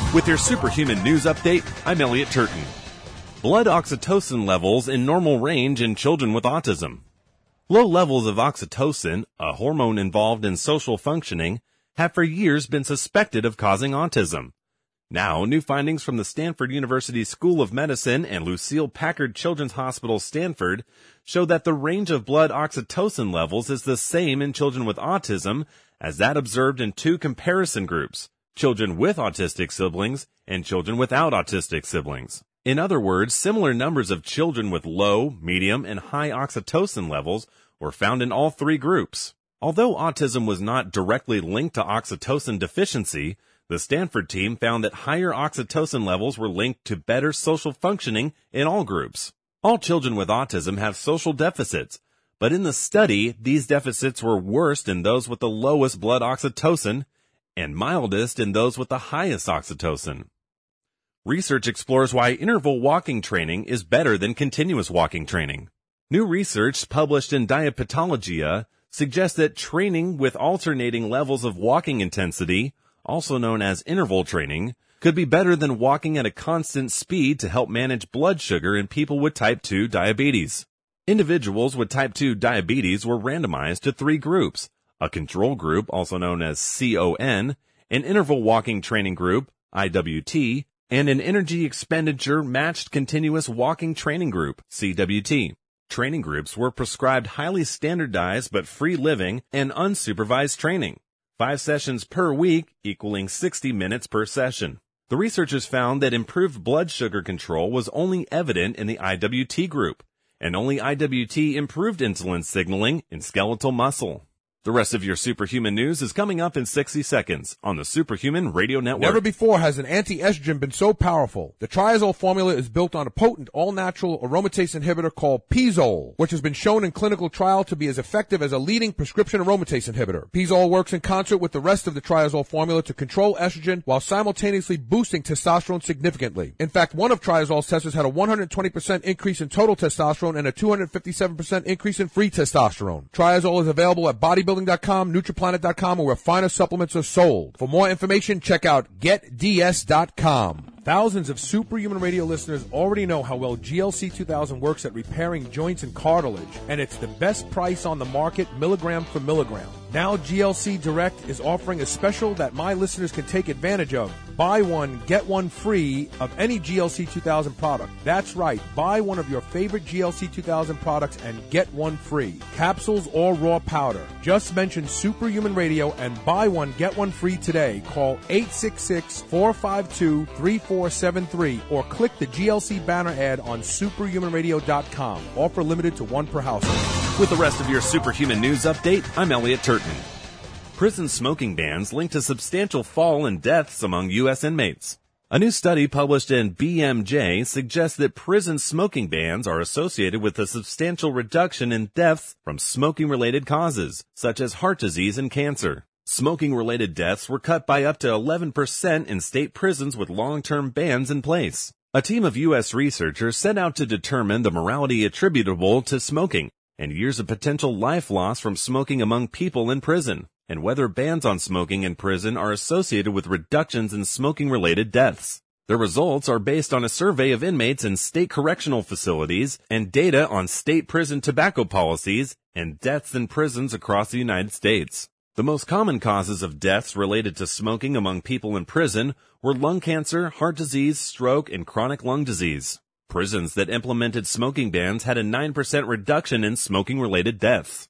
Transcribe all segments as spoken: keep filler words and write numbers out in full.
With your superhuman news update, I'm Elliot Turton. Blood oxytocin levels in normal range in children with autism. Low levels of oxytocin, a hormone involved in social functioning, have for years been suspected of causing autism. Now, new findings from the Stanford University School of Medicine and Lucile Packard Children's Hospital Stanford show that the range of blood oxytocin levels is the same in children with autism as that observed in two comparison groups, children with autistic siblings and children without autistic siblings. In other words, similar numbers of children with low, medium, and high oxytocin levels were found in all three groups. Although autism was not directly linked to oxytocin deficiency, the Stanford team found that higher oxytocin levels were linked to better social functioning in all groups. All children with autism have social deficits, but in the study, these deficits were worst in those with the lowest blood oxytocin and mildest in those with the highest oxytocin. Research explores why interval walking training is better than continuous walking training. New research published in Diabetologia suggests that training with alternating levels of walking intensity, also known as interval training, could be better than walking at a constant speed to help manage blood sugar in people with type two diabetes. Individuals with type two diabetes were randomized to three groups: a control group, also known as C O N, an interval walking training group, I W T, and an energy expenditure matched continuous walking training group, C W T. Training groups were prescribed highly standardized but free living and unsupervised training, five sessions per week equaling sixty minutes per session. The researchers found that improved blood sugar control was only evident in the I W T group, and only I W T improved insulin signaling in skeletal muscle. The rest of your superhuman news is coming up in sixty seconds on the Superhuman Radio Network. Never before has an anti-estrogen been so powerful. The Triazole formula is built on a potent all-natural aromatase inhibitor called Pizole, which has been shown in clinical trial to be as effective as a leading prescription aromatase inhibitor. Pizole works in concert with the rest of the Triazole formula to control estrogen while simultaneously boosting testosterone significantly. In fact, one of Triazole's testers had a one hundred twenty percent increase in total testosterone and a two hundred fifty-seven percent increase in free testosterone. Triazole is available at bodybuilding dot com, Nutriplanet dot com, or where finer supplements are sold. For more information, check out get d s dot com. Thousands of Superhuman Radio listeners already know how well G L C two thousand works at repairing joints and cartilage, and it's the best price on the market, milligram for milligram. Now G L C Direct is offering a special that my listeners can take advantage of. Buy one, get one free of any G L C two thousand product. That's right, buy one of your favorite G L C two thousand products and get one free. Capsules or raw powder. Just mention Superhuman Radio and buy one, get one free today. Call eight six six, four five two, three four seven three or click the G L C banner ad on superhuman radio dot com. Offer limited to one per household. With the rest of your superhuman news update, I'm Elliot Turton. Prison smoking bans linked to substantial fall in deaths among U S inmates. A new study published in B M J suggests that prison smoking bans are associated with a substantial reduction in deaths from smoking-related causes, such as heart disease and cancer. Smoking-related deaths were cut by up to eleven percent in state prisons with long-term bans in place. A team of U S researchers set out to determine the morality attributable to smoking and years of potential life loss from smoking among people in prison, and whether bans on smoking in prison are associated with reductions in smoking-related deaths. The results are based on a survey of inmates in state correctional facilities and data on state prison tobacco policies and deaths in prisons across the United States. The most common causes of deaths related to smoking among people in prison were lung cancer, heart disease, stroke, and chronic lung disease. Prisons that implemented smoking bans had a nine percent reduction in smoking-related deaths.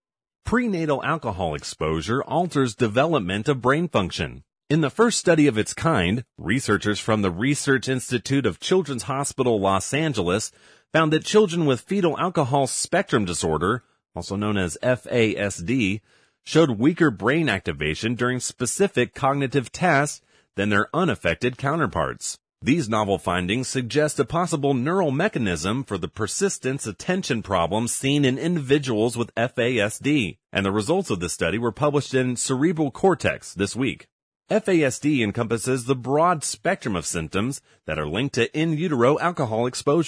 Prenatal alcohol exposure alters development of brain function. In the first study of its kind, researchers from the Research Institute of Children's Hospital Los Angeles found that children with fetal alcohol spectrum disorder, also known as F A S D, showed weaker brain activation during specific cognitive tasks than their unaffected counterparts. These novel findings suggest a possible neural mechanism for the persistence attention problems seen in individuals with F A S D, and the results of the study were published in Cerebral Cortex this week. F A S D encompasses the broad spectrum of symptoms that are linked to in utero alcohol exposure.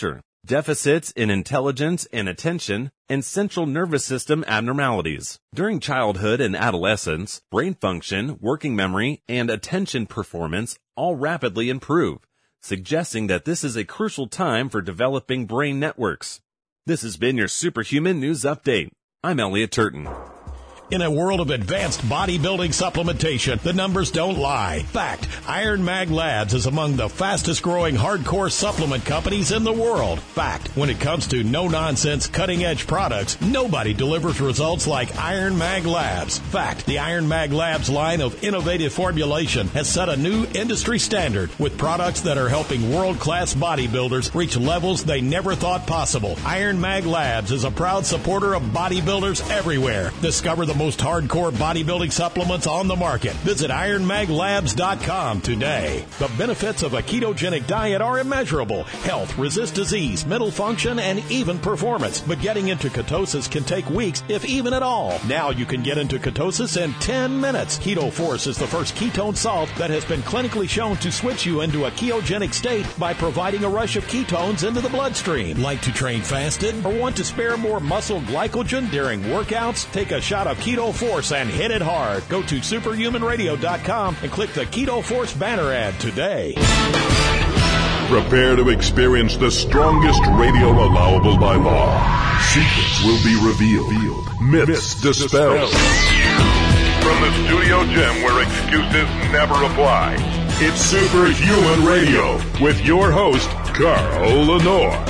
deficits in intelligence and attention, and central nervous system abnormalities. During childhood and adolescence, brain function, working memory, and attention performance all rapidly improve, suggesting that this is a crucial time for developing brain networks. This has been your Superhuman News Update. I'm Elliot Turton. In a world of advanced bodybuilding supplementation, the numbers don't lie. Fact, Iron Mag Labs is among the fastest growing hardcore supplement companies in the world. Fact, when it comes to no-nonsense, cutting-edge products, nobody delivers results like Iron Mag Labs. Fact, the Iron Mag Labs line of innovative formulation has set a new industry standard with products that are helping world-class bodybuilders reach levels they never thought possible. Iron Mag Labs is a proud supporter of bodybuilders everywhere. Discover the most hardcore bodybuilding supplements on the market. Visit iron mag labs dot com today. The benefits of a ketogenic diet are immeasurable. Health, resist disease, mental function, and even performance. But getting into ketosis can take weeks, if even at all. Now you can get into ketosis in ten minutes. Keto Force is the first ketone salt that has been clinically shown to switch you into a ketogenic state by providing a rush of ketones into the bloodstream. Like to train fasted or want to spare more muscle glycogen during workouts? Take a shot of Keto Force and hit it hard. Go to superhuman radio dot com and click the Keto Force banner ad today. Prepare to experience the strongest radio allowable by law. Secrets will be revealed. Myths dispelled. From the studio gym where excuses never apply, it's Superhuman Radio with your host, Carl Lenore.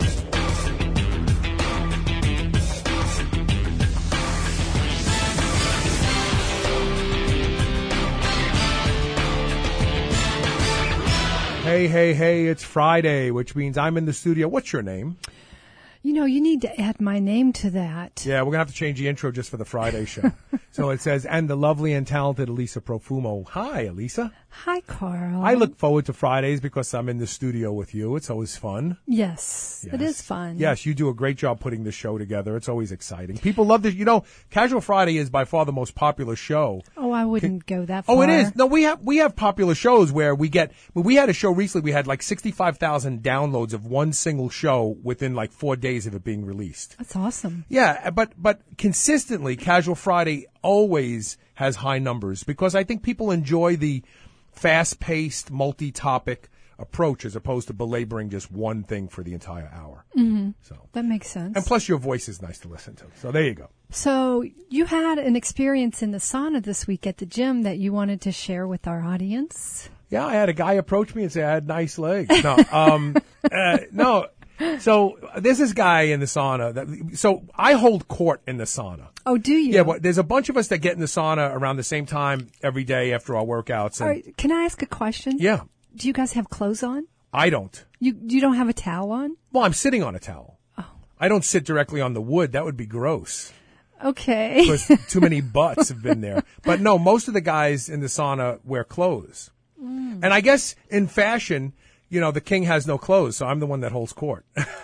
Hey, hey, hey, it's Friday, which means I'm in the studio. What's your name? You know, you need to add my name to that. Yeah, we're going to have to change the intro just for the Friday show. So it says, and the lovely and talented Elisa Profumo. Hi, Elisa. Hi, Carl. I look forward to Fridays because I'm in the studio with you. It's always fun. Yes, Yes. it is fun. Yes, you do a great job putting the show together. It's always exciting. People love this. You know, Casual Friday is by far the most popular show. Oh, I wouldn't Can, go that far. Oh, it is. No, we have we have popular shows where we get. When we had a show recently, we had like sixty-five thousand downloads of one single show within like four days of it being released. That's awesome. Yeah, but but consistently, Casual Friday always has high numbers because I think people enjoy the fast-paced, multi-topic approach as opposed to belaboring just one thing for the entire hour. Mm-hmm. So that makes sense. And plus, your voice is nice to listen to. So there you go. So you had an experience in the sauna this week at the gym that you wanted to share with our audience. Yeah, I had a guy approach me and say I had nice legs. No, um, uh, no. So there's this guy in the sauna. That, so I hold court in the sauna. Oh, do you? Yeah, well, there's a bunch of us that get in the sauna around the same time every day after our workouts. And, All right, can I ask a question? Yeah. Do you guys have clothes on? I don't. You you don't have a towel on? Well, I'm sitting on a towel. Oh. I don't sit directly on the wood. That would be gross. Okay. Because too many butts have been there. But no, most of the guys in the sauna wear clothes. Mm. And I guess in fashion, you know, the king has no clothes, so I'm the one that holds court.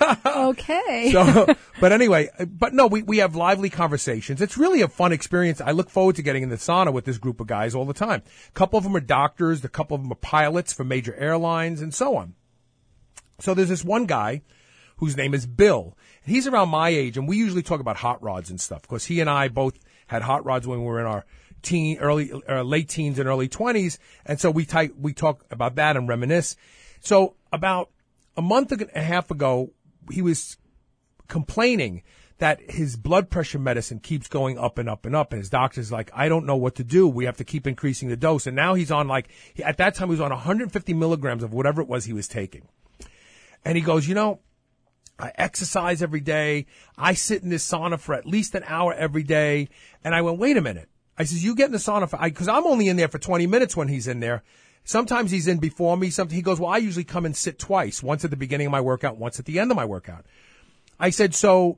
Okay. So, but anyway, but no, we, we have lively conversations. It's really a fun experience. I look forward to getting in the sauna with this group of guys all the time. A couple of them are doctors, a couple of them are pilots for major airlines, and so on. So there's this one guy whose name is Bill. He's around my age, and we usually talk about hot rods and stuff, because he and I both had hot rods when we were in our teen, early, uh, late teens and early twenties, and so we type, we talk about that and reminisce. So about a month and a half ago, he was complaining that his blood pressure medicine keeps going up and up and up. And his doctor's like, I don't know what to do. We have to keep increasing the dose. And now he's on like, at that time he was on one hundred fifty milligrams of whatever it was he was taking. And he goes, you know, I exercise every day. I sit in this sauna for at least an hour every day. And I went, wait a minute. I says, you get in the sauna for, because I'm only in there for twenty minutes when he's in there. Sometimes he's in before me. Sometimes he goes, well, I usually come and sit twice, once at the beginning of my workout, once at the end of my workout. I said, so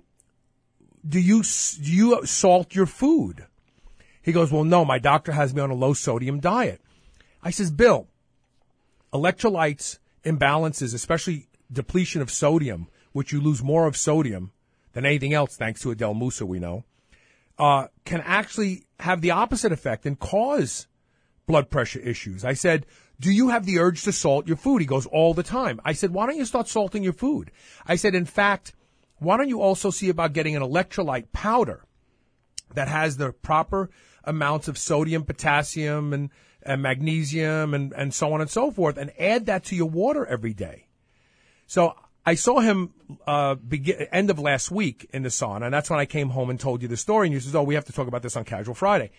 do you, do you salt your food? He goes, well, no, my doctor has me on a low sodium diet. I says, Bill, electrolytes, imbalances, especially depletion of sodium, which you lose more of sodium than anything else, thanks to Adele Musa, we know, uh, can actually have the opposite effect and cause blood pressure issues. I said, do you have the urge to salt your food? He goes, all the time. I said, why don't you start salting your food? I said, in fact, why don't you also see about getting an electrolyte powder that has the proper amounts of sodium, potassium, and, and magnesium, and, and so on and so forth, and add that to your water every day. So I saw him uh begin, end of last week in the sauna, and that's when I came home and told you the story, and you says, oh, we have to talk about this on Casual Friday.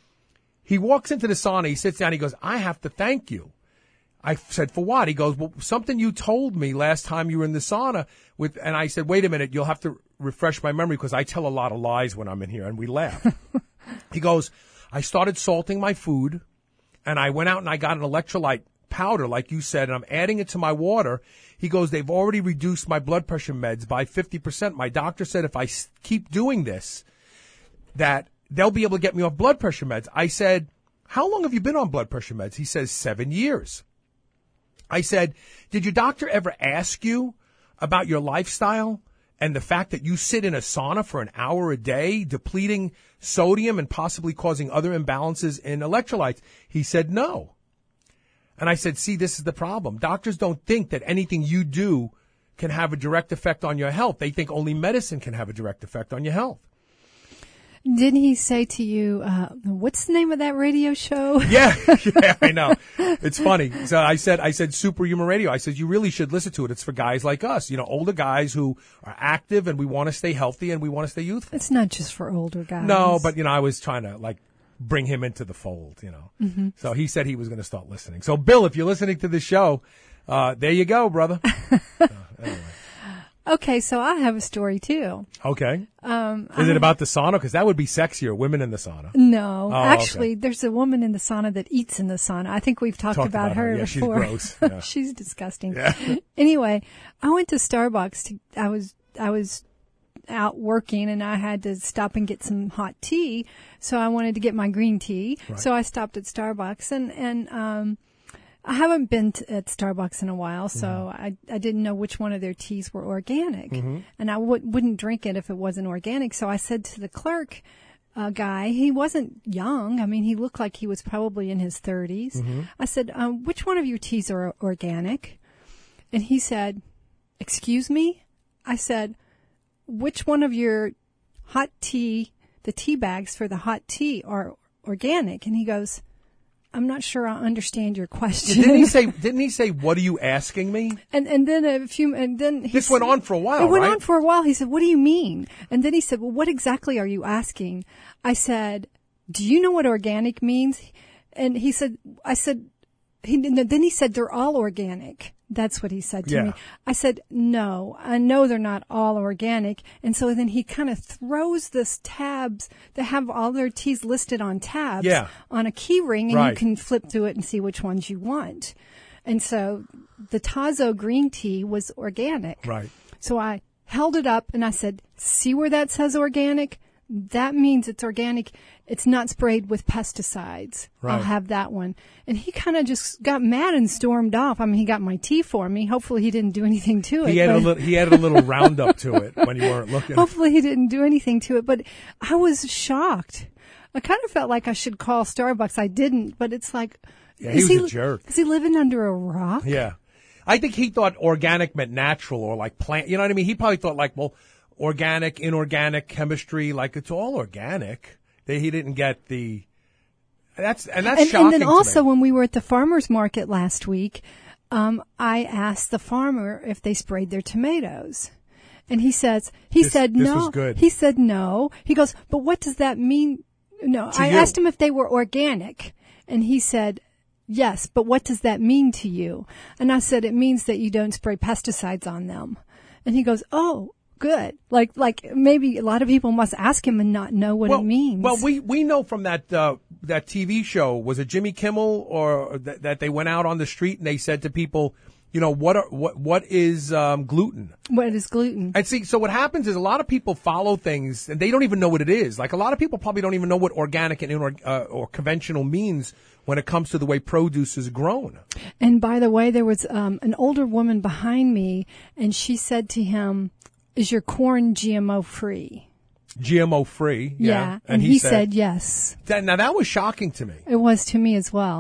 He walks into the sauna, he sits down, he goes, I have to thank you. I said, for what? He goes, well, something you told me last time you were in the sauna with, and I said, wait a minute, you'll have to refresh my memory because I tell a lot of lies when I'm in here, and we laugh. He goes, I started salting my food, and I went out and I got an electrolyte powder, like you said, and I'm adding it to my water. He goes, they've already reduced my blood pressure meds by fifty percent. My doctor said if I s- keep doing this, that they'll be able to get me off blood pressure meds. I said, how long have you been on blood pressure meds? He says, seven years. I said, did your doctor ever ask you about your lifestyle and the fact that you sit in a sauna for an hour a day, depleting sodium and possibly causing other imbalances in electrolytes? He said, no. And I said, see, this is the problem. Doctors don't think that anything you do can have a direct effect on your health. They think only medicine can have a direct effect on your health. Didn't he say to you, uh, what's the name of that radio show? Yeah, yeah, I know. It's funny. So I said, I said Superhuman Radio. I said, you really should listen to it. It's for guys like us, you know, older guys who are active and we want to stay healthy and we want to stay youthful. It's not just for older guys. No, but, you know, I was trying to, like, bring him into the fold, you know. Mm-hmm. So he said he was going to start listening. So, Bill, if you're listening to this show, uh, there you go, brother. uh, anyway. Okay, so I have a story too. Okay. Um, Is I, it about the sauna? Because that would be sexier, women in the sauna. No, Oh, actually, okay. there's a woman in the sauna that eats in the sauna. I think we've talked, Talked about, about her, her. Yeah, she's before. gross. Yeah. She's disgusting. Yeah. Anyway, I went to Starbucks. To, I was I was out working and I had to stop and get some hot tea. So I wanted to get my green tea. Right. So I stopped at Starbucks and and um. I haven't been to, at Starbucks in a while, so mm-hmm. I I didn't know which one of their teas were organic, mm-hmm. and I w- wouldn't drink it if it wasn't organic. So I said to the clerk uh, guy, he wasn't young. I mean, he looked like he was probably in his thirties. Mm-hmm. I said, um, "Which one of your teas are organic?" And he said, "Excuse me?" I said, "Which one of your hot tea, the tea bags for the hot tea, are organic?" And he goes, I'm not sure I understand your question. Didn't he say? Didn't he say? What are you asking me? And and then a few and then he this went on for a while. It went right? on for a while. He said, "What do you mean?" And then he said, "Well, what exactly are you asking?" I said, "Do you know what organic means?" And he said, "I said." He then he said, "They're all organic." That's what he said to yeah. me. I said, "No, I know they're not all organic." And so then he kind of throws this tabs. They have all their teas listed on tabs yeah. on a key ring, and right. you can flip through it and see which ones you want. And so the Tazo green tea was organic. Right. So I held it up and I said, "See where that says organic? That means it's organic. It's not sprayed with pesticides. Right. I'll have that one." And he kind of just got mad and stormed off. I mean, he got my tea for me. Hopefully he didn't do anything to it. He added, a little, he added a little roundup to it when you weren't looking. Hopefully he didn't do anything to it. But I was shocked. I kind of felt like I should call Starbucks. I didn't, but it's like, yeah, he is was he, a jerk. Is he living under a rock? Yeah. I think he thought organic meant natural or like plant. You know what I mean? He probably thought like, well, organic, inorganic chemistry, like it's all organic. They, he didn't get the, that's, and that's and, shocking. And then also to me. when we were at the farmer's market last week, um, I asked the farmer if they sprayed their tomatoes. And he says, he this, said this no. Was good. He said no. He goes, but what does that mean? No, to I you. asked him if they were organic. And he said, yes, but what does that mean to you? And I said, it means that you don't spray pesticides on them. And he goes, oh, good. Like, like maybe a lot of people must ask him and not know what well, it means. Well, we, we know from that, uh, that T V show, was it Jimmy Kimmel or th- that they went out on the street and they said to people, you know, what are, what, what is, um, gluten? What is gluten? And see, so what happens is a lot of people follow things and they don't even know what it is. Like a lot of people probably don't even know what organic and inor- uh, or conventional means when it comes to the way produce is grown. And by the way, there was um, an older woman behind me, and she said to him, "Is your corn G M O free?" G M O free, yeah. Yeah, and, and he, he said, said yes. That, now that was shocking to me. It was to me as well.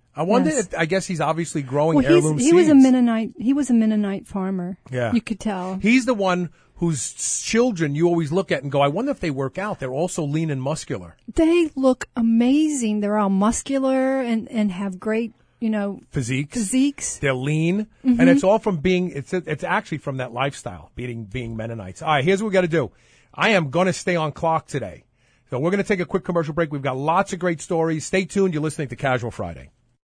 I wonder Yes. if, I guess he's obviously growing Well, heirloom he's, seeds. he was a Mennonite. He was a Mennonite farmer. Yeah. You could tell. He's the one whose children you always look at and go, I wonder if they work out. They're also lean and muscular. They look amazing. They're all muscular and, and have great, you know, Physiques. physiques. They're lean. Mm-hmm. And it's all from being, it's it's actually from that lifestyle, being, being Mennonites. All right, here's what we got to do. I am going to stay on clock today. So we're going to take a quick commercial break. We've got lots of great stories. Stay tuned. You're listening to Casual Friday.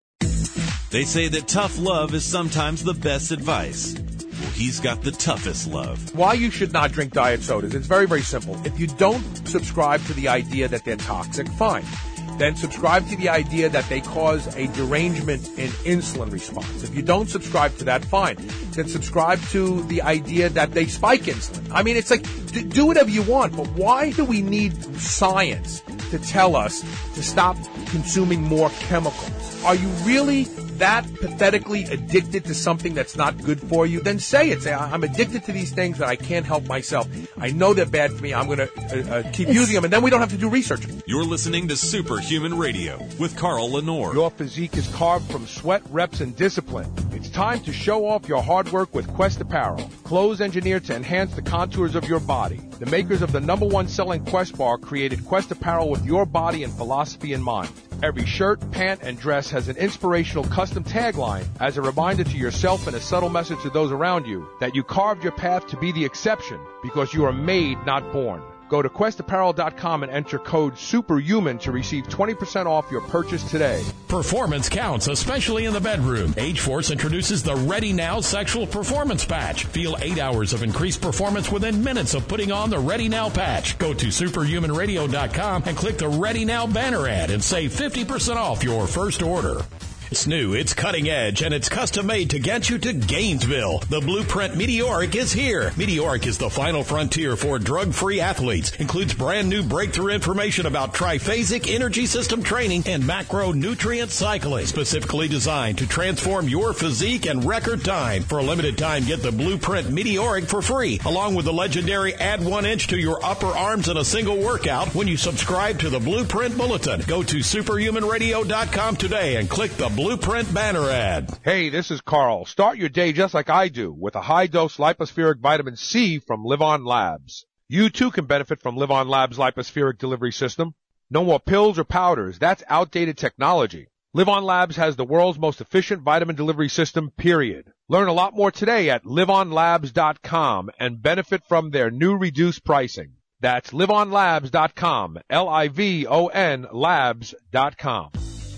They say that tough love is sometimes the best advice. Well, he's got the toughest love. Why you should not drink diet sodas. It's very, very simple. If you don't subscribe to the idea that they're toxic, fine. Then subscribe to the idea that they cause a derangement in insulin response. If you don't subscribe to that, fine. Then subscribe to the idea that they spike insulin. I mean, it's like, d- do whatever you want, but why do we need science to tell us to stop consuming more chemicals? Are you really that pathetically addicted to something that's not good for you? Then say it. Say, I'm addicted to these things that I can't help myself. I know they're bad for me. I'm going to uh, uh, keep using them, and then we don't have to do research. You're listening to Superhuman Radio with Carl Lenore. Your physique is carved from sweat, reps, and discipline. It's time to show off your hard work with Quest Apparel. Clothes engineered to enhance the contours of your body. The makers of the number one selling Quest bar created Quest Apparel with your body and philosophy in mind. Every shirt, pant, and dress has an inspirational custom tagline as a reminder to yourself and a subtle message to those around you that you carved your path to be the exception because you are made, not born. Go to quest apparel dot com and enter code SUPERHUMAN to receive twenty percent off your purchase today. Performance counts, especially in the bedroom. Age-Force introduces the Ready Now Sexual Performance Patch. Feel eight hours of increased performance within minutes of putting on the Ready Now patch. Go to superhuman radio dot com and click the Ready Now banner ad and save fifty percent off your first order. It's new, it's cutting edge, and it's custom made to get you to Gainesville. The Blueprint Meteoric is here. Meteoric is the final frontier for drug-free athletes. Includes brand new breakthrough information about triphasic energy system training and macronutrient cycling. Specifically designed to transform your physique in record time. For a limited time, get the Blueprint Meteoric for free, along with the legendary Add One Inch to your upper arms in a single workout when you subscribe to the Blueprint Bulletin. Go to superhuman radio dot com today and click the Blueprint banner ad. Hey, this is Carl. Start your day just like I do with a high-dose lipospheric vitamin C from Live On Labs. You too can benefit from Live On Labs' lipospheric delivery system. No more pills or powders. That's outdated technology. Live On Labs has the world's most efficient vitamin delivery system, period. Learn a lot more today at live on labs dot com and benefit from their new reduced pricing. That's live on labs dot com, L I V O N labs dot com.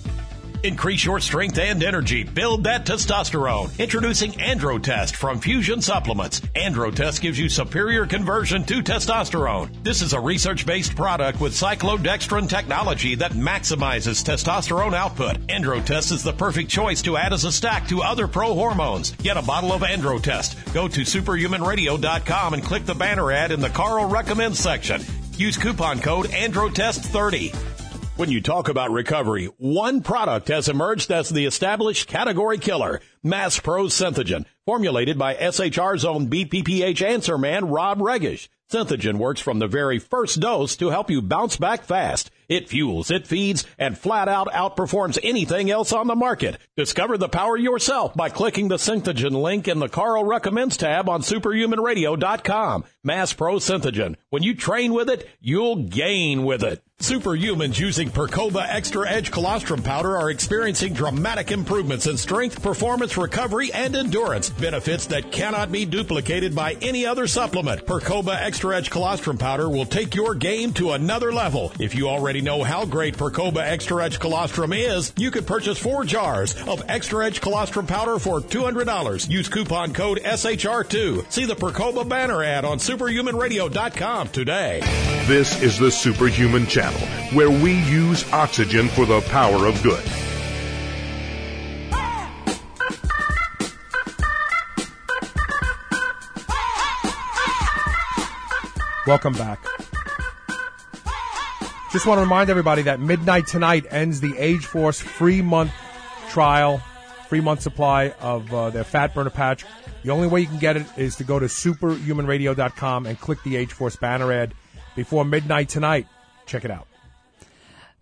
Increase your strength and energy. Build that testosterone. Introducing Androtest from Fusion Supplements. Androtest gives you superior conversion to testosterone. This is a research-based product with cyclodextrin technology that maximizes testosterone output. Androtest is the perfect choice to add as a stack to other pro hormones. Get a bottle of Androtest. Go to superhuman radio dot com and click the banner ad in the Carl Recommends section. Use coupon code Androtest thirty. When you talk about recovery, one product has emerged as the established category killer, Mass Pro Synthogen, formulated by S H R's own B P P H answer man, Rob Regish. Synthogen works from the very first dose to help you bounce back fast. It fuels, it feeds, and flat out outperforms anything else on the market. Discover the power yourself by clicking the Synthogen link in the Carl Recommends tab on superhuman radio dot com. Mass Pro Synthogen. When you train with it, you'll gain with it. Superhumans using Percoba Extra Edge Colostrum Powder are experiencing dramatic improvements in strength, performance, recovery, and endurance. Benefits that cannot be duplicated by any other supplement. Percoba Extra Edge Colostrum Powder will take your game to another level. If you already know how great Percoba Extra Edge Colostrum is, you could purchase four jars of Extra Edge Colostrum Powder for two hundred dollars. Use coupon code S H R two. See the Percoba banner ad on superhuman radio dot com today. This is the Superhuman Channel, where we use oxygen for the power of good. Welcome back. Just want to remind everybody that midnight tonight ends the Age Force free month trial, free month supply of uh, their fat burner patch. The only way you can get it is to go to superhuman radio dot com and click the Age Force banner ad before midnight tonight. Check it out.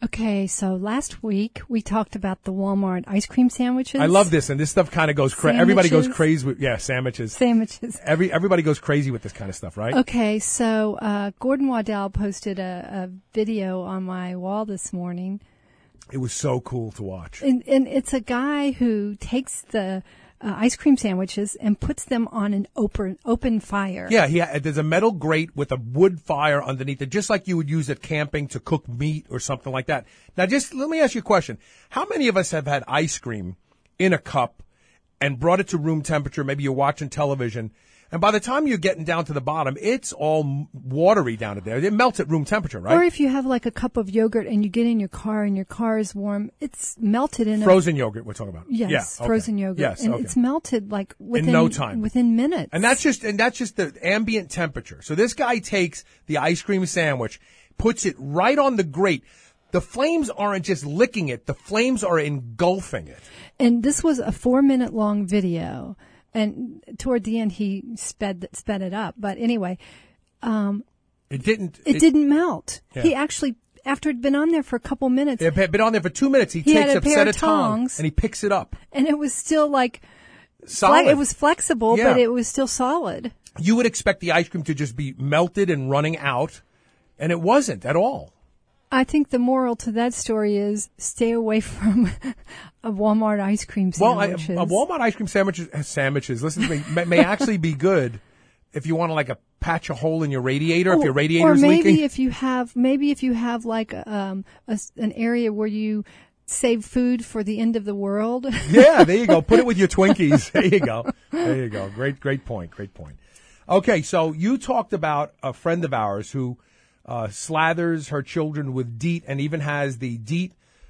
Okay, so last week we talked about the Walmart ice cream sandwiches. I love this, and this stuff kind of goes crazy. Everybody goes crazy with, yeah, sandwiches. Sandwiches. Every Everybody goes crazy with this kind of stuff, right? Okay, so uh, Gordon Waddell posted a, a video on my wall this morning. It was so cool to watch. And, and it's a guy who takes the uh, ice cream sandwiches and puts them on an open open fire. Yeah, he ha- there's a metal grate with a wood fire underneath it, just like you would use at camping to cook meat or something like that. Now, just let me ask you a question. How many of us have had ice cream in a cup and brought it to room temperature? Maybe you're watching television, and by the time you're getting down to the bottom, it's all watery down there. It melts at room temperature, right? Or if you have like a cup of yogurt and you get in your car and your car is warm, it's melted in frozen a, yogurt we're talking about. Yes, yeah, okay. frozen yogurt. Yes, and okay. it's melted like within in no time. Within minutes. And that's just and that's just the ambient temperature. So this guy takes the ice cream sandwich, puts it right on the grate. The flames aren't just licking it, the flames are engulfing it. And this was a four minute long video. And toward the end, he sped sped it up. But anyway, um, it didn't. It, it didn't melt. Yeah. He actually, after it'd been on there for a couple minutes, it had been on there for two minutes. He, he takes had a, a pair set of of tongs tongs and he picks it up, and it was still like solid. Fle- it was flexible, yeah. but it was still solid. You would expect the ice cream to just be melted and running out, and it wasn't at all. I think the moral to that story is stay away from a Walmart ice cream sandwiches. Well, I, a Walmart ice cream sandwiches, sandwiches listen to me, may, may actually be good if you want to like a patch a hole in your radiator, or, if your radiator's leaking. Or maybe leaking. if you have, maybe if you have like um, a, an area where you save food for the end of the world. Yeah, there you go. Put it with your Twinkies. There you go. There you go. Great, great point. Great point. Okay, so you talked about a friend of ours who Uh, slathers her children with DEET and even has the DEET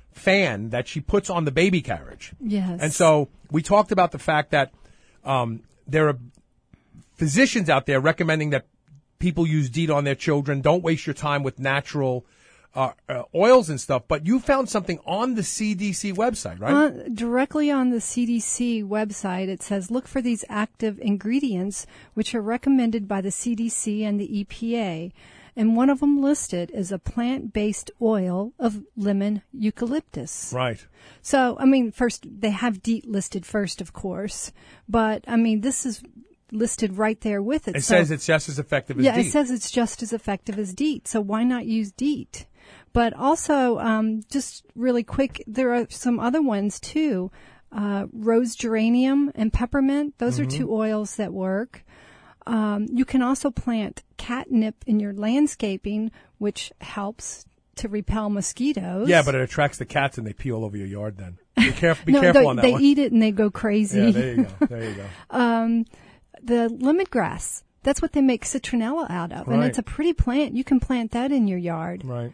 fan that she puts on the baby carriage. Yes. And so we talked about the fact that um, there are physicians out there recommending that people use DEET on their children. Don't waste your time with natural uh, uh, oils and stuff. But you found something on the C D C website, right? Uh, directly on the C D C website, it says, look for these active ingredients, which are recommended by the C D C and the E P A. And one of them listed is a plant-based oil of lemon eucalyptus. Right. So, I mean, first, they have DEET listed first, of course. But, I mean, this is listed right there with it. It so, says it's just as effective as yeah, DEET. Yeah, it says it's just as effective as DEET. So why not use DEET? But also, um, just really quick, there are some other ones, too. Uh, rose geranium and peppermint. Those Mm-hmm. are two oils that work. Um, you can also plant catnip in your landscaping, which helps to repel mosquitoes. Yeah, but it attracts the cats and they pee all over your yard then. Be careful, be no, careful they, on that they one. They eat it and they go crazy. Yeah, there you go. There you go. um, the lemongrass, that's what they make citronella out of. Right. And it's a pretty plant. You can plant that in your yard. Right.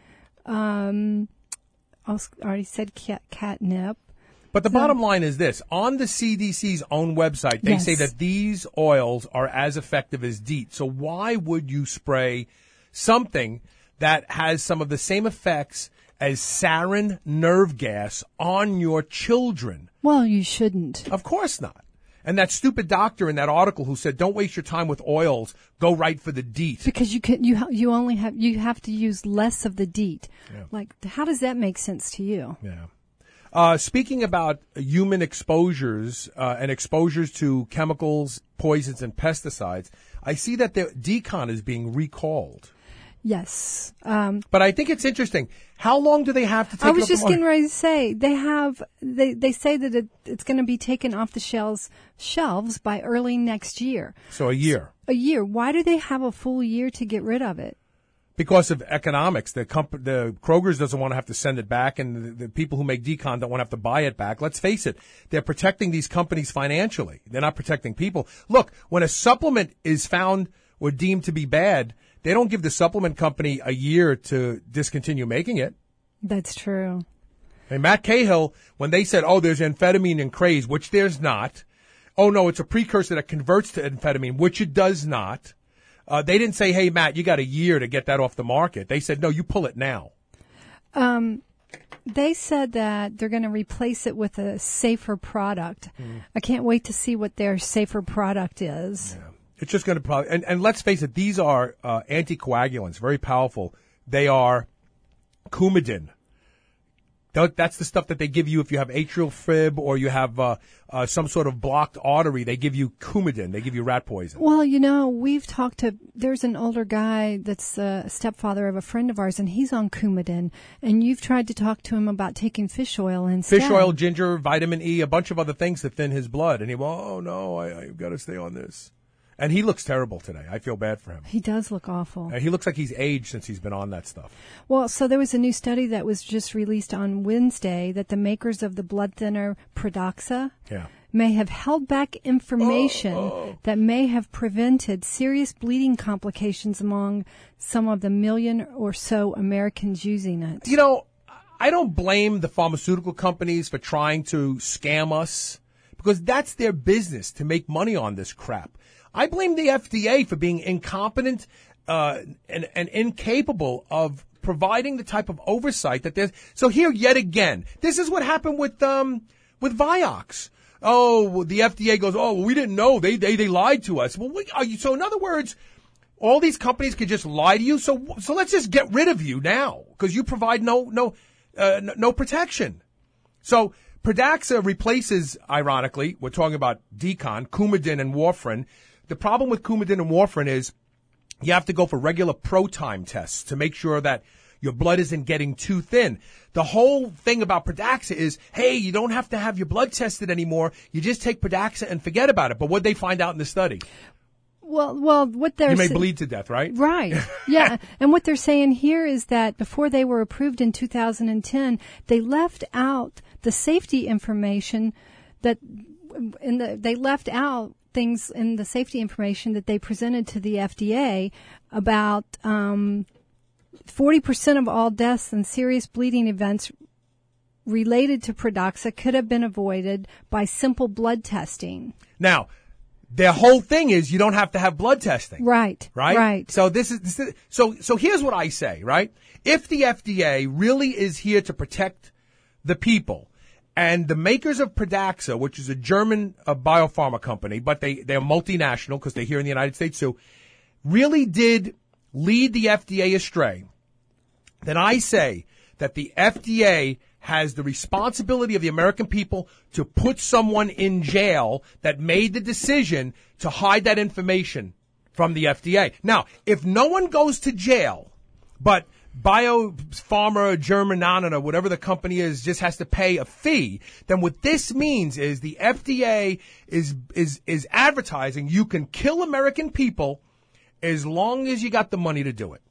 Um, I already said cat, catnip. But the So- bottom line is this. On the C D C's own website, they Yes. say that these oils are as effective as DEET. So why would you spray something that has some of the same effects as sarin nerve gas on your children? Well, you shouldn't. Of course not. And that stupid doctor in that article who said, don't waste your time with oils, go right for the DEET. Because you can, you ha- you only have you have to use less of the DEET. Yeah. Like, how does that make sense to you? Yeah. Uh, speaking about human exposures uh, and exposures to chemicals, poisons, and pesticides, I see that the Decon is being recalled. Yes. Um, But I think it's interesting. How long do they have to take I it was off the just market? getting ready to say they have they they say that it, it's going to be taken off the shelves shelves by early next year. So a year. A year. Why do they have a full year to get rid of it? Because of economics. The comp- the Kroger's doesn't want to have to send it back, and the, the people who make Decon don't want to have to buy it back. Let's face it. They're protecting these companies financially. They're not protecting people. Look, when a supplement is found or deemed to be bad, they don't give the supplement company a year to discontinue making it. That's true. And Matt Cahill, when they said, oh, there's amphetamine in craze, which there's not. Oh, no, it's a precursor that converts to amphetamine, which it does not. Uh, they didn't say, hey, Matt, you got a year to get that off the market. They said, no, you pull it now. Um, they said that they're going to replace it with a safer product. Mm. I can't wait to see what their safer product is. Yeah. It's just going to probably, and, and let's face it, these are uh, anticoagulants, very powerful. They are Coumadin. That- That's the stuff that they give you if you have atrial fib or you have uh, uh, some sort of blocked artery. They give you Coumadin. They give you rat poison. Well, you know, we've talked to, there's an older guy that's a stepfather of a friend of ours, and he's on Coumadin, and you've tried to talk to him about taking fish oil instead. Fish oil, ginger, vitamin E, a bunch of other things to thin his blood. And he, oh, no, I, I've got to stay on this. And he looks terrible today. I feel bad for him. He does look awful. Uh, he looks like he's aged since he's been on that stuff. Well, so there was a new study that was just released on Wednesday that the makers of the blood thinner Pradaxa Yeah. may have held back information Oh, oh. that may have prevented serious bleeding complications among some of the million or so Americans using it. You know, I don't blame the pharmaceutical companies for trying to scam us because that's their business, to make money on this crap. I blame the F D A for being incompetent uh, and, and incapable of providing the type of oversight that there's. So here, yet again, this is what happened with um with Vioxx. Oh, the F D A goes, oh, we didn't know. They they they lied to us. Well, we, are you, so in other words, all these companies could just lie to you. So so let's just get rid of you now because you provide no no uh, no, no protection. So Pradaxa replaces, ironically, we're talking about Decon, Coumadin, and warfarin. The problem with Coumadin and warfarin is you have to go for regular ProTime tests to make sure that your blood isn't getting too thin. The whole thing about Pradaxa is, hey, you don't have to have your blood tested anymore. You just take Pradaxa and forget about it. But what they find out in the study? Well, well, what they're You may sa- bleed to death, right? Right. Yeah. And what they're saying here is that before they were approved in two thousand ten, they left out the safety information that in the they left out things in the safety information that they presented to the F D A about um, forty percent of all deaths and serious bleeding events related to Pradaxa could have been avoided by simple blood testing. Now, their whole thing is you don't have to have blood testing. Right. Right? Right. So this is, this is so so here's what I say, right? If the F D A really is here to protect the people, and the makers of Pradaxa, which is a German uh, biopharma company, but they, they're multinational because they're here in the United States too, really did lead the F D A astray, then I say that the F D A has the responsibility of the American people to put someone in jail that made the decision to hide that information from the F D A. Now, if no one goes to jail, but Biopharma Germanana, whatever the company is, just has to pay a fee, then what this means is the F D A is is is advertising you can kill American people as long as you got the money to do it.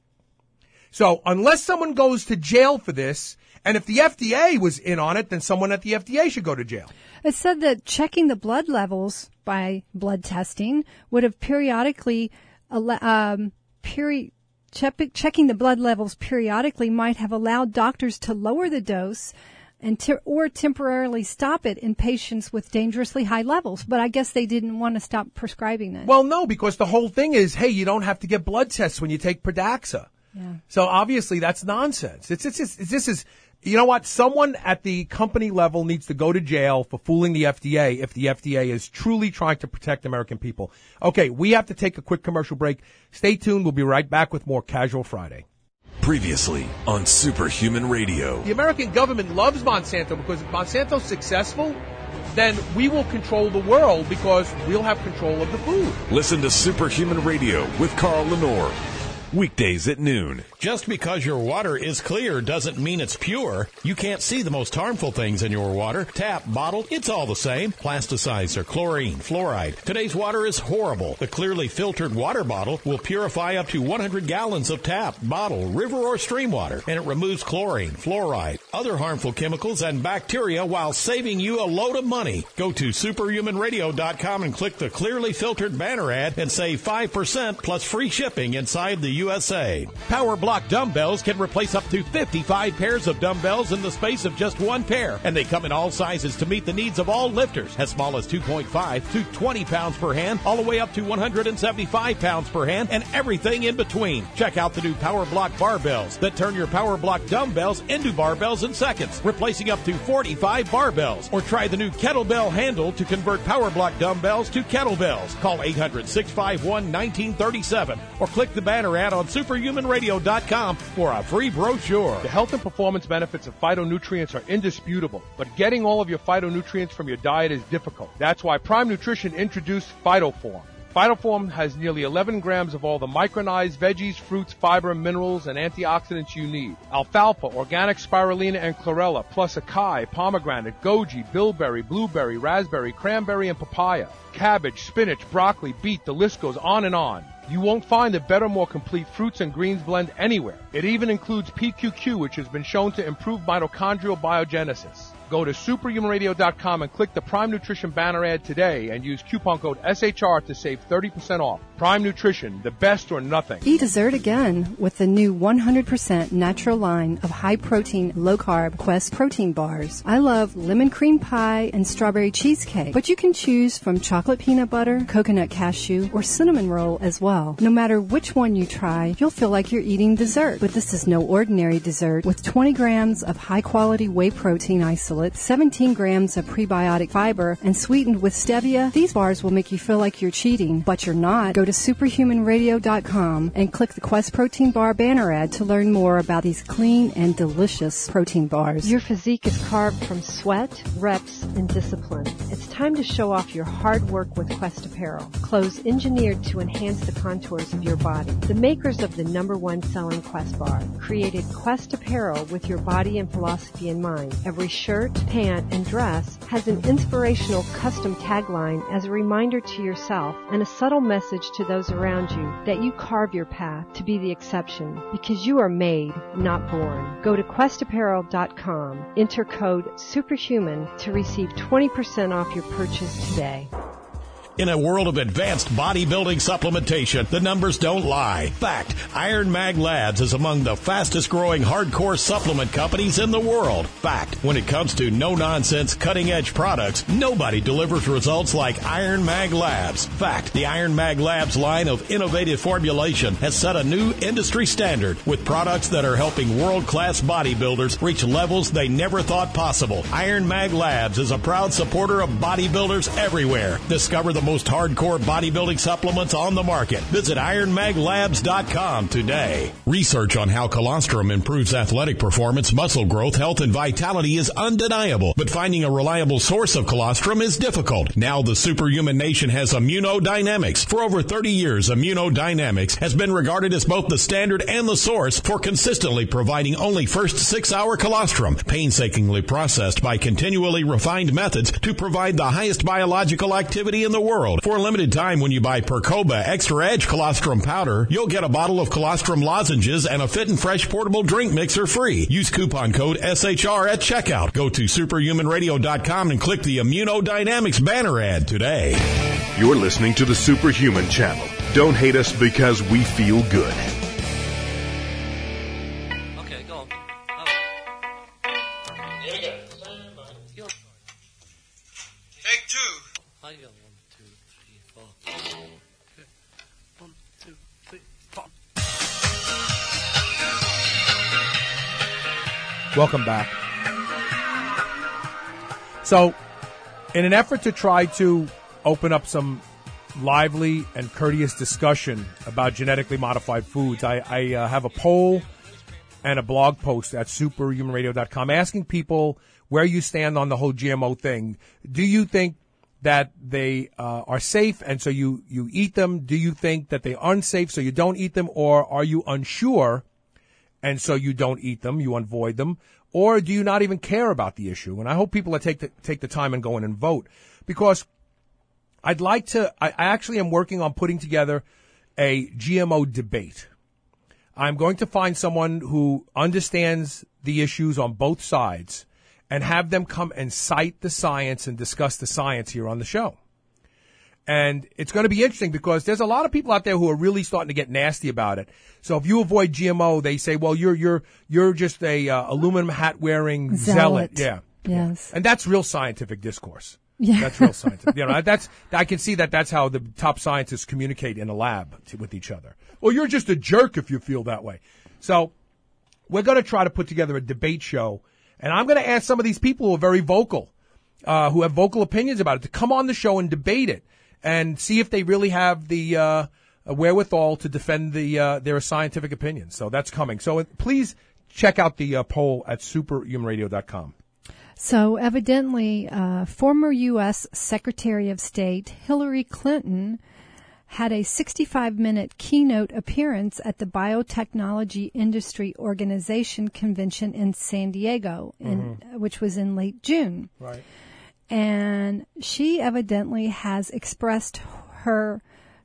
So unless someone goes to jail for this, and if the F D A was in on it, then someone at the F D A should go to jail. It said that checking the blood levels by blood testing would have periodically, um, peri- check- checking the blood levels periodically might have allowed doctors to lower the dose and te- or temporarily stop it in patients with dangerously high levels. But I guess they didn't want to stop prescribing it. Well, no, because the whole thing is, hey, you don't have to get blood tests when you take Pradaxa. Yeah. So obviously that's nonsense. It's, it's, it's, this is, you know what? Someone at the company level needs to go to jail for fooling the F D A if the F D A is truly trying to protect American people. Okay, we have to take a quick commercial break. Stay tuned. We'll be right back with more Casual Friday. Previously on Superhuman Radio. The American government loves Monsanto because if Monsanto's successful, then we will control the world because we'll have control of the food. Listen to Superhuman Radio with Carl Lenore. Weekdays at noon. Just because your water is clear doesn't mean it's pure. You can't see the most harmful things in your water. Tap, bottled, it's all the same. Plasticizer, or chlorine, fluoride. Today's water is horrible. The clearly filtered water bottle will purify up to one hundred gallons of tap, bottle, river, or stream water, and it removes chlorine, fluoride, other harmful chemicals, and bacteria while saving you a load of money. Go to superhuman radio dot com and click the clearly filtered banner ad and save five percent plus free shipping inside the U S A. Power Block dumbbells can replace up to fifty-five pairs of dumbbells in the space of just one pair. And they come in all sizes to meet the needs of all lifters, as small as two point five to twenty pounds per hand, all the way up to one hundred seventy-five pounds per hand, and everything in between. Check out the new Power Block barbells that turn your Power Block dumbbells into barbells in seconds, replacing up to forty-five barbells. Or try the new kettlebell handle to convert Power Block dumbbells to kettlebells. Call eight hundred, six five one, one nine three seven or click the banner ad that on superhuman radio dot com for a free brochure. The health and performance benefits of phytonutrients are indisputable, but getting all of your phytonutrients from your diet is difficult. That's why Prime Nutrition introduced PhytoForm. PhytoForm has nearly eleven grams of all the micronized veggies, fruits, fiber, minerals, and antioxidants you need. Alfalfa, organic spirulina, and chlorella, plus acai, pomegranate, goji, bilberry, blueberry, raspberry, cranberry, and papaya. Cabbage, spinach, broccoli, beet, the list goes on and on. You won't find a better, more complete fruits and greens blend anywhere. It even includes P Q Q, which has been shown to improve mitochondrial biogenesis. Go to superhuman radio dot com and click the Prime Nutrition banner ad today and use coupon code S H R to save thirty percent off. Prime Nutrition, the best or nothing. Eat dessert again with the new one hundred percent natural line of high-protein, low-carb Quest protein bars. I love lemon cream pie and strawberry cheesecake, but you can choose from chocolate peanut butter, coconut cashew, or cinnamon roll as well. No matter which one you try, you'll feel like you're eating dessert. But this is no ordinary dessert. With twenty grams of high-quality whey protein isolate, seventeen grams of prebiotic fiber, and sweetened with stevia, these bars will make you feel like you're cheating, but you're not. Go to superhuman radio dot com and click the Quest Protein Bar banner ad to learn more about these clean and delicious protein bars. Your physique is carved from sweat, reps, and discipline. It's time to show off your hard work with Quest Apparel. Clothes engineered to enhance the contours of your body. The makers of the number one selling Quest bar created Quest Apparel with your body and philosophy in mind. Every shirt, pant, and dress has an inspirational custom tagline as a reminder to yourself and a subtle message to those around you that you carve your path to be the exception because you are made, not born. Go to quest apparel dot com, enter code SUPERHUMAN to receive twenty percent off your purchase today. In a world of advanced bodybuilding supplementation, the numbers don't lie. Fact, Iron Mag Labs is among the fastest growing hardcore supplement companies in the world. Fact, when it comes to no-nonsense, cutting-edge products, nobody delivers results like Iron Mag Labs. Fact, the Iron Mag Labs line of innovative formulation has set a new industry standard with products that are helping world-class bodybuilders reach levels they never thought possible. Iron Mag Labs is a proud supporter of bodybuilders everywhere. Discover the most hardcore bodybuilding supplements on the market. Visit iron mag labs dot com today. Research on how colostrum improves athletic performance, muscle growth, health, and vitality is undeniable, but finding a reliable source of colostrum is difficult. Now the Superhuman Nation has Immunodynamics. For over thirty years, Immunodynamics has been regarded as both the standard and the source for consistently providing only first six-hour colostrum, painstakingly processed by continually refined methods to provide the highest biological activity in the world. For a limited time, when you buy Percoba Extra Edge Colostrum Powder, you'll get a bottle of colostrum lozenges and a Fit and Fresh portable drink mixer free. Use coupon code S H R at checkout. Go to superhuman radio dot com and click the Immunodynamics banner ad today. You're listening to the Superhuman Channel. Don't hate us because we feel good. Okay, go on. Here we go. Take two. I got one, two, three, four. Okay. One, two, three, four. Welcome back. So, in an effort to try to open up some lively and courteous discussion about genetically modified foods, I, I uh, have a poll and a blog post at superhuman radio dot com asking people where you stand on the whole G M O thing. Do you think that they uh, are safe and so you, you eat them? Do you think that they are unsafe so you don't eat them? Or are you unsure and so you don't eat them, you avoid them? Or do you not even care about the issue? And I hope people take the, take the time and go in and vote, because I'd like to, I actually am working on putting together a G M O debate. I'm going to find someone who understands the issues on both sides and have them come and cite the science and discuss the science here on the show. And it's going to be interesting because there's a lot of people out there who are really starting to get nasty about it. So if you avoid G M O, they say, well, you're you're you're just a uh, aluminum hat wearing zealot. Zealot. Yeah. Yes. And that's real scientific discourse. Yeah. That's real scientific. You know, that's I can see that that's how the top scientists communicate in a lab to, with each other. Well, you're just a jerk if you feel that way. So we're going to try to put together a debate show. And I'm going to ask some of these people who are very vocal, uh, who have vocal opinions about it, to come on the show and debate it and see if they really have the, uh, uh, wherewithal to defend the uh, their scientific opinions. So that's coming. So uh, please check out the uh, poll at superhuman radio dot com. So evidently, uh, former U S Secretary of State Hillary Clinton had a sixty-five minute keynote appearance at the Biotechnology Industry Organization convention in San Diego, in, mm-hmm. which was in late June. Right. And she evidently has expressed her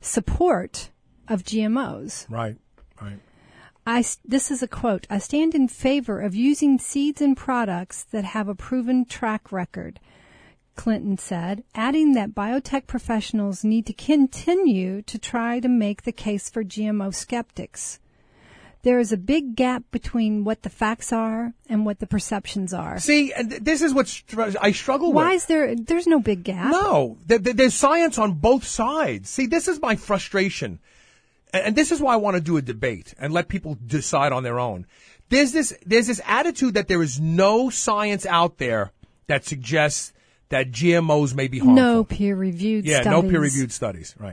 support of G M Os. Right, right. I, this is a quote, "I stand in favor of using seeds and products that have a proven track record," Clinton said, adding that biotech professionals need to continue to try to make the case for G M O skeptics. There is a big gap between what the facts are and what the perceptions are. See, and this is what str- I struggle Why with. Why is there, there's no big gap. No, there, there's science on both sides. See, this is my frustration. And this is why I want to do a debate and let people decide on their own. There's this, there's this attitude that there is no science out there that suggests that G M Os may be harmful. No peer-reviewed yeah, studies. Yeah, no peer-reviewed studies, right.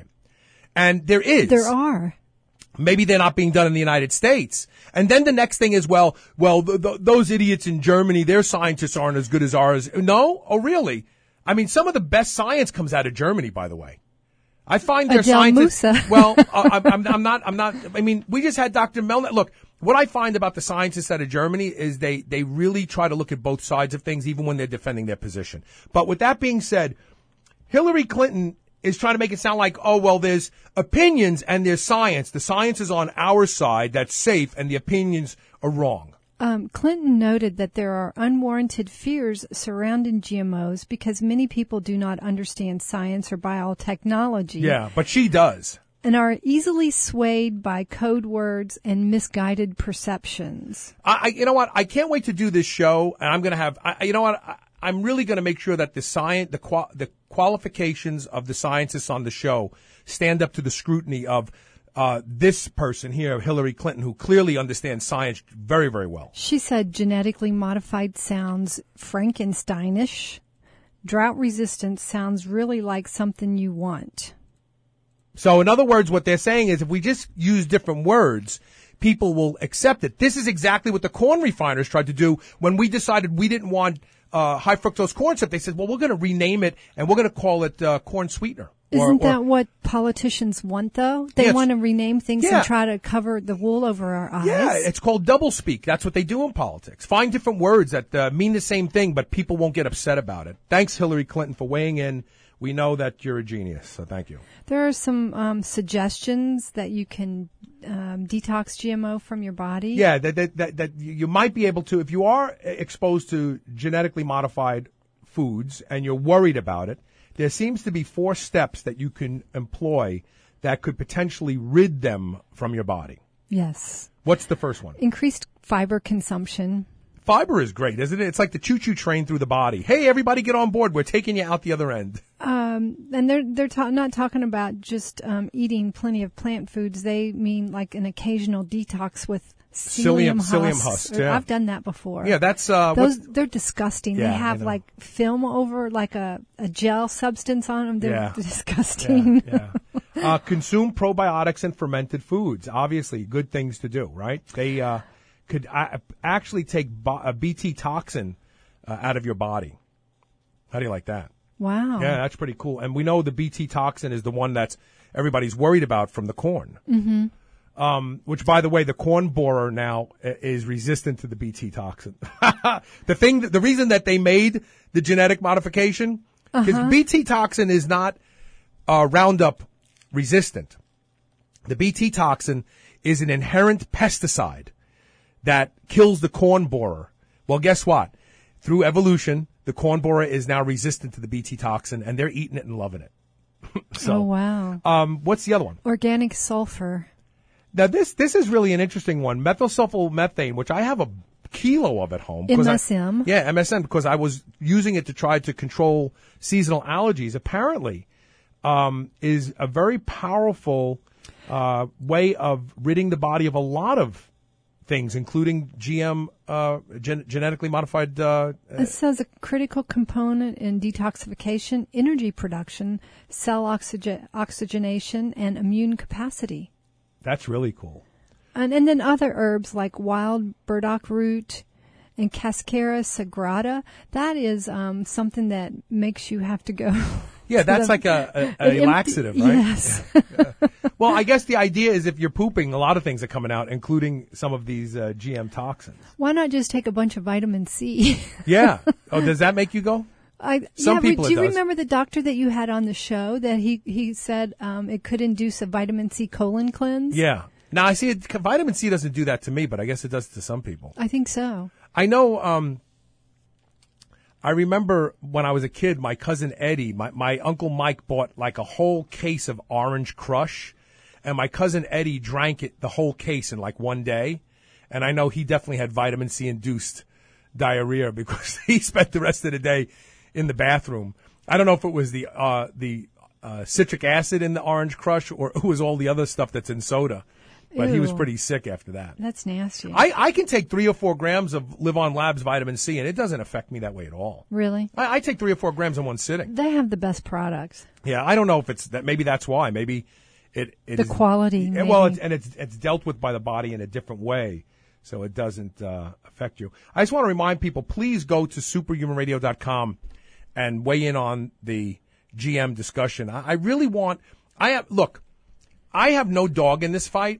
And there is. There are. Maybe they're not being done in the United States. And then the next thing is, well, well, th- th- those idiots in Germany, their scientists aren't as good as ours. No? Oh, really? I mean, some of the best science comes out of Germany, by the way. I find their Adele scientists. Musa. Well, uh, I'm, I'm not. I'm not. I mean, we just had Doctor Melnick. Look, what I find about the scientists out of Germany is they they really try to look at both sides of things, even when they're defending their position. But with that being said, Hillary Clinton is trying to make it sound like, oh well, there's opinions and there's science. The science is on our side. That's safe, and the opinions are wrong. Um, Clinton noted that there are unwarranted fears surrounding G M Os because many people do not understand science or biotechnology. Yeah, but she does. And are easily swayed by code words and misguided perceptions. I, I you know what? I can't wait to do this show, and I'm going to have. I, you know what? I, I'm really going to make sure that the science, the qual, the qualifications of the scientists on the show stand up to the scrutiny of. Uh, this person here, Hillary Clinton, who clearly understands science very, very well. She said genetically modified sounds Frankensteinish. Drought resistant sounds really like something you want. So in other words, what they're saying is if we just use different words, people will accept it. This is exactly what the corn refiners tried to do when we decided we didn't want uh, high fructose corn syrup. They said, well, we're going to rename it and we're going to call it uh, corn sweetener. Isn't or, or, that what politicians want, though? They yeah, want to rename things yeah. and try to cover the wool over our eyes. Yeah, it's called doublespeak. That's what they do in politics. Find different words that uh, mean the same thing, but people won't get upset about it. Thanks, Hillary Clinton, for weighing in. We know that you're a genius, so thank you. There are some um, suggestions that you can um, detox G M O from your body. Yeah, that, that, that, that you might be able to, if you are exposed to genetically modified foods and you're worried about it, there seems to be four steps that you can employ that could potentially rid them from your body. Yes. What's the first one? Increased fiber consumption. Fiber is great, isn't it? It's like the choo-choo train through the body. Hey, everybody get on board. We're taking you out the other end. Um, and they're they're ta- not talking about just um, eating plenty of plant foods. They mean like an occasional detox with psyllium, psyllium husk. husk. Yeah. I've done that before. Yeah, that's uh, those. They're disgusting. Yeah, they have like film over, like a, a gel substance on them. They're yeah. disgusting. Yeah, yeah. uh, consume probiotics and fermented foods. Obviously, good things to do, right? They uh, could uh, actually take bo- a B T toxin uh, out of your body. How do you like that? Wow. Yeah, that's pretty cool. And we know the B T toxin is the one that's everybody's worried about from the corn. Mm-hmm. Um, which, by the way, the corn borer now is resistant to the B T toxin. the thing, the reason that they made the genetic modification, because uh-huh. B T toxin is not uh, Roundup resistant. The B T toxin is an inherent pesticide that kills the corn borer. Well, guess what? Through evolution, the corn borer is now resistant to the B T toxin, and they're eating it and loving it. so, oh, wow. Um, what's the other one? Organic sulfur. Now, this this is really an interesting one. Methylsulfomethane, which I have a kilo of at home. M S M. I, yeah, M S M, because I was using it to try to control seasonal allergies. Apparently, um, is a very powerful uh, way of ridding the body of a lot of things, including G M uh, gen- genetically modified. Uh, it says a critical component in detoxification, energy production, cell oxygen- oxygenation, and immune capacity. That's really cool. And, and then other herbs like wild burdock root and Cascara sagrada. That is um, something that makes you have to go. Yeah, that's the, like a, a, a laxative, right? Yes. Yeah, yeah. Well, I guess the idea is if you're pooping, a lot of things are coming out, including some of these uh, G M toxins. Why not just take a bunch of vitamin C? Yeah. Oh, does that make you go? I, Some yeah, people do you it does. remember the doctor that you had on the show that he, he said um, it could induce a vitamin C colon cleanse? Yeah. Now, I see it, vitamin C doesn't do that to me, but I guess it does to some people. I think so. I know, um, I remember when I was a kid, my cousin Eddie, my, my Uncle Mike bought like a whole case of Orange Crush, and my cousin Eddie drank it, the whole case, in like one day. And I know he definitely had vitamin C-induced diarrhea because he spent the rest of the day in the bathroom. I don't know if it was the uh, the uh, citric acid in the Orange Crush or it was all the other stuff that's in soda. But Ew. He was pretty sick after that. That's nasty. I, I can take three or four grams of Live On Labs vitamin C, and it doesn't affect me that way at all. Really? I, I take three or four grams in one sitting. They have the best products. Yeah, I don't know if it's that. Maybe that's why. Maybe it. it the is, quality. It, well, it's, and it's it's dealt with by the body in a different way, so it doesn't uh, affect you. I just want to remind people: please go to superhuman radio dot com and weigh in on the G M discussion. I, I really want. I have look. I have no dog in this fight.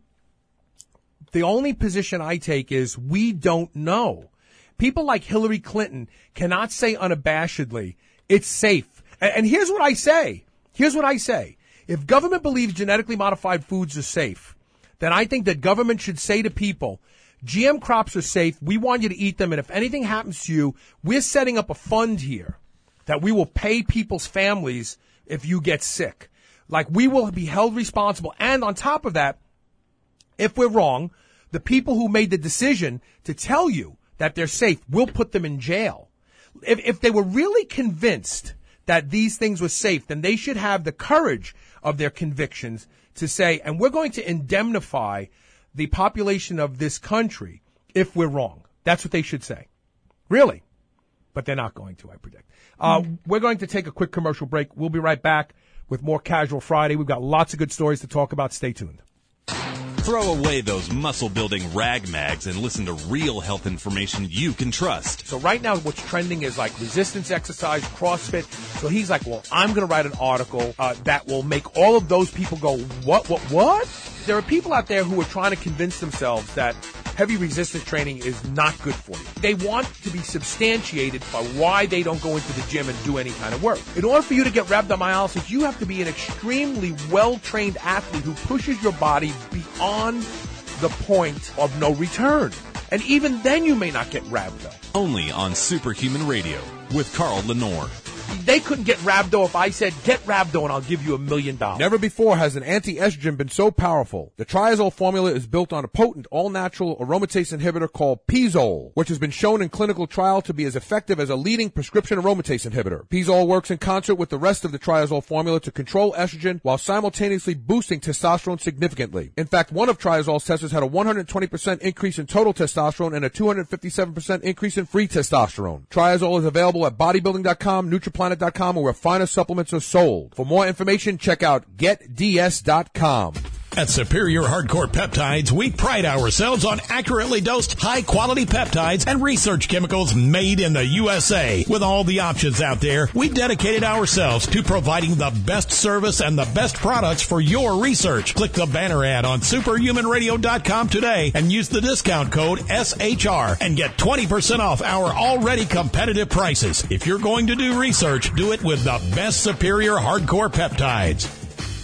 The only position I take is we don't know. People like Hillary Clinton cannot say unabashedly, it's safe. And, and here's what I say. Here's what I say. If government believes genetically modified foods are safe, then I think that government should say to people, G M crops are safe. We want you to eat them. And if anything happens to you, we're setting up a fund here that we will pay people's families if you get sick. Like, we will be held responsible. And on top of that, if we're wrong, the people who made the decision to tell you that they're safe, we'll put them in jail. If, if they were really convinced that these things were safe, then they should have the courage of their convictions to say, and we're going to indemnify the population of this country if we're wrong. That's what they should say. Really. But they're not going to, I predict. Uh, mm-hmm. We're going to take a quick commercial break. We'll be right back with more Casual Friday. We've got lots of good stories to talk about. Stay tuned. Throw away those muscle-building rag mags and listen to real health information you can trust. So right now what's trending is like resistance exercise, CrossFit. So he's like, well, I'm going to write an article uh, that will make all of those people go, what, what, what? There are people out there who are trying to convince themselves that heavy resistance training is not good for you. They want to be substantiated by why they don't go into the gym and do any kind of work. In order for you to get rhabdomyolysis, you have to be an extremely well-trained athlete who pushes your body beyond the point of no return. And even then you may not get rhabdo. Only on Superhuman Radio with Carl Lenore. They couldn't get rhabdo if I said, get rhabdo and I'll give you a million dollars. Never before has an anti-estrogen been so powerful. The Triazole formula is built on a potent all-natural aromatase inhibitor called Pizole, which has been shown in clinical trial to be as effective as a leading prescription aromatase inhibitor. Pizole works in concert with the rest of the Triazole formula to control estrogen while simultaneously boosting testosterone significantly. In fact, one of Triazole's testers had a one hundred twenty percent increase in total testosterone and a two hundred fifty-seven percent increase in free testosterone. Triazole is available at bodybuilding dot com, Nutriplanet dot com, or where finer supplements are sold. For more information, check out get d s dot com. At Superior Hardcore Peptides, we pride ourselves on accurately dosed, high-quality peptides and research chemicals made in the U S A. With all the options out there, we dedicated ourselves to providing the best service and the best products for your research. Click the banner ad on superhuman radio dot com today and use the discount code S H R and get twenty percent off our already competitive prices. If you're going to do research, do it with the best Superior Hardcore Peptides.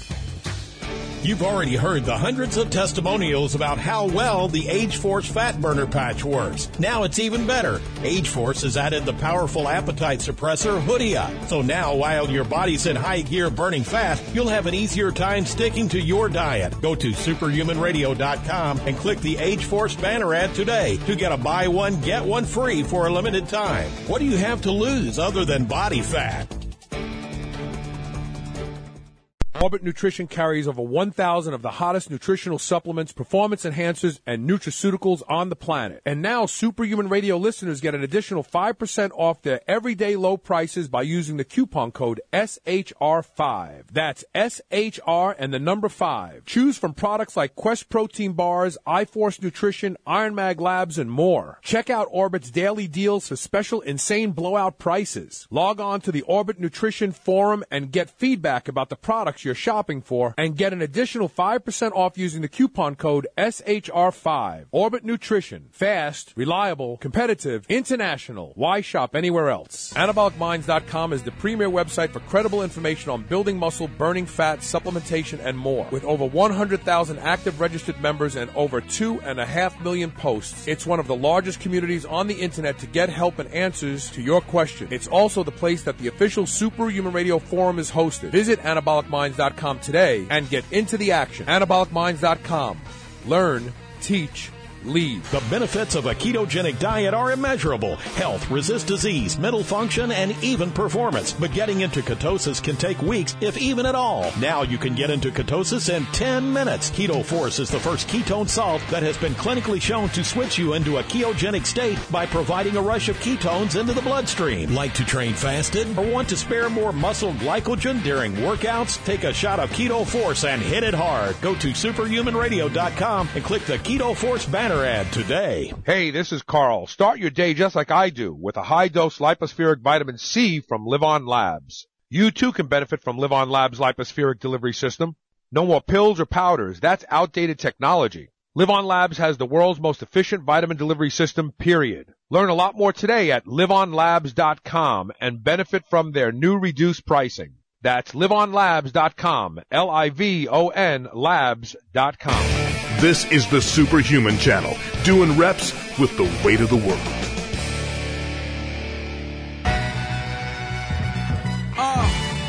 You've already heard the hundreds of testimonials about how well the Age Force Fat Burner Patch works. Now it's even better. Age Force has added the powerful appetite suppressor Hoodia. So now, while your body's in high gear burning fat, you'll have an easier time sticking to your diet. Go to superhuman radio dot com and click the Age Force banner ad today to get a buy one, get one free for a limited time. What do you have to lose other than body fat? Orbit Nutrition carries over one thousand of the hottest nutritional supplements, performance enhancers, and nutraceuticals on the planet. And now Superhuman Radio listeners get an additional five percent off their everyday low prices by using the coupon code S H R five. That's S H R and the number five. Choose from products like Quest Protein Bars, iForce Nutrition, Iron Mag Labs, and more. Check out Orbit's daily deals for special insane blowout prices. Log on to the Orbit Nutrition Forum and get feedback about the products you're shopping for and get an additional five percent off using the coupon code S H R five. Orbit Nutrition. Fast, reliable, competitive, international. Why shop anywhere else? Anabolic Minds dot com is the premier website for credible information on building muscle, burning fat, supplementation, and more. With over one hundred thousand active registered members and over two and a half million posts, it's one of the largest communities on the internet to get help and answers to your questions. It's also the place that the official Superhuman Radio Forum is hosted. Visit Anabolic Minds dot com today and get into the action. Anabolic Minds dot com. Learn, teach, lead. The benefits of a ketogenic diet are immeasurable. Health, resist disease, mental function, and even performance. But getting into ketosis can take weeks, if even at all. Now you can get into ketosis in ten minutes. Keto Force is the first ketone salt that has been clinically shown to switch you into a ketogenic state by providing a rush of ketones into the bloodstream. Like to train fasted or want to spare more muscle glycogen during workouts? Take a shot of Keto Force and hit it hard. Go to superhuman radio dot com and click the Keto Force banner ad today. Hey, this is Carl. Start your day just like I do with a high-dose lipospheric vitamin C from Live On Labs. You too can benefit from Live On Labs' lipospheric delivery system. No more pills or powders. That's outdated technology. Live On Labs has the world's most efficient vitamin delivery system, period. Learn a lot more today at live on labs dot com and benefit from their new reduced pricing. That's live on labs dot com, L I V O N labs dot com. This is the Superhuman Channel, doing reps with the weight of the world. Uh,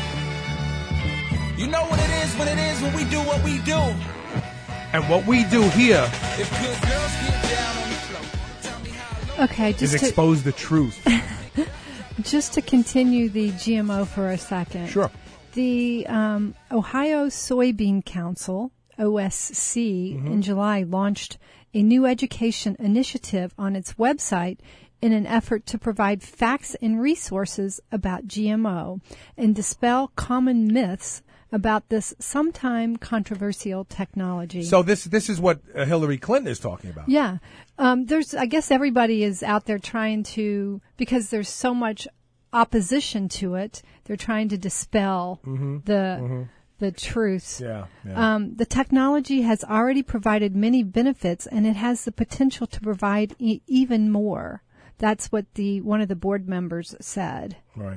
you know what it is when it is when we do what we do. And what we do here If good girls get down on the floor, tell me how Okay, is just to, expose the truth. just to continue the G M O for a second. Sure. The um, Ohio Soybean Council, O S C, Mm-hmm. in July launched a new education initiative on its website in an effort to provide facts and resources about G M O and dispel common myths about this sometime controversial technology. So this this is what uh, Hillary Clinton is talking about. Yeah. Um, there's, I guess everybody is out there trying to, because there's so much opposition to it, they're trying to dispel Mm-hmm. the Mm-hmm. the truths. Yeah, yeah. Um, the technology has already provided many benefits, and it has the potential to provide e- even more. That's what the one of the board members said. Right.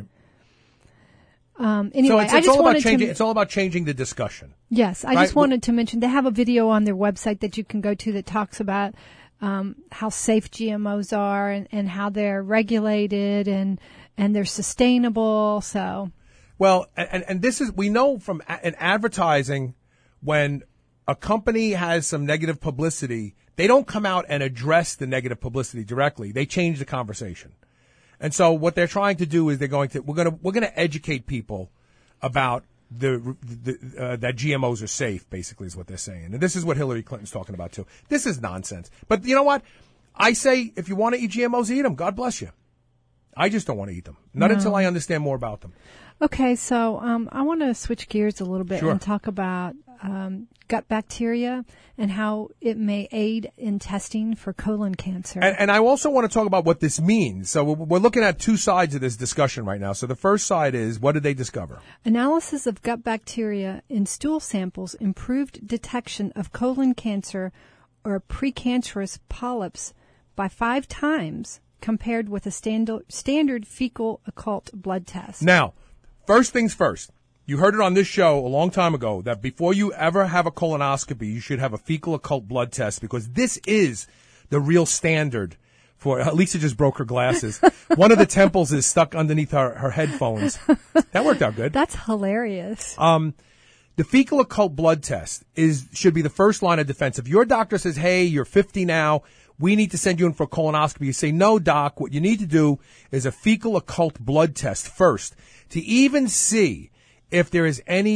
Um, anyway, so it's, I it's just all about wanted changing. to. It's all about changing the discussion. Yes, I Right? just wanted to mention they have a video on their website that you can go to that talks about um, how safe G M Os are and, and how they're regulated and and they're sustainable. So, Well, and and this is we know from a- in advertising when a company has some negative publicity, they don't come out and address the negative publicity directly. They change the conversation. And so what they're trying to do is they're going to we're going to we're going to educate people about the, the uh, that G M Os are safe, basically is what they're saying. And this is what Hillary Clinton's talking about too. This is nonsense. But you know what? I say if you want to eat G M Os, eat them. God bless you. I just don't want to eat them. Not No. until I understand more about them. okay, so um, I want to switch gears a little bit Sure. and talk about um, gut bacteria and how it may aid in testing for colon cancer. And, and I also want to talk about what this means. So we're we're looking at two sides of this discussion right now. So the first side is, what did they discover? Analysis of gut bacteria in stool samples improved detection of colon cancer or precancerous polyps by five times compared with a standard, standard fecal occult blood test. Now, first things first. You heard it on this show a long time ago that before you ever have a colonoscopy, you should have a fecal occult blood test because this is the real standard for, Lisa just broke her glasses. One of the temples is stuck underneath her, her headphones. That worked out good. That's hilarious. Um, the fecal occult blood test is should be the first line of defense. If your doctor says, hey, you're fifty now, we need to send you in for a colonoscopy, you say, no, doc, what you need to do is a fecal occult blood test first to even see if there is any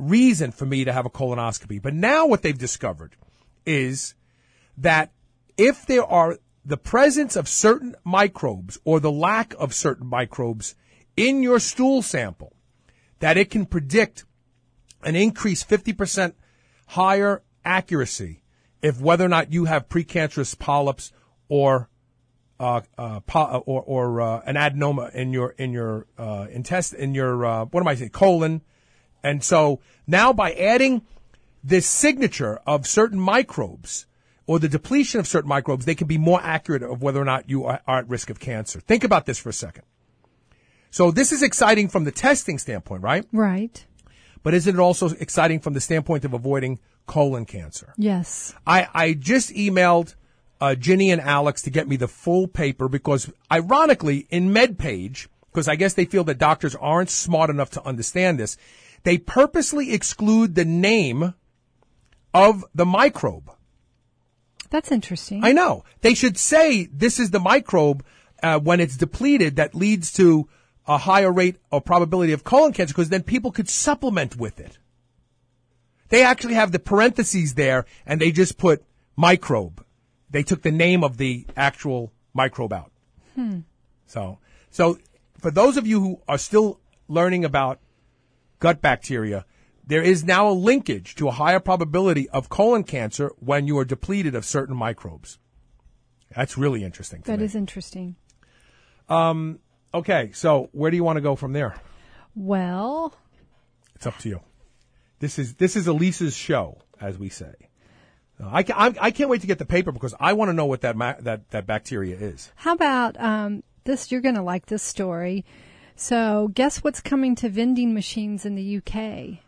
reason for me to have a colonoscopy. But now what they've discovered is that if there are the presence of certain microbes or the lack of certain microbes in your stool sample, that it can predict an increased fifty percent higher accuracy if whether or not you have precancerous polyps or uh, uh, po- or, or uh, an adenoma in your in your uh, intestine, in your uh, what am I saying, colon. And so now by adding this signature of certain microbes or the depletion of certain microbes, they can be more accurate of whether or not you are, are at risk of cancer. Think about this for a second. So this is exciting from the testing standpoint, right? Right. But isn't it also exciting from the standpoint of avoiding colon cancer? Yes. I, I just emailed uh, Ginny and Alex to get me the full paper because, ironically, in MedPage, because I guess they feel that doctors aren't smart enough to understand this, they purposely exclude the name of the microbe. That's interesting. I know. They should say this is the microbe uh, when it's depleted that leads to a higher rate or probability of colon cancer, because then people could supplement with it. They actually have the parentheses there, and they just put microbe. They took the name of the actual microbe out. Hmm. So, so for those of you who are still learning about gut bacteria, there is now a linkage to a higher probability of colon cancer when you are depleted of certain microbes. That's really interesting to That me. is interesting. Um, okay, so where do you want to go from there? Well, It's up to you. This is this is Elisa's show, as we say. Uh, I, ca- I, I can't wait to get the paper because I want to know what that ma- that that bacteria is. how about um, this? You're going to like this story. So, guess what's coming to vending machines in the U K?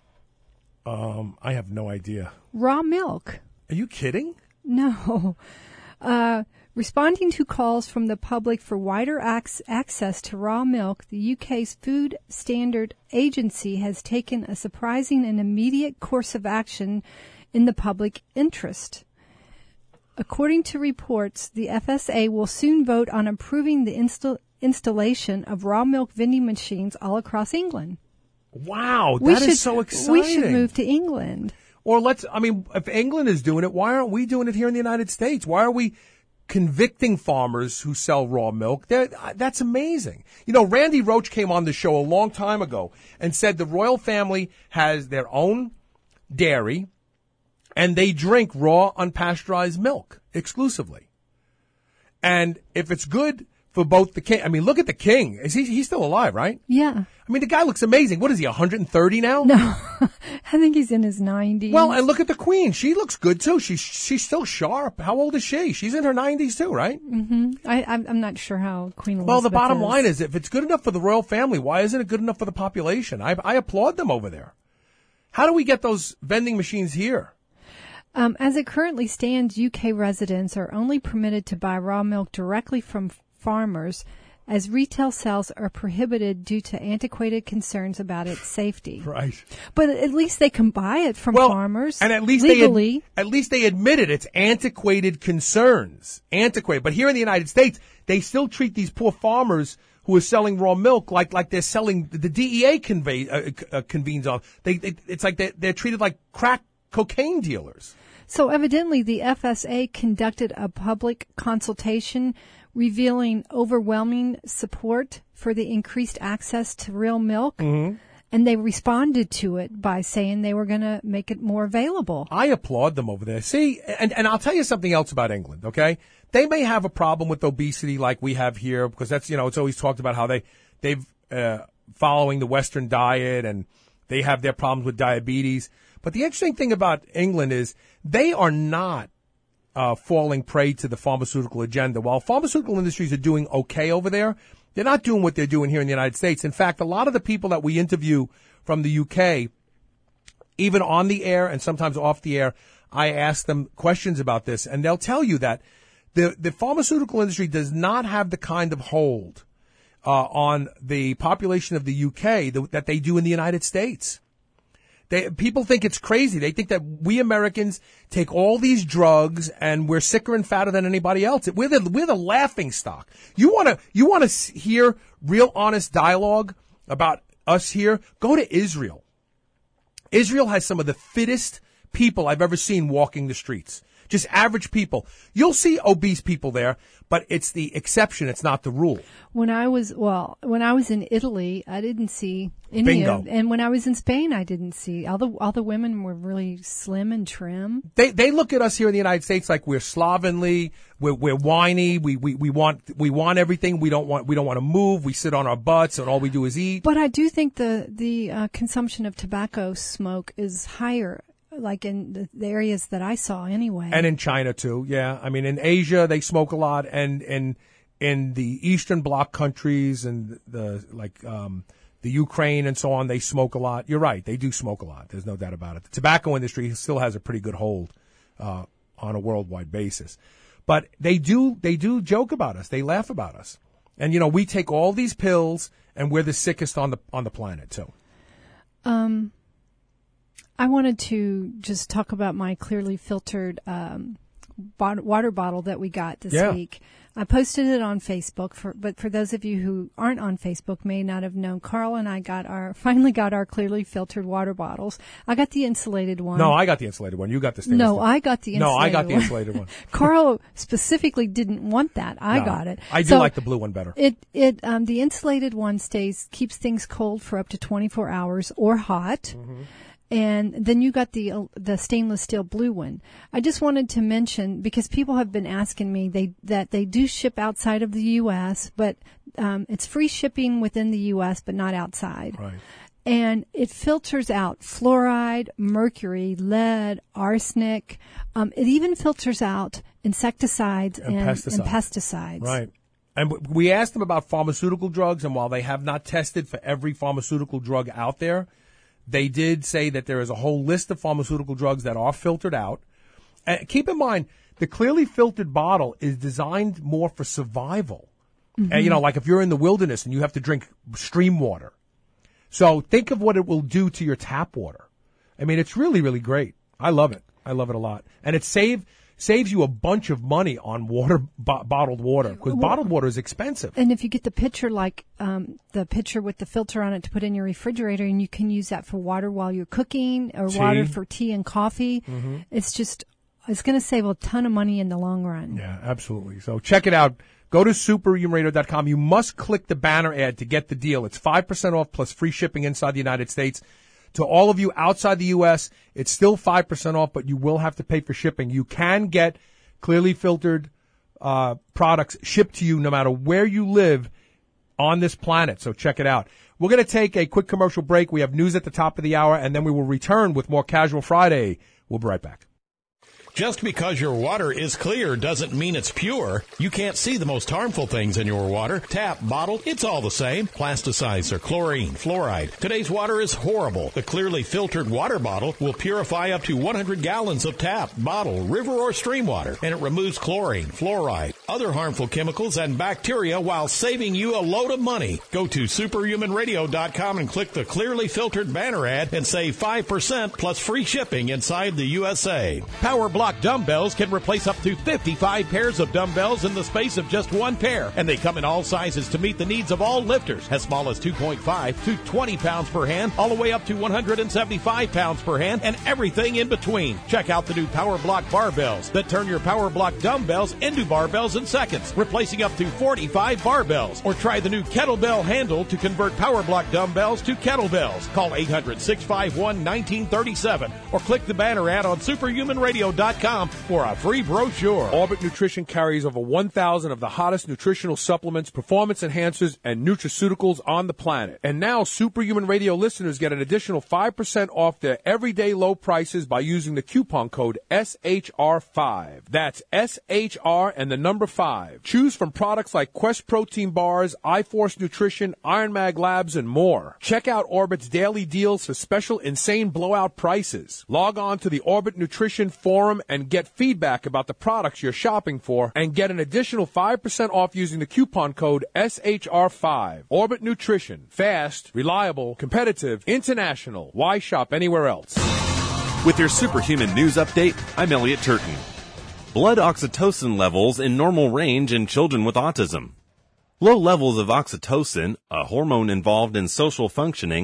Um, I have no idea. Raw milk. Are you kidding? No. Uh, responding to calls from the public for wider ac- access to raw milk, the U K's Food Standard Agency has taken a surprising and immediate course of action in the public interest. According to reports, the F S A will soon vote on approving the install- installation of raw milk vending machines all across England. Wow, We that is should- so exciting. We should move to England. Or let's, I mean, if England is doing it, why aren't we doing it here in the United States? Why are we convicting farmers who sell raw milk? They're, that's amazing. You know, Randy Roach came on the show a long time ago and said the royal family has their own dairy and they drink raw, unpasteurized milk exclusively. And if it's good for both the king, I mean, look at the king. Is he, he's still alive, right? Yeah. I mean, the guy looks amazing. What is he, one hundred thirty now? No, I think he's in his nineties. Well, and look at the queen. She looks good, too. She's she's still sharp. How old is she? She's in her nineties, too, right? Mm-hmm. I, I'm, I'm not sure how Queen Elizabeth Well, the bottom is. line is, if it's good enough for the royal family, why isn't it good enough for the population? I, I applaud them over there. How do we get those vending machines here? Um, as it currently stands, U K residents are only permitted to buy raw milk directly from farmers, as retail sales are prohibited due to antiquated concerns about its safety. Right. But at least they can buy it from Well, farmers and at least legally. they ad- at least they admitted it's antiquated concerns, antiquated. But here in the United States, they still treat these poor farmers who are selling raw milk like like they're selling the D E A convey uh, uh, convenes on. They, they it's like they they're treated like crack cocaine dealers. So evidently the F S A conducted a public consultation revealing overwhelming support for the increased access to real milk. Mm-hmm. And they responded to it by saying they were going to make it more available. I applaud them over there. See, and, and I'll tell you something else about England, okay? They may have a problem with obesity like we have here because that's, you know, it's always talked about how they, they've, uh, following the Western diet and they have their problems with diabetes. But the interesting thing about England is they are not uh, falling prey to the pharmaceutical agenda. While pharmaceutical industries are doing okay over there, they're not doing what they're doing here in the United States. In fact, a lot of the people that we interview from the U K, even on the air and sometimes off the air, I ask them questions about this, and they'll tell you that the, the pharmaceutical industry does not have the kind of hold uh, on the population of the U K that, that they do in the United States. They, people think it's crazy. They think that we Americans take all these drugs and we're sicker and fatter than anybody else. We're the, we're the laughing stock. You want to, you want to hear real honest dialogue about us here? Go to Israel. Israel has some of the fittest people I've ever seen walking the streets. Just average people. You'll see obese people there, but it's the exception. It's not the rule. When I was, well, when I was in Italy, I didn't see any Bingo. of, and when I was in Spain, I didn't see, all the, all the women were really slim and trim. They, they look at us here in the United States like we're slovenly, we're, we're whiny, we, we, we want, we want everything, we don't want, we don't want to move, we sit on our butts and all we do is eat. But I do think the, the, uh, consumption of tobacco smoke is higher. Like in the, the areas that I saw anyway. And in China too, yeah. I mean, in Asia, they smoke a lot, and, and in the Eastern Bloc countries and the, like, um, the Ukraine and so on, they smoke a lot. You're right. They do smoke a lot. There's no doubt about it. The tobacco industry still has a pretty good hold, uh, on a worldwide basis. But they do, they do joke about us. They laugh about us. And, you know, we take all these pills and we're the sickest on the, on the planet too. Um, I wanted to just talk about my clearly filtered um, bot- water bottle that we got this Yeah. week. I posted it on Facebook, for, but for those of you who aren't on Facebook may not have known, Carl and I got our finally got our clearly filtered water bottles. I got the insulated one. No, I got the insulated one. You got the stainless No, steel. I got the insulated No, I got the one. insulated one. Carl specifically didn't want that. I No, got it. I do So like the blue one better. It it um the insulated one stays keeps things cold for up to twenty-four hours or hot. Mm-hmm. And then you got the uh, the stainless steel blue one. I just wanted to mention, because people have been asking me they that they do ship outside of the U S, but um, it's free shipping within the U S, but not outside. Right. And it filters out fluoride, mercury, lead, arsenic. Um, it even filters out insecticides And and, pesticides. and pesticides. Right. And w- we asked them about pharmaceutical drugs, and while they have not tested for every pharmaceutical drug out there, they did say that there is a whole list of pharmaceutical drugs that are filtered out. And keep in mind, the clearly filtered bottle is designed more for survival. Mm-hmm. And, you know, like if you're in the wilderness and you have to drink stream water. So think of what it will do to your tap water. I mean, it's really, really great. I love it. I love it a lot. And it save, saves you a bunch of money on water, bo- bottled water, because Well, bottled water is expensive. And if you get the pitcher, like um, the pitcher with the filter on it to put in your refrigerator, and you can use that for water while you're cooking, or Tea. water for tea and coffee, Mhm. it's just, it's going to save a ton of money in the long run. Yeah, absolutely. So check it out. Go to superhuman radio dot com. You must click the banner ad to get the deal. It's five percent off plus free shipping inside the United States. To all of you outside the U S, it's still five percent off, but you will have to pay for shipping. You can get clearly filtered uh, products shipped to you no matter where you live on this planet. So check it out. We're going to take a quick commercial break. We have news at the top of the hour, and then we will return with more Casual Friday. We'll be right back. Just because your water is clear doesn't mean it's pure. You can't see the most harmful things in your water. Tap, bottled, it's all the same. Plasticides are chlorine, fluoride. Today's water is horrible. The clearly filtered water bottle will purify up to one hundred gallons of tap, bottle, river, or stream water, and it removes chlorine, fluoride, other harmful chemicals, and bacteria while saving you a load of money. Go to superhuman radio dot com and click the clearly filtered banner ad and save five percent plus free shipping inside the U S A. Power Block dumbbells can replace up to fifty-five pairs of dumbbells in the space of just one pair, and they come in all sizes to meet the needs of all lifters, as small as two point five to twenty pounds per hand, all the way up to one hundred seventy-five pounds per hand, and everything in between. Check out the new Power Block barbells that turn your Power Block dumbbells into barbells in seconds, replacing up to forty-five barbells. Or try the new kettlebell handle to convert Power Block dumbbells to kettlebells. Call eight hundred, six five one, one nine three seven or click the banner ad on superhuman radio dot com for a free brochure. Orbit Nutrition carries over one thousand of the hottest nutritional supplements, performance enhancers, and nutraceuticals on the planet. And now Superhuman Radio listeners get an additional five percent off their everyday low prices by using the coupon code S H R five. That's S H R and the number five. Choose from products like Quest Protein Bars, iForce Nutrition, Iron Mag Labs, and more. Check out Orbit's daily deals for special insane blowout prices. Log on to the Orbit Nutrition Forum and get feedback about the products you're shopping for, and get an additional five percent off using the coupon code S H R five. Orbit Nutrition. Fast, reliable, competitive, international. Why shop anywhere else? With your superhuman news update, I'm Elliot Turton. Blood oxytocin levels in normal range in children with autism. Low levels of oxytocin, a hormone involved in social functioning,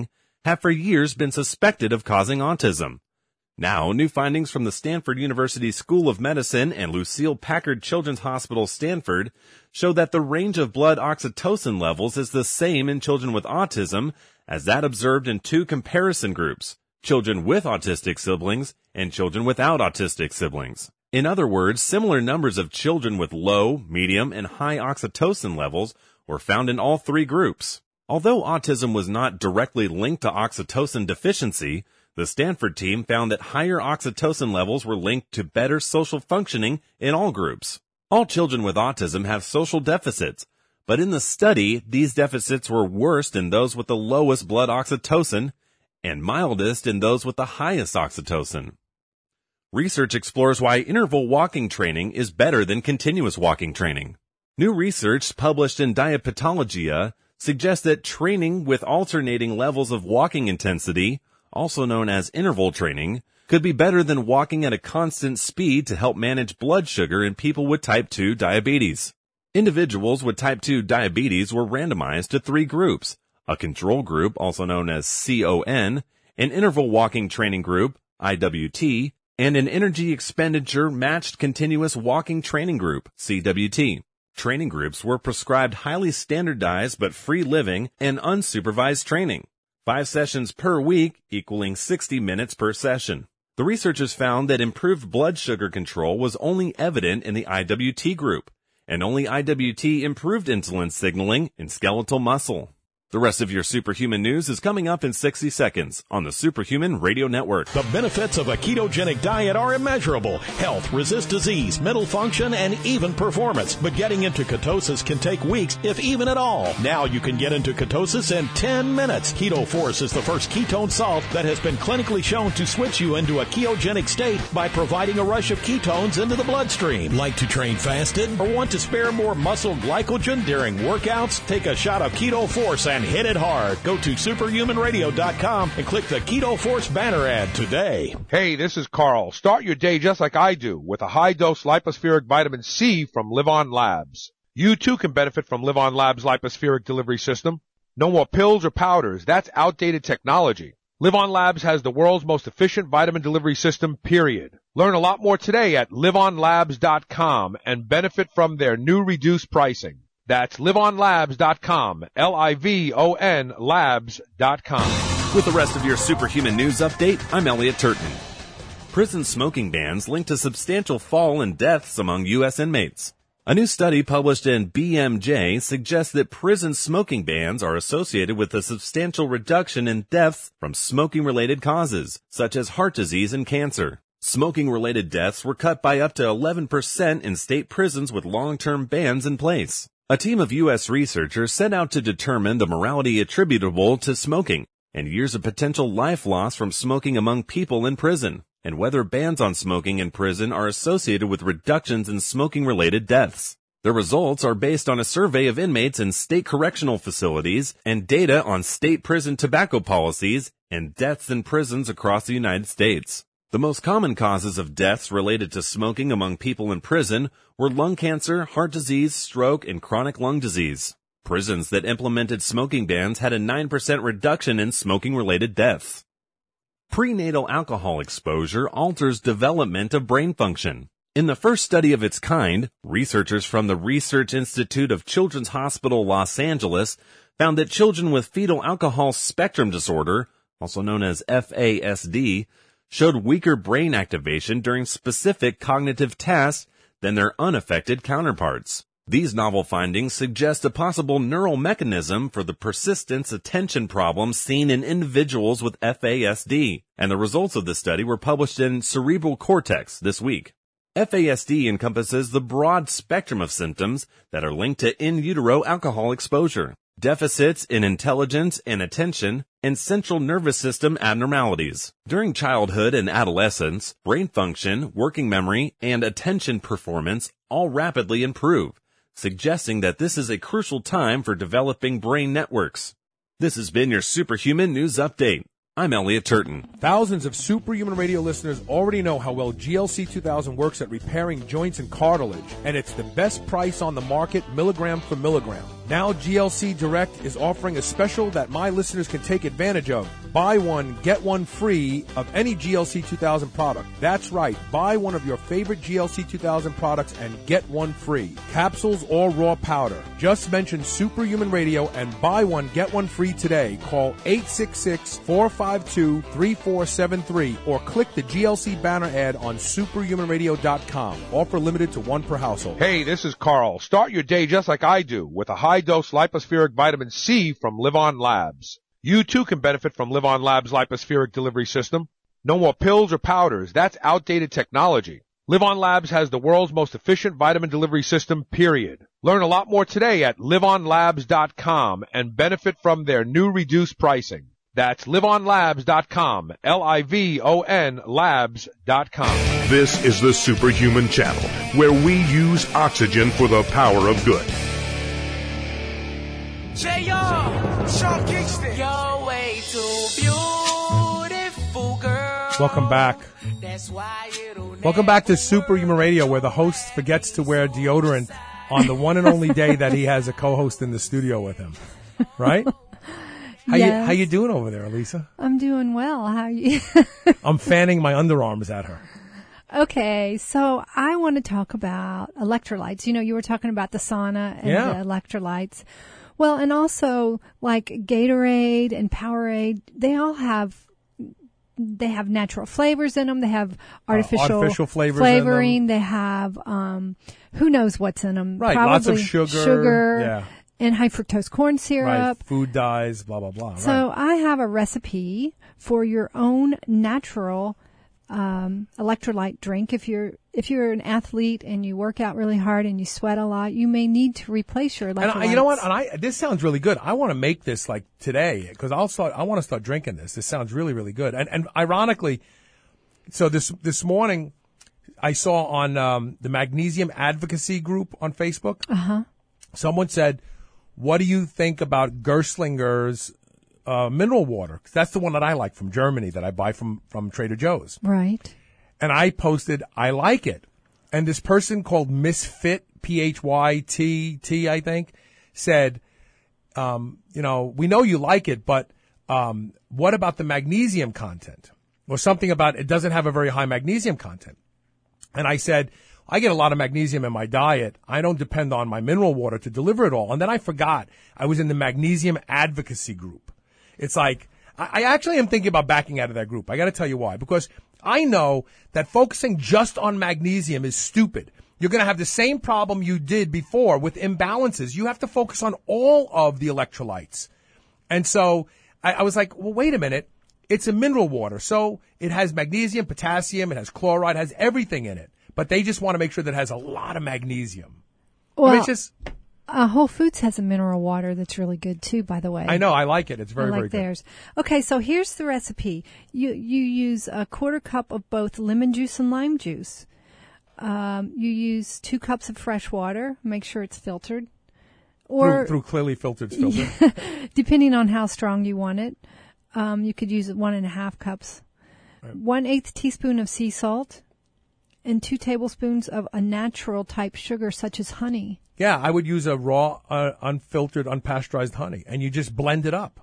have for years been suspected of causing autism. Now, new findings from the Stanford University School of Medicine and Lucile Packard Children's Hospital Stanford show that the range of blood oxytocin levels is the same in children with autism as that observed in two comparison groups, children with autistic siblings and children without autistic siblings. In other words, similar numbers of children with low, medium, and high oxytocin levels were found in all three groups. Although autism was not directly linked to oxytocin deficiency, the Stanford team found that higher oxytocin levels were linked to better social functioning in all groups. All children with autism have social deficits, but in the study, these deficits were worst in those with the lowest blood oxytocin and mildest in those with the highest oxytocin. Research explores why interval walking training is better than continuous walking training. New research published in Diabetologia suggests that training with alternating levels of walking intensity, also known as interval training, could be better than walking at a constant speed to help manage blood sugar in people with type two diabetes. Individuals with type two diabetes were randomized to three groups, a control group, also known as C O N, an interval walking training group, I W T, and an energy expenditure matched continuous walking training group, C W T. Training groups were prescribed highly standardized but free living and unsupervised training. Five sessions per week, equaling sixty minutes per session. The researchers found that improved blood sugar control was only evident in the I W T group, and only I W T improved insulin signaling in skeletal muscle. The rest of your Superhuman news is coming up in sixty seconds on the Superhuman Radio Network. The benefits of a ketogenic diet are immeasurable. Health, resist disease, mental function, and even performance. But getting into ketosis can take weeks, if even at all. Now you can get into ketosis in ten minutes. Keto Force is the first ketone salt that has been clinically shown to switch you into a ketogenic state by providing a rush of ketones into the bloodstream. Like to train fasted or want to spare more muscle glycogen during workouts? Take a shot of Keto Force and hit it hard. Go to superhuman radio dot com and click the Keto Force banner ad today. Hey, this is Carl. Start your day just like I do with a high-dose lipospheric vitamin C from Live On Labs. You too can benefit from Live On Labs' lipospheric delivery system. No more pills or powders. That's outdated technology. Live On Labs has the world's most efficient vitamin delivery system, period. Learn a lot more today at live on labs dot com and benefit from their new reduced pricing. That's live on labs dot com, L I V O N labs dot com. With the rest of your Superhuman News Update, I'm Elliot Turton. Prison smoking bans linked to substantial fall in deaths among U S inmates. A new study published in B M J suggests that prison smoking bans are associated with a substantial reduction in deaths from smoking-related causes, such as heart disease and cancer. Smoking-related deaths were cut by up to eleven percent in state prisons with long-term bans in place. A team of U S researchers set out to determine the morality attributable to smoking and years of potential life loss from smoking among people in prison, and whether bans on smoking in prison are associated with reductions in smoking-related deaths. The results are based on a survey of inmates in state correctional facilities and data on state prison tobacco policies and deaths in prisons across the United States. The most common causes of deaths related to smoking among people in prison were lung cancer, heart disease, stroke, and chronic lung disease. Prisons that implemented smoking bans had a nine percent reduction in smoking-related deaths. Prenatal alcohol exposure alters development of brain function. In the first study of its kind, researchers from the Research Institute of Children's Hospital Los Angeles found that children with fetal alcohol spectrum disorder, also known as F A S D, showed weaker brain activation during specific cognitive tasks than their unaffected counterparts. These novel findings suggest a possible neural mechanism for the persistence attention problems seen in individuals with F A S D, and the results of the study were published in Cerebral Cortex this week. F A S D encompasses the broad spectrum of symptoms that are linked to in utero alcohol exposure, deficits in intelligence and attention, and central nervous system abnormalities. During childhood and adolescence, brain function, working memory, and attention performance all rapidly improve, suggesting that this is a crucial time for developing brain networks. This has been your Superhuman News Update. I'm Elliot Turton. Thousands of Superhuman Radio listeners already know how well G L C two thousand works at repairing joints and cartilage, and it's the best price on the market, milligram for milligram. Now G L C Direct is offering a special that my listeners can take advantage of. buy one, get one free of any G L C two thousand product. That's right. Buy one of your favorite G L C two thousand products and get one free. Capsules or raw powder. Just mention Superhuman Radio and buy one, get one free today. Call eight six six, four five two, three four seven three or click the G L C banner ad on superhuman radio dot com. Offer limited to one per household. Hey, this is Carl. Start your day just like I do with a high-dose lipospheric vitamin C from Live On Labs. You too can benefit from Live On Labs' lipospheric delivery system. No more pills or powders. That's outdated technology. Live On Labs has the world's most efficient vitamin delivery system, period. Learn a lot more today at live on labs dot com and benefit from their new reduced pricing. That's live on labs dot com, L I V O N labs dot com. This is the Superhuman Channel, where we use oxygen for the power of good. J R, Sean Kingston. You're way too beautiful, girl. Welcome back. That's why it'll Welcome back to Superhuman Radio, where the host forgets to wear deodorant on the one and only day that he has a co-host in the studio with him. Right? How Yes. you how you doing over there, Lisa? I'm doing well. How are you? I'm fanning my underarms at her. Okay, so I want to talk about electrolytes. You know, you were talking about the sauna and Yeah. the electrolytes. Well, and also like Gatorade and Powerade, they all have they have natural flavors in them. They have artificial, artificial flavors in flavoring. They have um, who knows what's in them? Right, Probably lots of sugar. sugar, Yeah. and high fructose corn syrup. Right, food dyes, blah, blah, blah. So right. I have a recipe for your own natural um, electrolyte drink. If you're if you're an athlete and you work out really hard and you sweat a lot, you may need to replace your electrolytes. And I, you know what? And I this sounds really good. I want to make this like today because I'll start. I want to start drinking this. This sounds really, really good. And and ironically, so this this morning I saw on um, the Magnesium Advocacy group on Facebook. Uh huh. Someone said, "What do you think about Gerslinger's uh, mineral water?" 'Cause that's the one that I like from Germany that I buy from from Trader Joe's. Right. And I posted, I like it. And this person called Misfit, P H Y T T, I think, said, um, you know, we know you like it, but um, what about the magnesium content? Or something about it doesn't have a very high magnesium content. And I said, I get a lot of magnesium in my diet. I don't depend on my mineral water to deliver it all. And then I forgot I was in the Magnesium Advocacy group. It's like, I, I actually am thinking about backing out of that group. I got to tell you why. Because I know that focusing just on magnesium is stupid. You're going to have the same problem you did before with imbalances. You have to focus on all of the electrolytes. And so I, I was like, well, wait a minute. It's a mineral water. So it has magnesium, potassium, it has chloride, it has everything in it. But they just want to make sure that it has a lot of magnesium. Well, I mean, it's just, uh, Whole Foods has a mineral water that's really good too, by the way. I know, I like it. It's very, I like very good. theirs. Okay, so here's the recipe. You you use a quarter cup of both lemon juice and lime juice. Um, you use two cups of fresh water. Make sure it's filtered, or Through, through clearly filtered filter. depending on how strong you want it, um, you could use one and a half cups. Right. One eighth teaspoon of sea salt, and two tablespoons of a natural type sugar such as honey. Yeah, I would use a raw, uh, unfiltered, unpasteurized honey, and you just blend it up.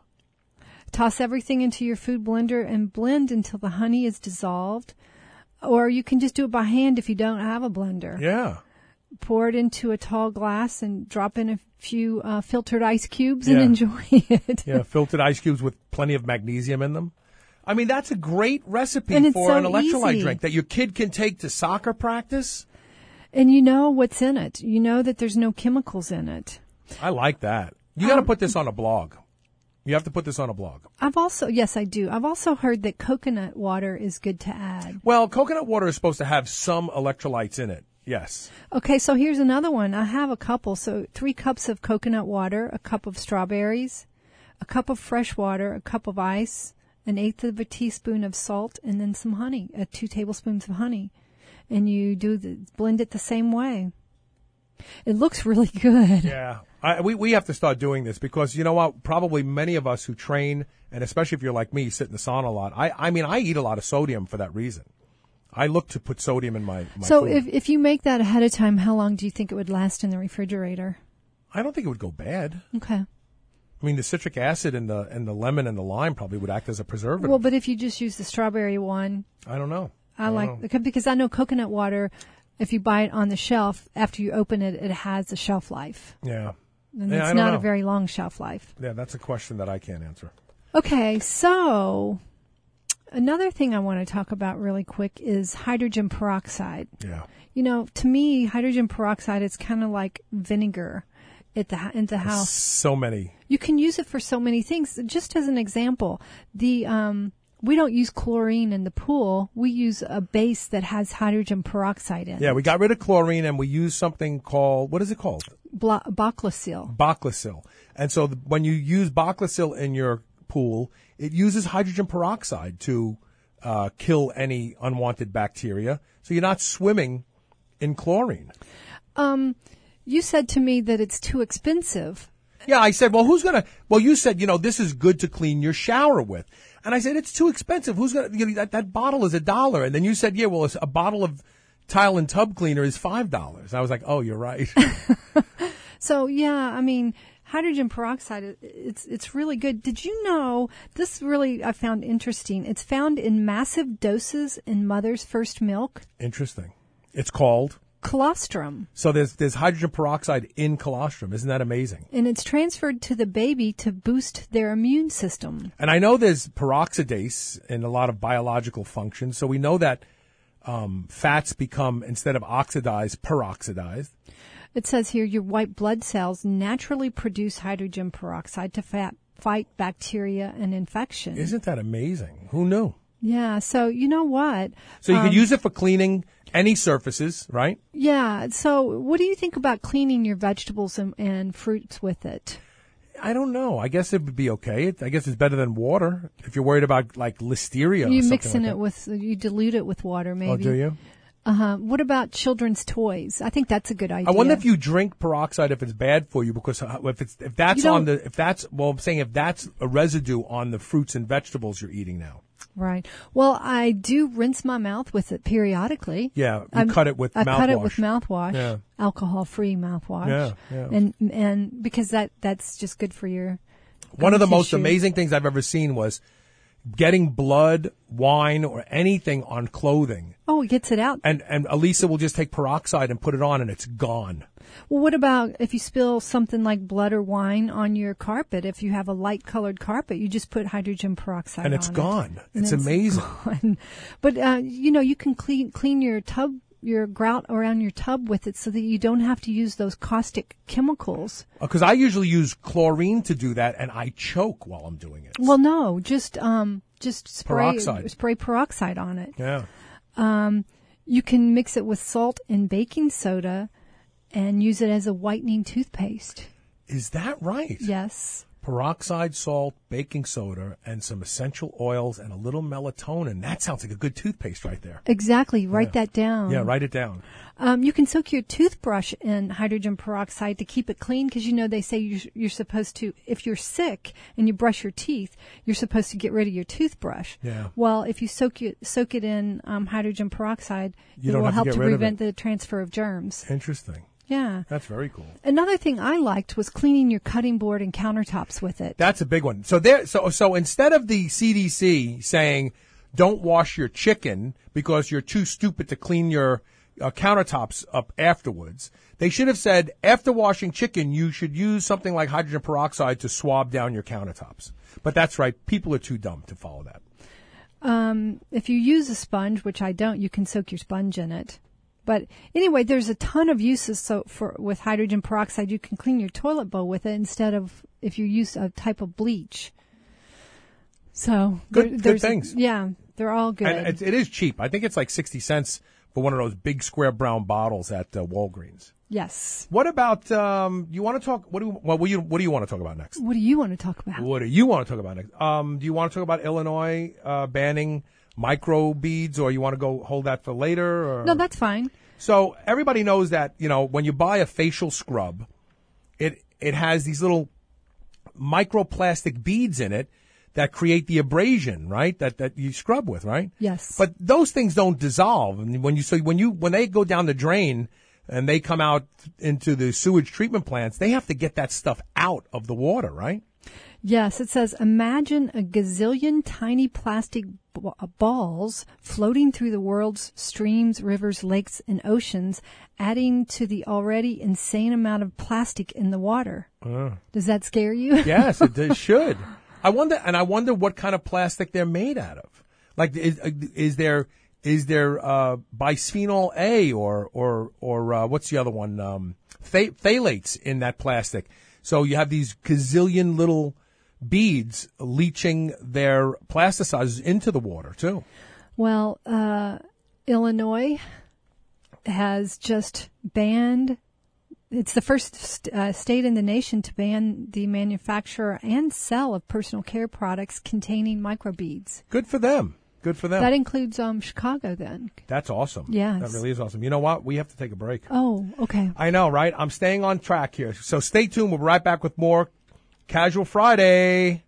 Toss everything into your food blender and blend until the honey is dissolved. Or you can just do it by hand if you don't have a blender. Yeah. Pour it into a tall glass and drop in a few uh, filtered ice cubes and Yeah. enjoy it. Yeah, filtered ice cubes with plenty of magnesium in them. I mean, that's a great recipe And it's for so an electrolyte easy. drink that your kid can take to soccer practice. And you know what's in it. You know that there's no chemicals in it. I like that. You got to put this on a blog. You have to put this on a blog. I've also, yes, I do. I've also heard that coconut water is good to add. Well, coconut water is supposed to have some electrolytes in it. Yes. Okay, so here's another one. I have a couple. So three cups of coconut water, a cup of strawberries, a cup of fresh water, a cup of ice, an eighth of a teaspoon of salt, and then some honey, uh, two tablespoons of honey. And you do the, blend it the same way. It looks really good. Yeah. I, we, we have to start doing this because, you know what, probably many of us who train, and especially if you're like me, sit in the sauna a lot. I, I mean, I eat a lot of sodium for that reason. I look to put sodium in my, my So food. if, if you make that ahead of time, how long do you think it would last in the refrigerator? I don't think it would go bad. Okay. I mean, the citric acid and the and the lemon and the lime probably would act as a preservative. Well, but if you just use the strawberry one, I don't know. I, I don't like know. because I know coconut water. If you buy it on the shelf, after you open it, it has a shelf life. Yeah. And Yeah, I it's don't not know. a very long shelf life. Yeah, that's a question that I can't answer. Okay, so another thing I want to talk about really quick is hydrogen peroxide. Yeah. You know, to me, hydrogen peroxide is kind of like vinegar at the in the house. So many. You can use it for so many things. Just as an example, the um, we don't use chlorine in the pool. We use a base that has hydrogen peroxide in it. Yeah, we got rid of chlorine and we used something called, what is it called? Bla- Baclosil. Baclosil. And so the, when you use Baclosil in your pool, it uses hydrogen peroxide to uh, kill any unwanted bacteria. So you're not swimming in chlorine. Um, you said to me that it's too expensive. Yeah, I said, well, who's going to, well, you said, you know, this is good to clean your shower with. And I said, it's too expensive. Who's going to, you know, that, that bottle is a dollar. And then you said, yeah, well, a bottle of tile and tub cleaner is five dollars. I was like, oh, you're right. So, yeah, I mean, hydrogen peroxide, it's it's really good. Did you know, this really I found interesting, it's found in massive doses in mother's first milk? Interesting. It's called? Colostrum. So there's there's hydrogen peroxide in colostrum. Isn't that amazing? And it's transferred to the baby to boost their immune system. And I know there's peroxidase in a lot of biological functions. So we know that um, fats become, instead of oxidized, peroxidized. It says here your white blood cells naturally produce hydrogen peroxide to fat, fight bacteria and infection. Isn't that amazing? Who knew? Yeah, so you know what? So you um, could use it for cleaning any surfaces, right? Yeah, so what do you think about cleaning your vegetables and, and fruits with it? I don't know. I guess it would be okay. It, I guess it's better than water if you're worried about like listeria. You or mixing like it with, you dilute it with water maybe. Oh, do you? Uh-huh. What about children's toys? I think that's a good idea. I wonder if you drink peroxide if it's bad for you, because if it's if that's on the if that's well I'm saying if that's a residue on the fruits and vegetables you're eating now. Right. Well, I do rinse my mouth with it periodically. Yeah, you I'm, cut it with I mouthwash. cut it with mouthwash, Yeah. alcohol-free mouthwash. Yeah, yeah. And and because that that's just good for your One of the gum most tissue. amazing things I've ever seen was getting blood, wine, or anything on clothing. Oh, it gets it out. And and Elisa will just take peroxide and put it on, and it's gone. Well, what about if you spill something like blood or wine on your carpet? If you have a light-colored carpet, you just put hydrogen peroxide And it's on gone. it. And It's amazing. gone. But uh, you know, you can clean clean your tub, your grout around your tub with it, so that you don't have to use those caustic chemicals. Because I usually use chlorine to do that, and I choke while I'm doing it. Well, no, just um, just spray Peroxide. spray peroxide on it. Yeah. Um, you can mix it with salt and baking soda, and use it as a whitening toothpaste. Is that right? Yes. Peroxide, salt, baking soda, and some essential oils and a little melatonin. That sounds like a good toothpaste right there. Exactly. Write Yeah. that down. Yeah, write it down. Um, you can soak your toothbrush in hydrogen peroxide to keep it clean, because you know they say you're, you're supposed to, if you're sick and you brush your teeth, you're supposed to get rid of your toothbrush. Yeah. Well, if you soak it soak it in um, hydrogen peroxide, You it don't will have to help get to rid of prevent it. the transfer of germs. Interesting. Yeah. That's very cool. Another thing I liked was cleaning your cutting board and countertops with it. That's a big one. So there, so so instead of the C D C saying, "Don't wash your chicken because you're too stupid to clean your uh, countertops up afterwards," they should have said, "After washing chicken, you should use something like hydrogen peroxide to swab down your countertops." But that's right; people are too dumb to follow that. Um, if you use a sponge, which I don't, you can soak your sponge in it. But anyway, there's a ton of uses. So for with hydrogen peroxide, you can clean your toilet bowl with it instead of if you use a type of bleach. So Good, there- good there's- things. Yeah, they're all good. And it, it is cheap. I think it's like sixty cents for one of those big square brown bottles at uh, Walgreens. Yes. What about? Um, you want to talk? What do? You, well, what do you, what do you want to talk about next? What do you want to talk about? What do you want to talk about next? Um, do you want to talk about Illinois uh, banning microbeads, or you want to go hold that for later? Or? No, that's fine. So everybody knows that, you know, when you buy a facial scrub, it it has these little microplastic beads in it that create the abrasion, right? That that you scrub with, right? Yes. But those things don't dissolve. And when you so when you when they go down the drain and they come out into the sewage treatment plants, they have to get that stuff out of the water, right? Yes, it says, imagine a gazillion tiny plastic b- balls floating through the world's streams, rivers, lakes, and oceans, adding to the already insane amount of plastic in the water. Uh. Does that scare you? Yes, it, it should. I wonder, and I wonder what kind of plastic they're made out of. Like, is, is there is there uh, bisphenol A or or or uh, what's the other one? Um, ph- phthalates in that plastic. So you have these gazillion little beads leaching their plasticizers into the water too. Well, uh, Illinois has just banned, it's the first st- uh, state in the nation to ban the manufacture and sell of personal care products containing microbeads. Good for them. Good for them. That includes um, Chicago then. That's awesome. Yes. That really is awesome. You know what? We have to take a break. Oh, okay. I know, right? I'm staying on track here. So stay tuned. We'll be right back with more Casual Friday.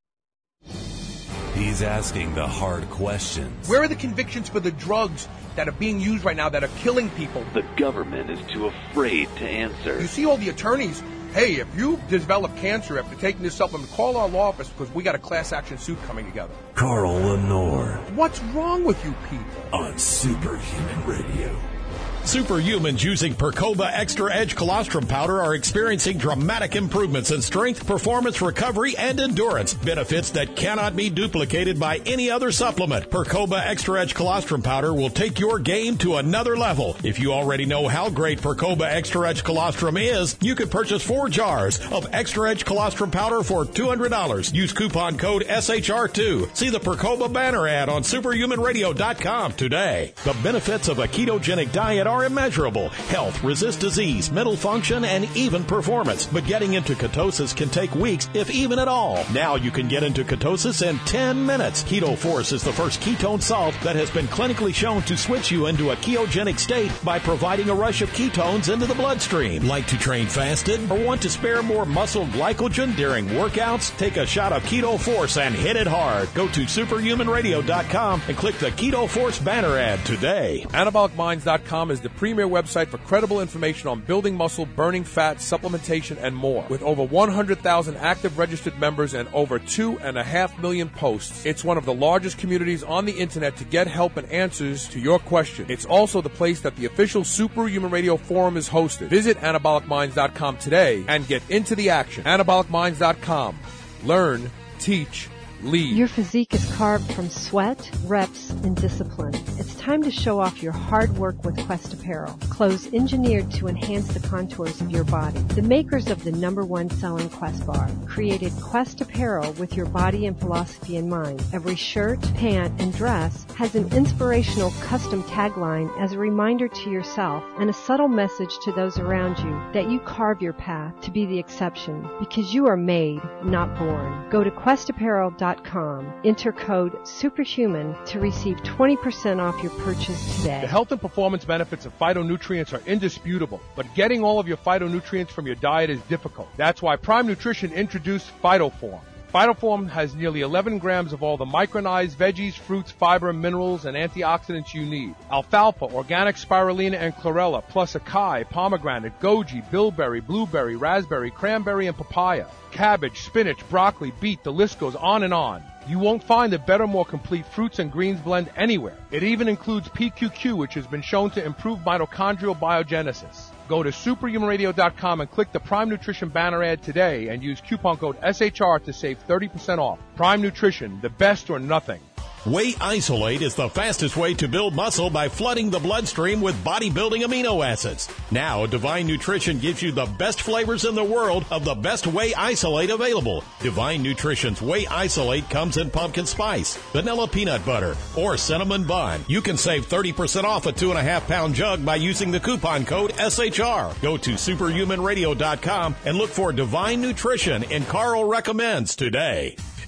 He's asking the hard questions. Where are the convictions for the drugs that are being used right now that are killing people? The government is too afraid to answer. You see all the attorneys, hey, if you develop cancer after taking this supplement, call our law office because we got a class action suit coming together. Carl Lenore. What's wrong with you people? On Superhuman Radio. Superhumans using Percoba Extra Edge Colostrum Powder are experiencing dramatic improvements in strength, performance, recovery, and endurance. Benefits that cannot be duplicated by any other supplement. Percoba Extra Edge Colostrum Powder will take your game to another level. If you already know how great Percoba Extra Edge Colostrum is, you could purchase four jars of Extra Edge Colostrum Powder for two hundred dollars. Use coupon code S H R two. See the Percoba banner ad on superhuman radio dot com today. The benefits of a ketogenic diet are immeasurable. Health, resist disease, mental function, and even performance. But getting into ketosis can take weeks, if even at all. Now you can get into ketosis in ten minutes. Keto Force is the first ketone salt that has been clinically shown to switch you into a ketogenic state by providing a rush of ketones into the bloodstream. Like to train fasted or want to spare more muscle glycogen during workouts? Take a shot of Keto Force and hit it hard. Go to superhuman radio dot com and click the Keto Force banner ad today. anabolic minds dot com is the premier website for credible information on building muscle, burning fat, supplementation, and more. With over one hundred thousand active registered members and over two and a half million posts, it's one of the largest communities on the internet to get help and answers to your questions. It's also the place that the official Superhuman Radio Forum is hosted. Visit anabolic minds dot com today and get into the action. anabolic minds dot com. Learn, teach, lead. Your physique is carved from sweat, reps, and discipline. It's time to show off your hard work with Quest Apparel. Clothes engineered to enhance the contours of your body. The makers of the number one selling Quest bar created Quest Apparel with your body and philosophy in mind. Every shirt, pant, and dress has an inspirational custom tagline as a reminder to yourself and a subtle message to those around you that you carve your path to be the exception because you are made, not born. Go to quest apparel dot com. Enter code SUPERHUMAN to receive twenty percent off your purchase today. The health and performance benefits of phytonutrients are indisputable, but getting all of your phytonutrients from your diet is difficult. That's why Prime Nutrition introduced PhytoForm. PhytoForm has nearly eleven grams of all the micronized veggies, fruits, fiber, minerals, and antioxidants you need. Alfalfa, organic spirulina, and chlorella, plus acai, pomegranate, goji, bilberry, blueberry, raspberry, cranberry, and papaya. Cabbage, spinach, broccoli, beet, the list goes on and on. You won't find a better, more complete fruits and greens blend anywhere. It even includes P Q Q, which has been shown to improve mitochondrial biogenesis. Go to superhuman radio dot com and click the Prime Nutrition banner ad today and use coupon code S H R to save thirty percent off. Prime Nutrition, the best or nothing. Whey Isolate is the fastest way to build muscle by flooding the bloodstream with bodybuilding amino acids. Now, Divine Nutrition gives you the best flavors in the world of the best Whey Isolate available. Divine Nutrition's Whey Isolate comes in pumpkin spice, vanilla peanut butter, or cinnamon bun. You can save thirty percent off a two and a half pound jug by using the coupon code S H R. Go to superhuman radio dot com and look for Divine Nutrition in Carl Recommends today.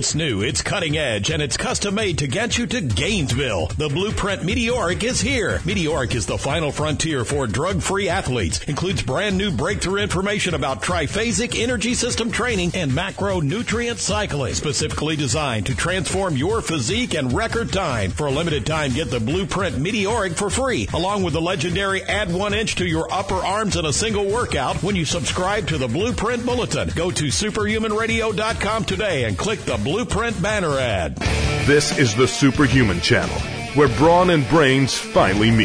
It's new, it's cutting edge, and it's custom made to get you to Gainesville. The Blueprint Meteoric is here. Meteoric is the final frontier for drug-free athletes. Includes brand new breakthrough information about triphasic energy system training and macronutrient cycling, specifically designed to transform your physique in record time. For a limited time, get the Blueprint Meteoric for free, along with the legendary Add One Inch to Your Upper Arms in a Single Workout when you subscribe to the Blueprint Bulletin. Go to superhuman radio dot com today and click the Blueprint banner ad. This is the Superhuman Channel, where brawn and brains finally meet.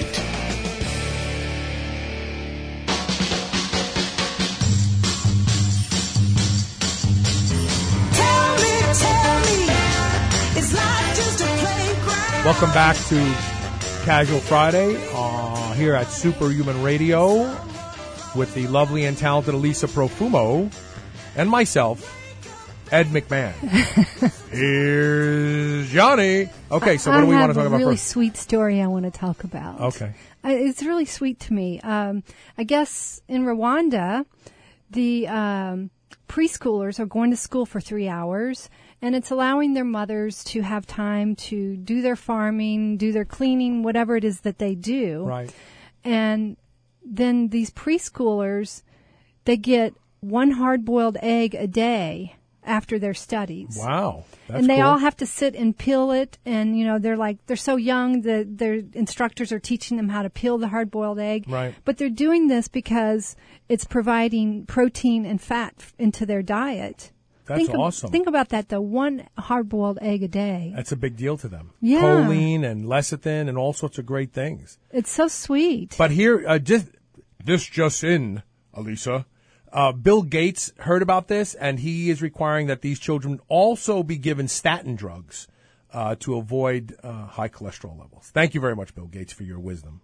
Tell me, tell me, it's not just a playground. Welcome back to Casual Friday uh, here at Superhuman Radio with the lovely and talented Elisa Profumo and myself, Ed McMahon. Here's Johnny. Okay, so what I do we want to have talk a about really first? sweet story I want to talk about. Okay. Uh, It's really sweet to me. Um, I guess in Rwanda, the um, preschoolers are going to school for three hours, and it's allowing their mothers to have time to do their farming, do their cleaning, whatever it is that they do. Right. And then these preschoolers, they get one hard-boiled egg a day after their studies. Wow. That's and they cool. all have to sit and peel it, and you know they're like they're so young that their instructors are teaching them how to peel the hard-boiled egg. Right. But they're doing this because it's providing protein and fat f- into their diet. That's think ab- awesome. think about that, though. One hard-boiled egg a day. That's a big deal to them. Yeah. Choline and lecithin and all sorts of great things. It's so sweet. But here, uh, just this just in, Elisa, uh, Bill Gates heard about this, and he is requiring that these children also be given statin drugs uh, to avoid uh, high cholesterol levels. Thank you very much, Bill Gates, for your wisdom.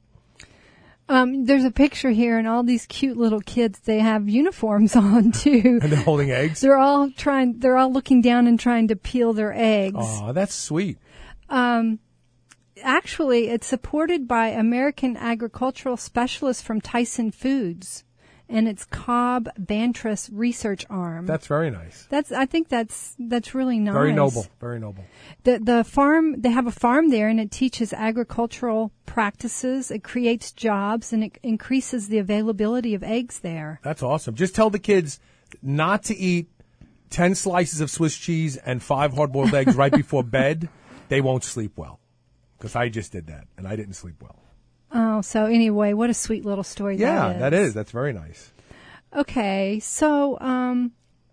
Um, there's a picture here, and all these cute little kids, they have uniforms on, too. And they're holding eggs? They're all trying, they're all looking down and trying to peel their eggs. Oh, that's sweet. Um, actually, it's supported by American agricultural specialists from Tyson Foods, and it's Cobb Bantress Research Arm. That's very nice. That's, I think that's, that's really nice. Very noble. Very noble. The, the farm, they have a farm there, and it teaches agricultural practices, it creates jobs, and it increases the availability of eggs there. That's awesome. Just tell the kids not to eat ten slices of Swiss cheese and five hard-boiled eggs right before bed. They won't sleep well. Because I just did that, and I didn't sleep well. Oh, so anyway, what a sweet little story Yeah, that is. that is. That's very nice. Okay, so um,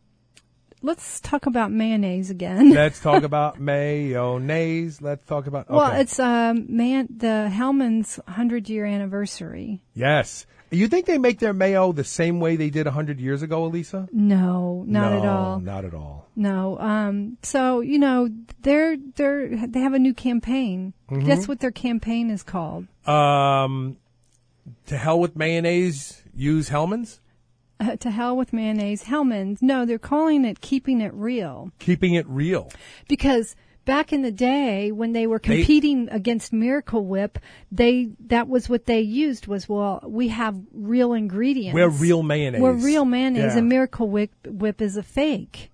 let's talk about mayonnaise again. Let's talk about mayonnaise. Let's talk about... Okay. Well, it's um, man, the Hellman's one hundred year anniversary. Yes. You think they make their mayo the same way they did one hundred years ago, Elisa? No, not no, at all. not at all. No. Um, so, you know, they're, they're, they have a new campaign. Mhm. Guess what their campaign is called? Um, to hell with mayonnaise, use Hellman's? Uh, to hell with mayonnaise. Hellman's. No, they're calling it Keeping It Real. Keeping it real. Because back in the day when they were They- competing against Miracle Whip, they that was what they used was, well, we have real ingredients. We're real mayonnaise. We're real mayonnaise, Yeah. and Miracle Whip, Whip is a fake.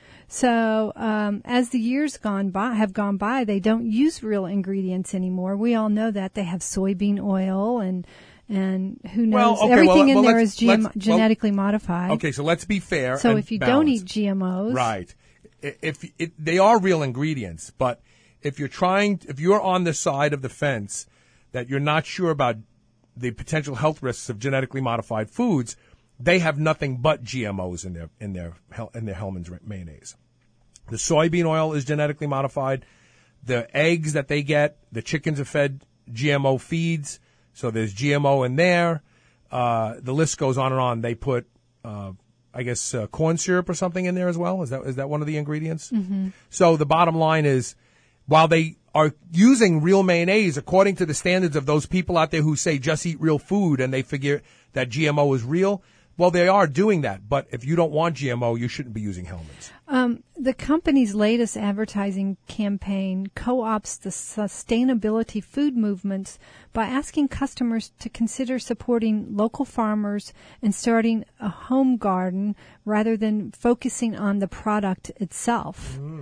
So um, as the years gone by have gone by, they don't use real ingredients anymore. We all know that they have soybean oil and and who knows, Well, okay, everything well, in well, there let's- is G M, let's- well, genetically modified. Okay, so let's be fair. So and if you balanced. don't eat G M Os, Right. I- If it, they are real ingredients, but if you're trying, if you're on the side of the fence that you're not sure about the potential health risks of genetically modified foods, they have nothing but G M Os in their in their Hel- in their Hellman's mayonnaise. The soybean oil is genetically modified. The eggs that they get, the chickens are fed G M O feeds, so there's G M O in there. Uh, the list goes on and on. They put, uh, I guess, uh, corn syrup or something in there as well. Is that is that one of the ingredients? Mhm. So the bottom line is, while they are using real mayonnaise according to the standards of those people out there who say just eat real food and they figure that G M O is real, well, they are doing that. But if you don't want G M O, you shouldn't be using Hellman's. Um, the company's latest advertising campaign co-ops the sustainability food movements by asking customers to consider supporting local farmers and starting a home garden rather than focusing on the product itself. Mm.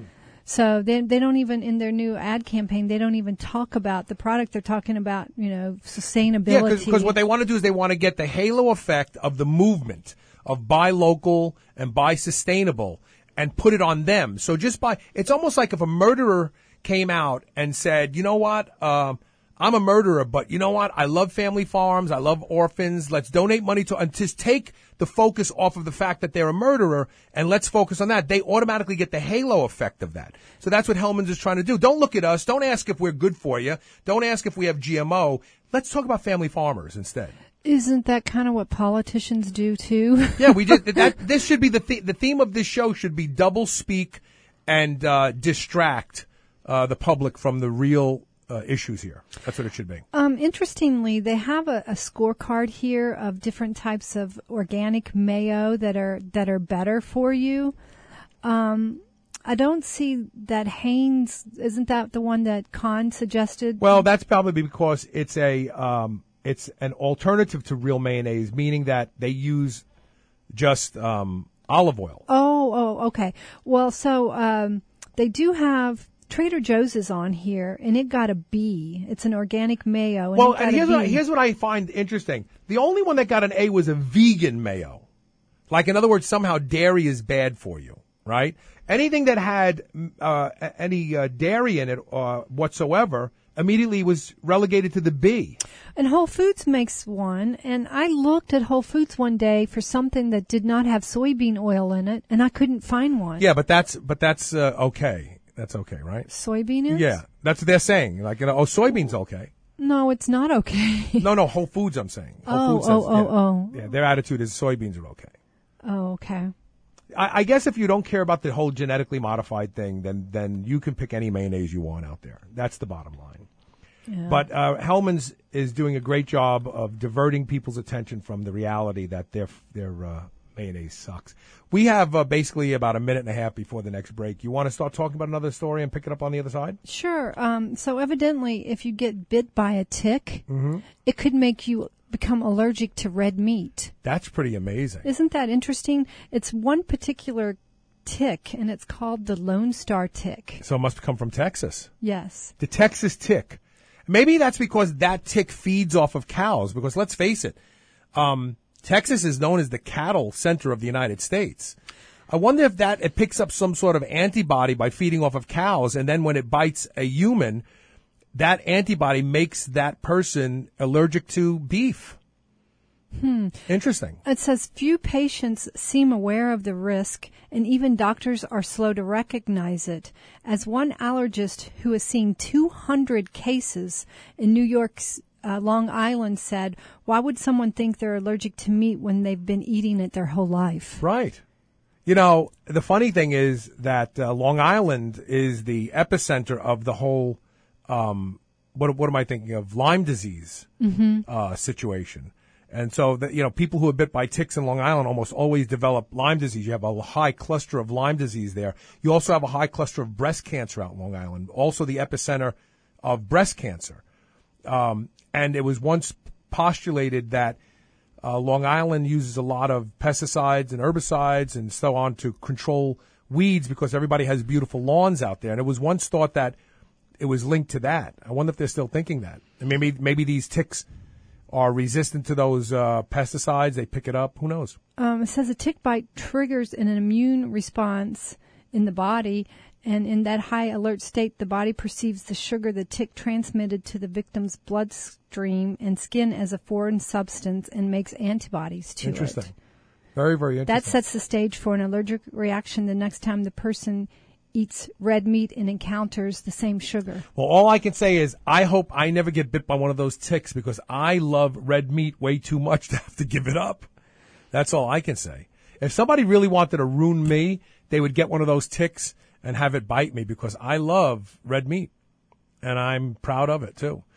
So they they don't even, in their new ad campaign, they don't even talk about the product. They're talking about, you know, sustainability. Yeah, because what they want to do is they want to get the halo effect of the movement of buy local and buy sustainable and put it on them. So just buy, it's almost like if a murderer came out and said, you know what, um, I'm a murderer, but you know what? I love family farms. I love orphans. Let's donate money to, and just take the focus off of the fact that they're a murderer and let's focus on that. They automatically get the halo effect of that. So that's what Hellmann's is trying to do. Don't look at us. Don't ask if we're good for you. Don't ask if we have G M O. Let's talk about family farmers instead. Isn't that kind of what politicians do too? Yeah, we did that. This should be the the, the theme of this show should be double speak and uh, distract uh, the public from the real Uh, issues here. That's what it should be. Um, interestingly, they have a, a scorecard here of different types of organic mayo that are that are better for you. Um, I don't see that Hanes, isn't that the one that Kahn suggested? Well, that's probably because it's a um, it's an alternative to real mayonnaise, meaning that they use just um, olive oil. Oh, oh, okay. Well, so um, they do have. Trader Joe's is on here, and it got a B. It's an organic mayo. And well, it got and here's a B. what, I, here's what I find interesting. The only one that got an A was a vegan mayo. Like, in other words, somehow dairy is bad for you, right? Anything that had uh, any uh, dairy in it uh, whatsoever immediately was relegated to the B. And Whole Foods makes one, and I looked at Whole Foods one day for something that did not have soybean oil in it, and I couldn't find one. Yeah, but that's but that's uh, okay. That's okay, right? Soybean is? Yeah, that's what they're saying. Like, you know, oh, soybean's okay. No, it's not okay. no, no, Whole Foods, I'm saying. Whole oh, Foods oh, says, oh, yeah, oh. Yeah, their attitude is soybeans are okay. Oh, okay. I, I guess if you don't care about the whole genetically modified thing, then then you can pick any mayonnaise you want out there. That's the bottom line. Yeah. But uh, Hellmann's is doing a great job of diverting people's attention from the reality that their their uh, mayonnaise sucks. We have uh, basically about a minute and a half before the next break. You want to start talking about another story and pick it up on the other side? Sure. Um, so evidently, if you get bit by a tick, mm-hmm. it could make you become allergic to red meat. That's pretty amazing. Isn't that interesting? It's one particular tick, and it's called the Lone Star tick. So it must come from Texas. Yes. The Texas tick. Maybe that's because that tick feeds off of cows, because let's face it, um, Texas is known as the cattle center of the United States. I wonder if that it picks up some sort of antibody by feeding off of cows, and then when it bites a human, that antibody makes that person allergic to beef. Hmm. Interesting. It says few patients seem aware of the risk, and even doctors are slow to recognize it. As one allergist who has seen two hundred cases in New York's Uh, Long Island said, why would someone think they're allergic to meat when they've been eating it their whole life? Right. You know, the funny thing is that uh, Long Island is the epicenter of the whole, um, what, what am I thinking of, Lyme disease mm-hmm. uh, situation. And so, the, you know, people who are bit by ticks in Long Island almost always develop Lyme disease. You have a high cluster of Lyme disease there. You also have a high cluster of breast cancer out in Long Island, also the epicenter of breast cancer. Um, and it was once postulated that uh, Long Island uses a lot of pesticides and herbicides and so on to control weeds because everybody has beautiful lawns out there. And it was once thought that it was linked to that. I wonder if they're still thinking that. And maybe maybe these ticks are resistant to those uh, pesticides. They pick it up. Who knows? Um, it says a tick bite triggers an immune response in the body. And in that high alert state, the body perceives the sugar the tick transmitted to the victim's bloodstream and skin as a foreign substance and makes antibodies to interesting. it. Very, very interesting. That sets the stage for an allergic reaction the next time the person eats red meat and encounters the same sugar. Well, all I can say is I hope I never get bit by one of those ticks because I love red meat way too much to have to give it up. That's all I can say. If somebody really wanted to ruin me, they would get one of those ticks and have it bite me because I love red meat, and I'm proud of it, too.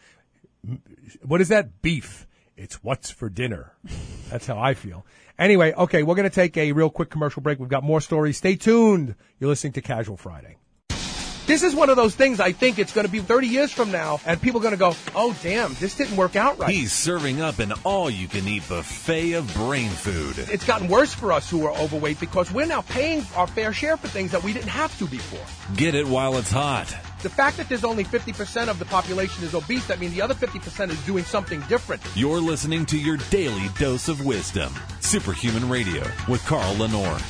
What is that? Beef. It's what's for dinner. That's how I feel. Anyway, okay, we're going to take a real quick commercial break. We've got more stories. Stay tuned. You're listening to Casual Friday. This is one of those things I think it's going to be thirty years from now, and people are going to go, oh, damn, this didn't work out right. He's serving up an all-you-can-eat buffet of brain food. It's gotten worse for us who are overweight because we're now paying our fair share for things that we didn't have to before. Get it while it's hot. The fact that there's only fifty percent of the population is obese, that means the other fifty percent is doing something different. You're listening to your daily dose of wisdom. Superhuman Radio with Carl Lenore.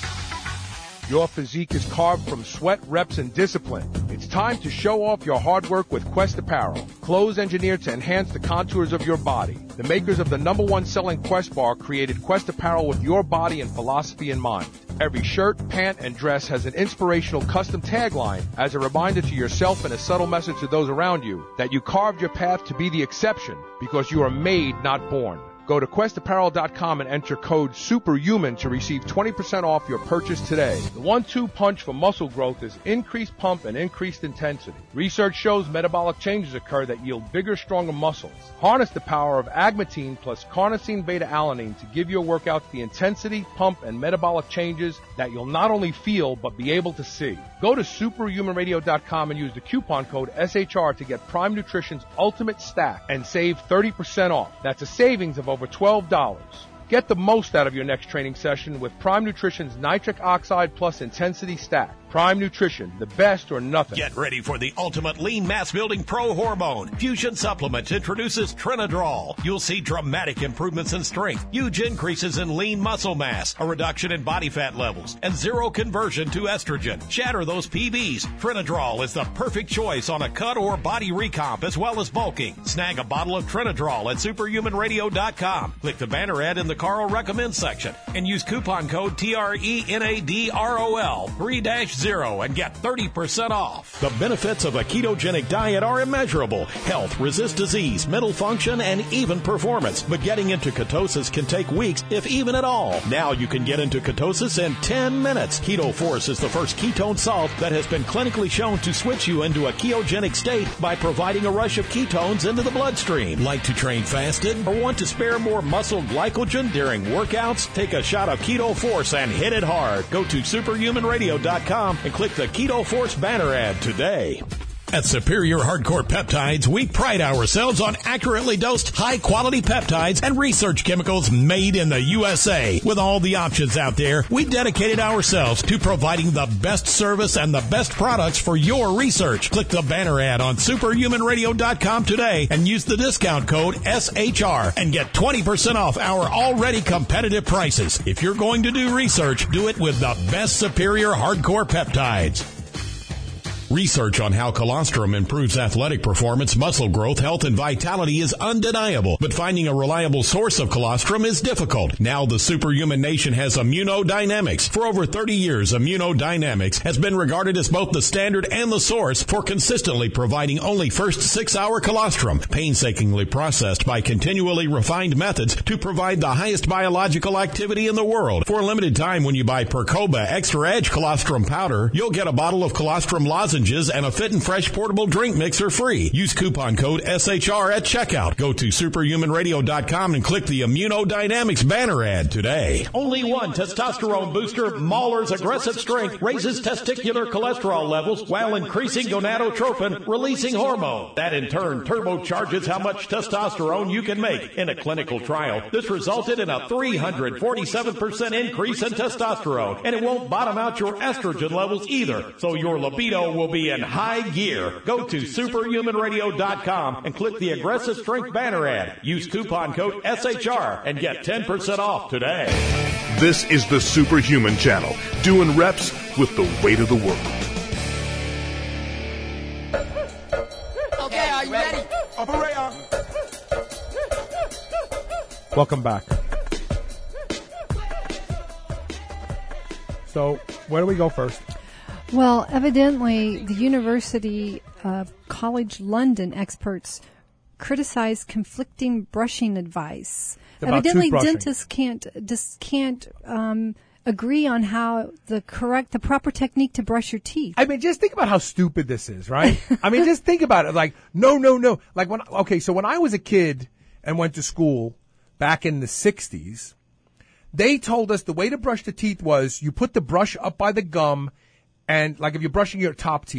Your physique is carved from sweat, reps, and discipline. It's time to show off your hard work with Quest Apparel. Clothes engineered to enhance the contours of your body. The makers of the number one selling Quest bar created Quest Apparel with your body and philosophy in mind. Every shirt, pant, and dress has an inspirational custom tagline as a reminder to yourself and a subtle message to those around you that you carved your path to be the exception because you are made, not born. Go to quest apparel dot com and enter code SUPERHUMAN to receive twenty percent off your purchase today. The one two punch for muscle growth is increased pump and increased intensity. Research shows metabolic changes occur that yield bigger, stronger muscles. Harness the power of agmatine plus carnosine beta-alanine to give your workouts the intensity, pump, and metabolic changes that you'll not only feel but be able to see. Go to superhuman radio dot com and use the coupon code S H R to get Prime Nutrition's Ultimate Stack and save thirty percent off. That's a savings of over twelve dollars. Get the most out of your next training session with Prime Nutrition's Nitric Oxide Plus Intensity Stack. Prime Nutrition, the best or nothing. Get ready for the ultimate lean mass building pro hormone. Fusion Supplements introduces Trinadrol. You'll see dramatic improvements in strength, huge increases in lean muscle mass, a reduction in body fat levels, and zero conversion to estrogen. Shatter those P Bs. Trinadrol is the perfect choice on a cut or body recomp as well as bulking. Snag a bottle of Trinadrol at superhuman radio dot com. Click the banner ad in the Carl Recommends section and use coupon code T R E N A D R O L three dash zero and get thirty percent off. The benefits of a ketogenic diet are immeasurable. Health, resist disease, mental function, and even performance. But getting into ketosis can take weeks, if even at all. Now you can get into ketosis in ten minutes. Keto Force is the first ketone salt that has been clinically shown to switch you into a ketogenic state by providing a rush of ketones into the bloodstream. Like to train fasted or want to spare more muscle glycogen during workouts? Take a shot of Keto Force and hit it hard. Go to superhuman radio dot com and click the Keto Force banner ad today. At Superior Hardcore Peptides, we pride ourselves on accurately dosed, high-quality peptides and research chemicals made in the U S A. With all the options out there, we dedicated ourselves to providing the best service and the best products for your research. Click the banner ad on superhuman radio dot com today and use the discount code S H R and get twenty percent off our already competitive prices. If you're going to do research, do it with the best Superior Hardcore Peptides. Research on how colostrum improves athletic performance, muscle growth, health, and vitality is undeniable, but finding a reliable source of colostrum is difficult. Now the Superhuman Nation has Immunodynamics. For over thirty years, Immunodynamics has been regarded as both the standard and the source for consistently providing only first six-hour colostrum, painstakingly processed by continually refined methods to provide the highest biological activity in the world. For a limited time, when you buy Percoba Extra Edge Colostrum Powder, you'll get a bottle of colostrum lozenges and a Fit and Fresh portable drink mixer free. Use coupon code S H R at checkout. Go to superhuman radio dot com and click the Immunodynamics banner ad today. Only one testosterone booster, Mahler's Aggressive Strength, raises testicular cholesterol levels while increasing gonadotropin, releasing hormone. That in turn turbocharges how much testosterone you can make. In a clinical trial, this resulted in a three hundred forty-seven percent increase in testosterone, and it won't bottom out your estrogen levels either, so your libido will be in high gear. Go to superhuman radio dot com and click the Aggressive Strength banner ad. Use coupon code S H R and get ten percent off today. This is the Superhuman Channel, doing reps with the weight of the world. Okay, are you ready? Operator. Welcome back. So, where do we go first? Well, evidently, the University of College London experts criticize conflicting brushing advice. About Evidently, toothbrushing. dentists can't just can't um, agree on how the correct, the proper technique to brush your teeth. I mean, just think about how stupid this is, right? I mean, just think about it. Like, no, no, no. Like when, okay, so when I was a kid and went to school back in the sixties, they told us the way to brush the teeth was you put the brush up by the gum. And like if you're brushing your top teeth,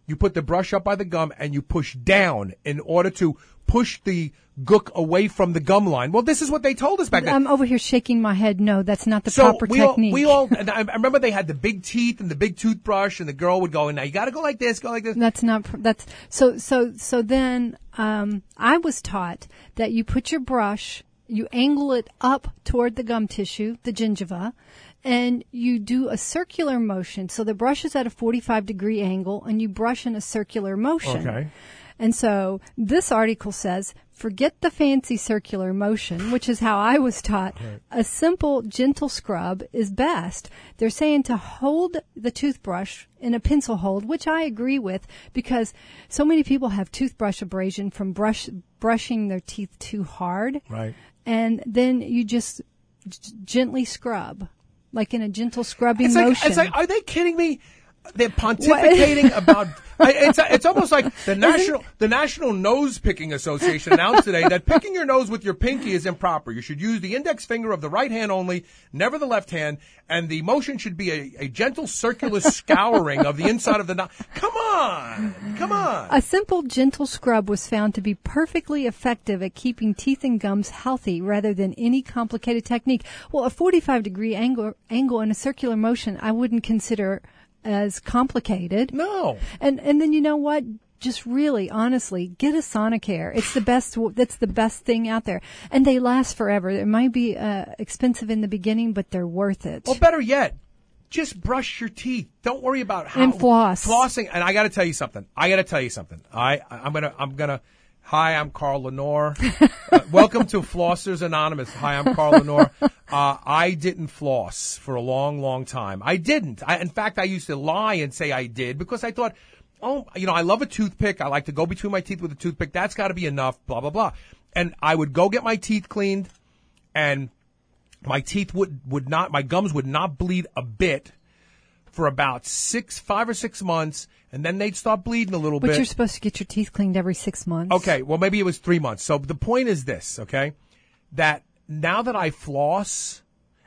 you put the brush up by the gum and you push down in order to push the gook away from the gum line. Well, this is what they told us back then. I'm over here shaking my head. No, that's not the so proper we technique. All, we all, and I remember they had the big teeth and the big toothbrush, and the girl would go, now you got to go like this, go like this. That's not, that's, so, so, so then, um, I was taught that you put your brush, you angle it up toward the gum tissue, the gingiva, and you do a circular motion. So the brush is at a forty-five degree angle, and you brush in a circular motion. Okay. And so this article says, forget the fancy circular motion, which is how I was taught. Right. A simple, gentle scrub is best. They're saying to hold the toothbrush in a pencil hold, which I agree with, because so many people have toothbrush abrasion from brush brushing their teeth too hard. Right. And then you just g- gently scrub, like in a gentle scrubbing it's like, motion. It's like, are they kidding me? They're pontificating about. I, it's it's almost like the national the National Nose Picking Association announced today that picking your nose with your pinky is improper. You should use the index finger of the right hand only, never the left hand, and the motion should be a, a gentle circular scouring of the inside of the nose. Come on, come on. A simple, gentle scrub was found to be perfectly effective at keeping teeth and gums healthy rather than any complicated technique. Well, a forty-five degree angle angle in a circular motion, I wouldn't consider as complicated. No. And and then you know what? Just really, honestly, get a Sonicare. It's the best. That's the best thing out there, and they last forever. It might be uh, expensive in the beginning, but they're worth it. Well, better yet, just brush your teeth. Don't worry about how and floss. Flossing. And I got to tell you something. I got to tell you something. I I'm gonna I'm gonna. Hi, I'm Carl Lenore. uh, welcome to Flossers Anonymous. Hi, I'm Carl Lenore. Uh, I didn't floss for a long, long time. I didn't. I, in fact, I used to lie and say I did because I thought, oh, you know, I love a toothpick. I like to go between my teeth with a toothpick. That's got to be enough, blah, blah, blah. And I would go get my teeth cleaned, and my teeth would, would not, my gums would not bleed a bit for about six, five or six months. And then they'd start bleeding a little but bit. But you're supposed to get your teeth cleaned every six months. Okay, well, maybe it was three months. So the point is this, okay, that now that I floss,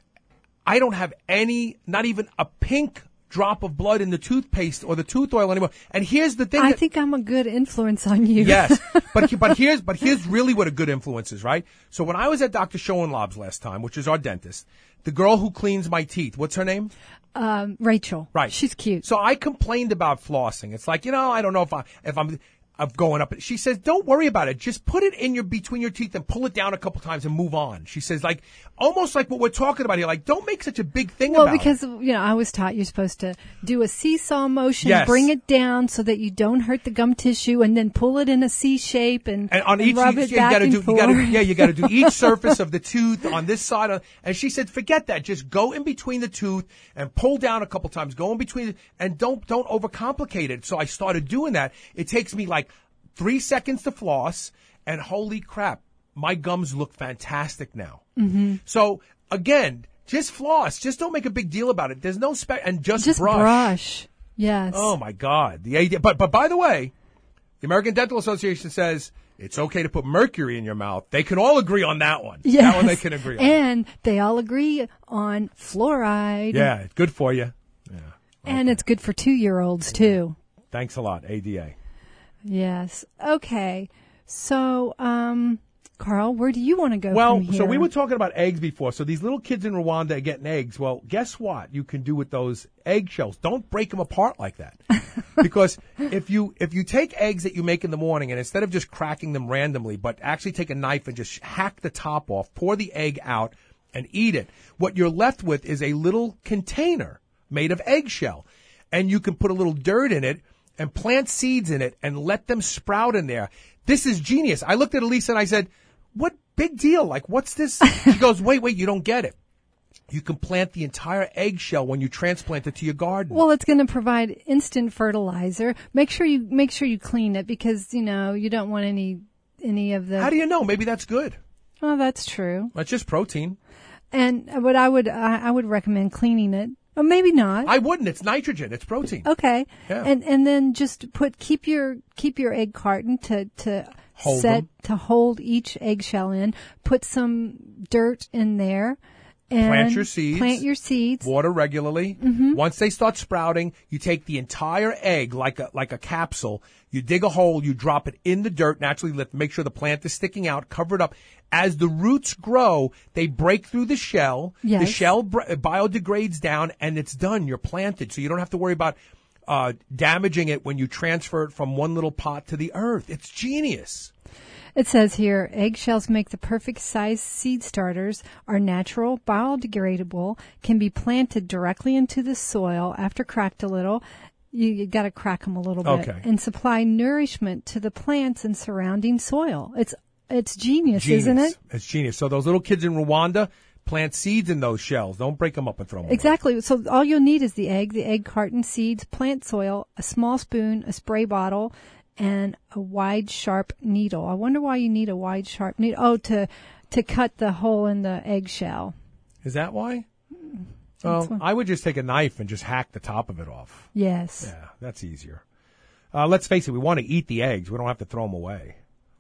I don't have any, not even a pink drop of blood in the toothpaste or the tooth oil anymore. And here's the thing. I that, think I'm a good influence on you. Yes, but but here's but here's really what a good influence is, right? So when I was at Doctor Schoenlob's last time, which is our dentist, the girl who cleans my teeth, what's her name? Um, Rachel. Right. She's cute. So I complained about flossing. It's like, you know, I don't know if I, if I'm, I'm going up. She says, don't worry about it. Just put it in your, between your teeth and pull it down a couple times and move on. She says, like, almost like what we're talking about here. Like, don't make such a big thing well, about it. Well, because, you know, I was taught you're supposed to do a seesaw motion, yes. bring it down so that you don't hurt the gum tissue, and then pull it in a C shape and, and on and each, rub it yeah, back you gotta and do, forth. You gotta, yeah, you got to do each surface of the tooth on this side. Of, and she said, forget that. Just go in between the tooth and pull down a couple times. Go in between, and don't don't overcomplicate it. So I started doing that. It takes me like three seconds to floss, and holy crap, my gums look fantastic now. Mm-hmm. So again, just floss. Just don't make a big deal about it. There's no spec, and just, just brush. brush. Yes. Oh my God. The idea. But but by the way, the American Dental Association says it's okay to put mercury in your mouth. They can all agree on that one. Yes. That one they can agree on. And they all agree on fluoride. Yeah, it's good for you. Yeah. Okay. And it's good for two-year-olds too. Thanks a lot, A D A. Yes. Okay. So, um, Carl, where do you want to go well, from here? so we were talking about eggs before. So these little kids in Rwanda are getting eggs. Well, guess what you can do with those eggshells? Don't break them apart like that. Because if you if you take eggs that you make in the morning and instead of just cracking them randomly, but actually take a knife and just hack the top off, pour the egg out and eat it, what you're left with is a little container made of eggshell. And you can put a little dirt in it and plant seeds in it and let them sprout in there. This is genius. I looked at Elisa and I said, what big deal? Like, what's this? She goes, wait, wait, you don't get it. You can plant the entire eggshell when you transplant it to your garden. Well, it's going to provide instant fertilizer. Make sure you make sure you clean it because, you know, you don't want any any of the... How do you know? Maybe that's good. Oh, that's true. That's just protein. And what I would I, I would recommend cleaning it. Or maybe not. I wouldn't. It's nitrogen. It's protein. Okay. Yeah. And and then just put keep your keep your egg carton to to hold set them. to hold each eggshell in. Put some dirt in there, And plant your seeds. Plant your seeds. Water regularly. Mm-hmm. Once they start sprouting, you take the entire egg like a like a capsule. You dig a hole. You drop it in the dirt. Naturally, let make sure the plant is sticking out. Cover it up. As the roots grow, they break through the shell. Yes. The shell br- biodegrades down, and it's done. You're planted, so you don't have to worry about uh, damaging it when you transfer it from one little pot to the earth. It's genius. It says here, eggshells make the perfect size seed starters, are natural, biodegradable, can be planted directly into the soil after cracked a little. You, you got to crack them a little bit. Okay. And supply nourishment to the plants and surrounding soil. It's it's genius, Genius. isn't it? It's genius. So those little kids in Rwanda plant seeds in those shells. Don't break them up and throw them away. Exactly. So all you'll need is the egg, the egg carton, seeds, plant soil, a small spoon, a spray bottle, and a wide, sharp needle. I wonder why you need a wide, sharp needle. Oh, to to cut the hole in the eggshell. Is that why? Well, I would just take a knife and just hack the top of it off. Yes. Yeah, that's easier. Uh, let's face it, we want to eat the eggs. We don't have to throw them away.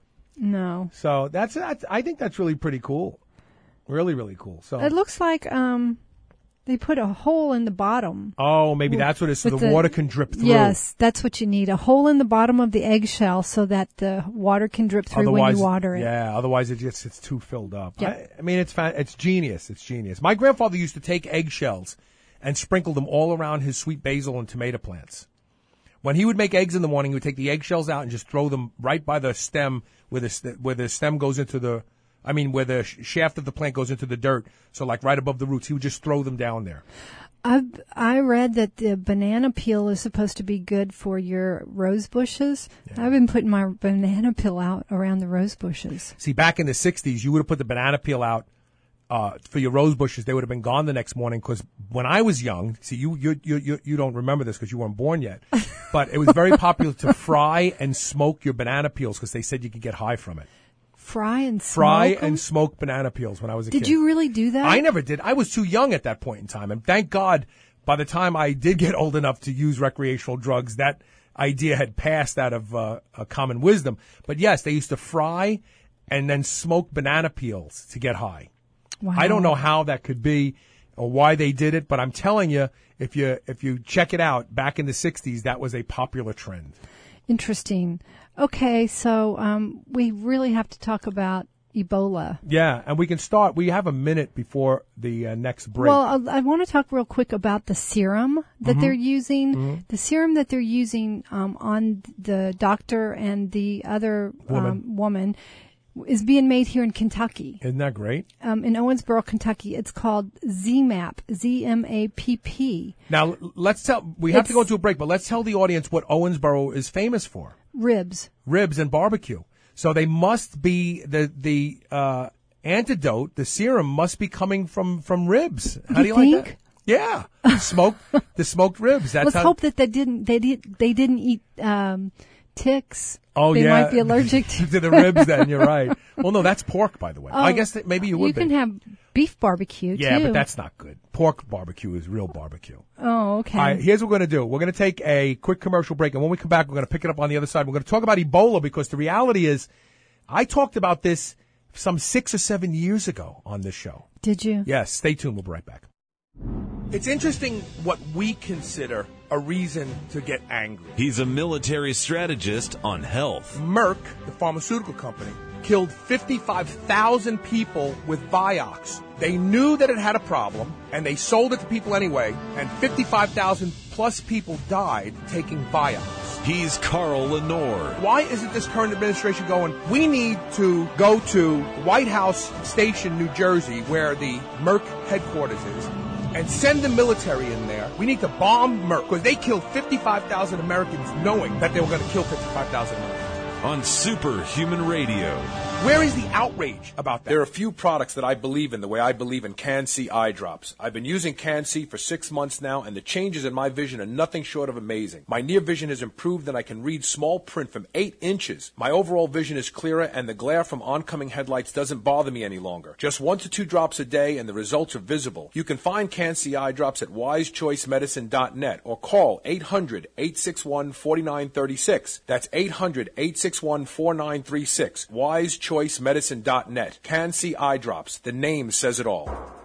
No. So that's, that's I think that's really pretty cool. Really, really cool. So It looks like um, they put a hole in the bottom. Oh, maybe that's what it is, so the, the water can drip through. Yes, that's what you need. A hole in the bottom of the eggshell so that the water can drip through Otherwise, when you water it. Yeah, otherwise it just it's too filled up. Yep. I, I mean, it's fa- it's genius. It's genius. My grandfather used to take eggshells and sprinkle them all around his sweet basil and tomato plants. When he would make eggs in the morning, he would take the eggshells out and just throw them right by the stem where the st- where the stem goes into the, I mean, where the sh- shaft of the plant goes into the dirt. So like right above the roots, he would just throw them down there. I I read that the banana peel is supposed to be good for your rose bushes. Yeah. I've been putting my banana peel out around the rose bushes. See, back in the sixties, you would have put the banana peel out uh, for your rose bushes. They would have been gone the next morning because when I was young, see, you you you you, you don't remember this because you weren't born yet, but it was very popular to fry and smoke your banana peels because they said you could get high from it. Fry and smoke Fry them? and smoke banana peels when I was a did kid. Did you really do that? I never did. I was too young at that point in time. And thank God, by the time I did get old enough to use recreational drugs, that idea had passed out of uh, a common wisdom. But yes, they used to fry and then smoke banana peels to get high. Wow. I don't know how that could be or why they did it, but I'm telling you, if you if you check it out, back in the sixties, that was a popular trend. Interesting. Okay, so um, we really have to talk about Ebola. Yeah, and we can start. We have a minute before the uh, next break. Well, I, I want to talk real quick about the serum that Mm-hmm. they're using. Mm-hmm. The serum that they're using um, on the doctor and the other Woman. Um, woman is being made here in Kentucky. Isn't that great? Um, in Owensboro, Kentucky. It's called Z MAP, Z M A P P. Now, let's tell, we have It's- to go to a break, but let's tell the audience what Owensboro is famous for. Ribs. Ribs and barbecue. So they must be, the, the, uh, antidote, the serum must be coming from, from ribs. How You do you like think? that? Yeah. Smoked, the smoked ribs. That's Let's how, hope that they didn't, they did, they didn't eat, um, ticks. Oh, they yeah. might be allergic to, to the ribs then, you're right. Well, no, that's pork, by the way. Oh, I guess that maybe you would You can be. have beef barbecue, Yeah, too. but that's not good. Pork barbecue is real barbecue. Oh, okay. All right, here's what we're going to do. We're going to take a quick commercial break, and when we come back, we're going to pick it up on the other side. We're going to talk about Ebola because the reality is I talked about this some six or seven years ago on this show. Did you? Yes, stay tuned. We'll be right back. It's interesting what we consider a reason to get angry. He's a military strategist on health. Merck, the pharmaceutical company, killed fifty-five thousand people with Vioxx. They knew that it had a problem, and they sold it to people anyway, and fifty-five thousand plus people died taking Vioxx. He's Carl Lenore. Why isn't this current administration going, we need to go to White House Station, New Jersey, where the Merck headquarters is, and send the military in there. We need to bomb Merck, because they killed fifty-five thousand Americans knowing that they were going to kill fifty-five thousand Americans. On Superhuman Radio. Where is the outrage about that? There are a few products that I believe in the way I believe in Can-C eye drops. I've been using Can-C for six months now, and the changes in my vision are nothing short of amazing. My near vision has improved, and I can read small print from eight inches. My overall vision is clearer, and the glare from oncoming headlights doesn't bother me any longer. Just one to two drops a day, and the results are visible. You can find Can-C eye drops at wise choice medicine dot net or call eight hundred, eight six one, four nine three six. That's eight hundred, eight six one, four nine three six. wise choice medicine dot net. Can-C eye drops. The name says it all.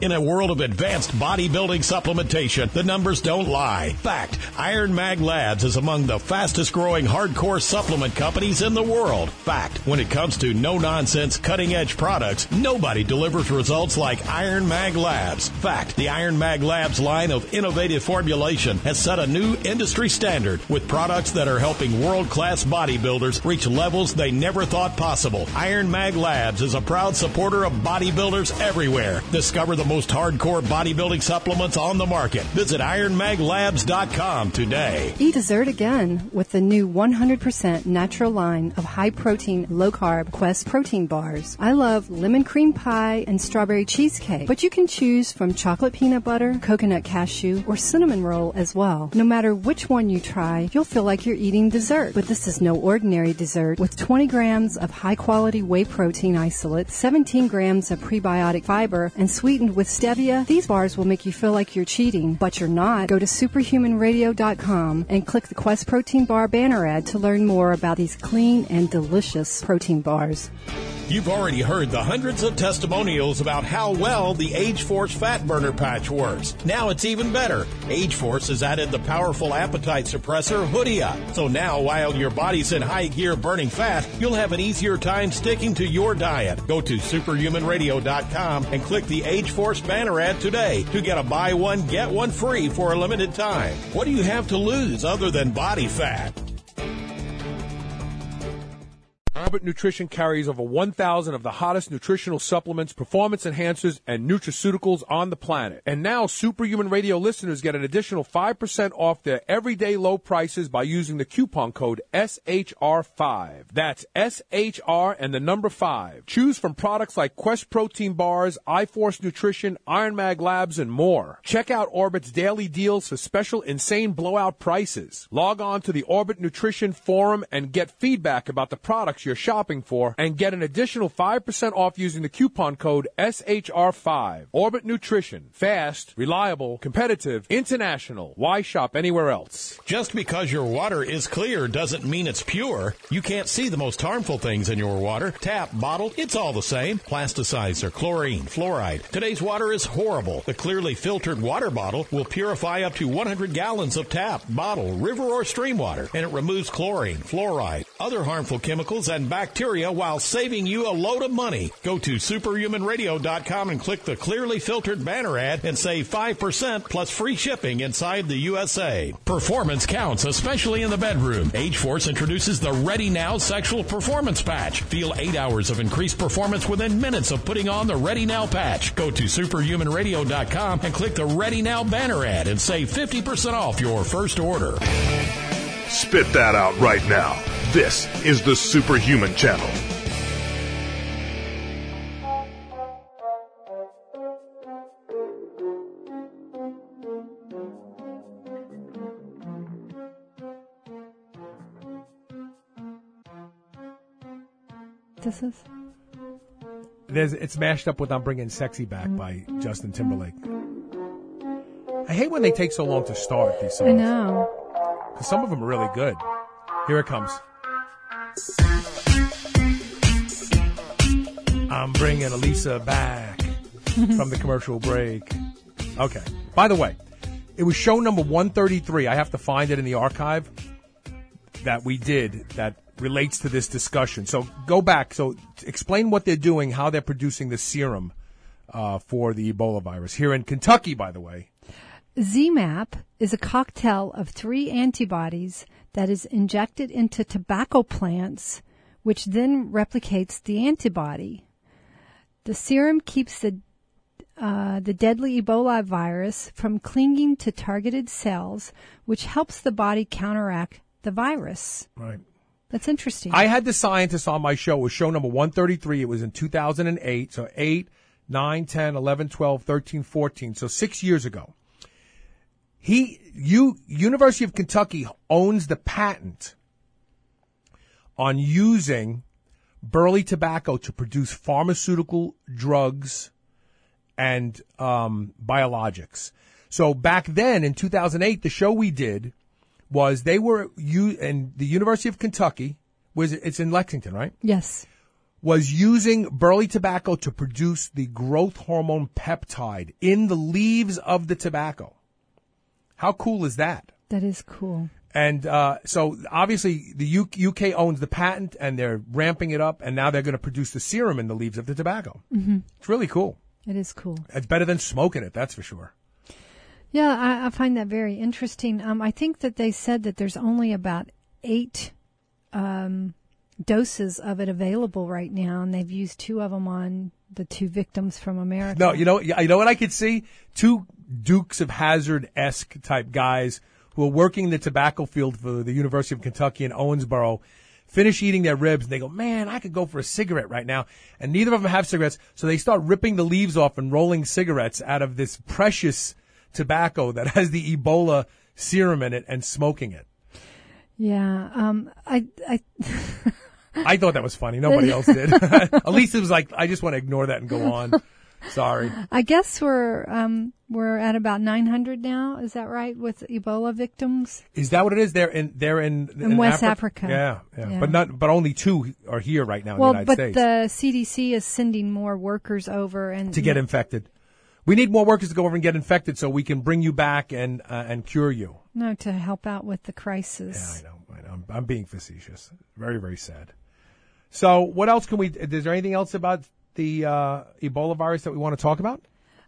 In a world of advanced bodybuilding supplementation, the numbers don't lie. Fact, Iron Mag Labs is among the fastest growing hardcore supplement companies in the world. Fact, when it comes to no-nonsense, cutting-edge products, nobody delivers results like Iron Mag Labs. Fact, the Iron Mag Labs line of innovative formulation has set a new industry standard with products that are helping world-class bodybuilders reach levels they never thought possible. Iron Mag Labs is a proud supporter of bodybuilders everywhere. Discover the most hardcore bodybuilding supplements on the market. Visit iron mag labs dot com today. Eat dessert again with the new one hundred percent natural line of high-protein, low-carb Quest protein bars. I love lemon cream pie and strawberry cheesecake, but you can choose from chocolate peanut butter, coconut cashew, or cinnamon roll as well. No matter which one you try, you'll feel like you're eating dessert. But this is no ordinary dessert. With twenty grams of high-quality whey protein isolate, seventeen grams of prebiotic fiber, and sweetened with stevia, these bars will make you feel like you're cheating, but you're not. Go to superhuman radio dot com and click the Quest Protein Bar banner ad to learn more about these clean and delicious protein bars. You've already heard the hundreds of testimonials about how well the Age Force Fat Burner Patch works. Now it's even better. Age Force has added the powerful appetite suppressor Hoodia. So now, while your body's in high gear burning fat, you'll have an easier time sticking to your diet. Go to superhuman radio dot com and click the Age Force banner ad today to get a buy one, get one free for a limited time. What do you have to lose other than body fat? Orbit Nutrition carries over one thousand of the hottest nutritional supplements, performance enhancers, and nutraceuticals on the planet. And now Superhuman Radio listeners get an additional five percent off their everyday low prices by using the coupon code S H R five. That's S H R and the number five. Choose from products like Quest Protein Bars, iForce Nutrition, Iron Mag Labs, and more. Check out Orbit's daily deals for special insane blowout prices. Log on to the Orbit Nutrition Forum and get feedback about the products you're shopping for and get an additional five percent off using the coupon code S H R five. Orbit Nutrition. Fast, reliable, competitive, international. Why shop anywhere else? Just because your water is clear doesn't mean it's pure. You can't see the most harmful things in your water. Tap, bottle, it's all the same. Plasticizer, chlorine, fluoride. Today's water is horrible. The clearly filtered water bottle will purify up to one hundred gallons of tap, bottle, river, or stream water, and it removes chlorine, fluoride, other harmful chemicals, and bacteria while saving you a load of money. Go to superhuman radio dot com and click the clearly filtered banner ad and save five percent plus free shipping inside the U S A. Performance counts, especially in the bedroom. Age Force introduces the Ready Now Sexual Performance Patch. Feel eight hours of increased performance within minutes of putting on the Ready Now patch. Go to superhuman radio dot com and click the Ready Now banner ad and save fifty percent off your first order. Spit that out right now. This is the Superhuman Channel. This is? There's, it's mashed up with I'm Bringing Sexy Back by Justin Timberlake. I hate when they take so long to start these songs. I know. Because some of them are really good. Here it comes. I'm bringing Elisa back from the commercial break. Okay. By the way, it was show number one thirty-three. I have to find it in the archive that we did that relates to this discussion. So go back. So explain what they're doing, how they're producing the serum uh, for the Ebola virus. Here in Kentucky, by the way. Z MAP is a cocktail of three antibodies that is injected into tobacco plants, which then replicates the antibody. The serum keeps the uh, the deadly Ebola virus from clinging to targeted cells, which helps the body counteract the virus. Right. That's interesting. I had the scientist on my show. It was show number one thirty-three. It was in two thousand eight. So eight, nine, ten, eleven, twelve, thirteen, fourteen. So six years ago. He, you, University of Kentucky owns the patent on using burley tobacco to produce pharmaceutical drugs and um, biologics. So back then in two thousand eight, the show we did was they were you and the University of Kentucky was it's in Lexington, right? Yes. was using burley tobacco to produce the growth hormone peptide in the leaves of the tobacco. How cool is that? That is cool. And uh, so obviously the U- UK owns the patent, and they're ramping it up, and now they're going to produce the serum in the leaves of the tobacco. Mm-hmm. It's really cool. It is cool. It's better than smoking it, that's for sure. Yeah, I, I find that very interesting. Um, I think that they said that there's only about eight um, doses of it available right now, and they've used two of them on the two victims from America. No, you know, you know what I could see? Two Dukes of Hazzard-esque type guys who are working the tobacco field for the University of Kentucky in Owensboro, finish eating their ribs, and they go, man, I could go for a cigarette right now. And neither of them have cigarettes, so they start ripping the leaves off and rolling cigarettes out of this precious tobacco that has the Ebola serum in it and smoking it. Yeah, um, I, I, I thought that was funny. Nobody else did. At least it was like, I just want to ignore that and go on. Sorry. I guess we're um we're at about nine hundred now. Is that right with Ebola victims? Is that what it is? They're in they're in, in, in West Africa. Africa. Yeah, yeah, yeah. But not but only two are here right now in well, the United but States. the C D C is sending more workers over and to get infected. We need more workers to go over and get infected so we can bring you back and uh, and cure you. No, to help out with the crisis. Yeah, I know. I know. I'm, I'm being facetious. Very, very sad. So, what else can we? Is there anything else about the uh, Ebola virus that we want to talk about?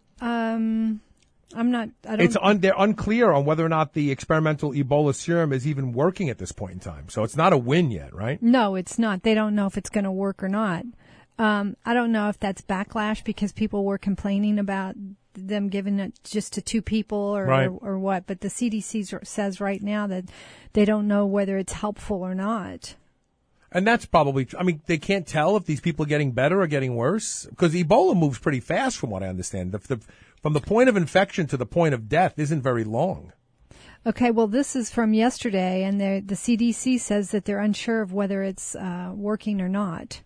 Um, I'm not. I don't. It's un, they're unclear on whether or not the experimental Ebola serum is even working at this point in time. So it's not a win yet, right? No, it's not. They don't know if it's going to work or not. Um, I don't know if that's backlash because people were complaining about them giving it just to two people or right. or, or what. But the C D C says right now that they don't know whether it's helpful or not. And that's probably, I mean, they can't tell if these people are getting better or getting worse because Ebola moves pretty fast from what I understand. The, the, from the point of infection to the point of death isn't very long. Okay, well, this is from yesterday, and the C D C says that they're unsure of whether it's uh, working or not.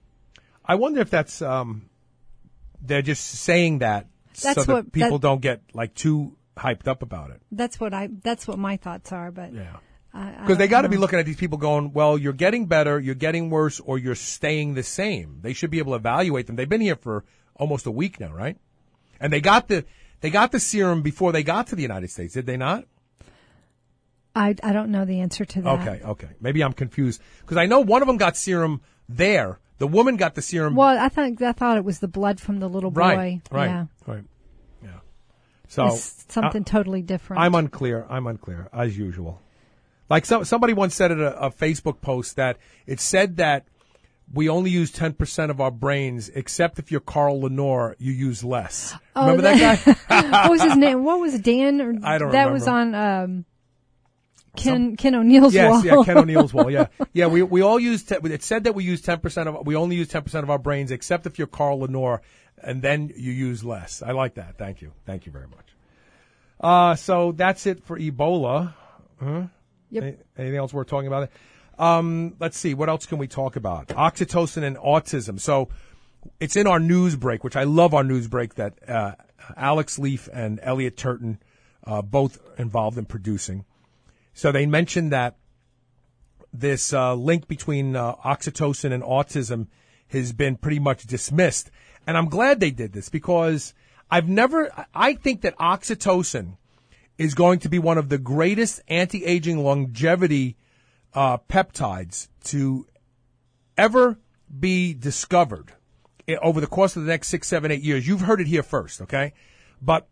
I wonder if that's, um, they're just saying that that's so that what, people that, don't get like too hyped up about it. That's what I, that's what my thoughts are, but. Yeah. Because they got to be looking at these people going, well, you're getting better, you're getting worse, or you're staying the same. They should be able to evaluate them. They've been here for almost a week now, right? And they got the they got the serum before they got to the United States, did they not? I, I don't know the answer to that. Okay, okay. Maybe I'm confused. Because I know one of them got serum there. The woman got the serum. Well, I think I thought it was the blood from the little boy. Right, right, yeah. right. Yeah. So it's something uh, totally different. I'm unclear. I'm unclear, as usual. Like some, somebody once said in a, a Facebook post that it said that we only use ten percent of our brains, except if you're Carl Lenore, you use less. Oh, remember that, that guy? What was his name? What was Dan? Or, I don't that remember. was on um, Ken Some, Ken O'Neill's yes, wall. Yes, yeah, Ken O'Neill's wall. Yeah, yeah. We we all use. Te- it said that we use ten percent of. We only use ten percent of our brains, except if you're Carl Lenore, and then you use less. I like that. Thank you. Thank you very much. Uh, so that's it for Ebola. Huh? Yep. Any, anything else worth talking about? Um, let's see. What else can we talk about? Oxytocin and autism. So it's in our news break, which I love our news break that uh, Alex Leaf and Elliot Turton uh, both involved in producing. So they mentioned that this uh, link between uh, oxytocin and autism has been pretty much dismissed. And I'm glad they did this because I've never, I think that oxytocin is going to be one of the greatest anti-aging longevity uh, peptides to ever be discovered over the course of the next six, seven, eight years. You've heard it here first, okay? But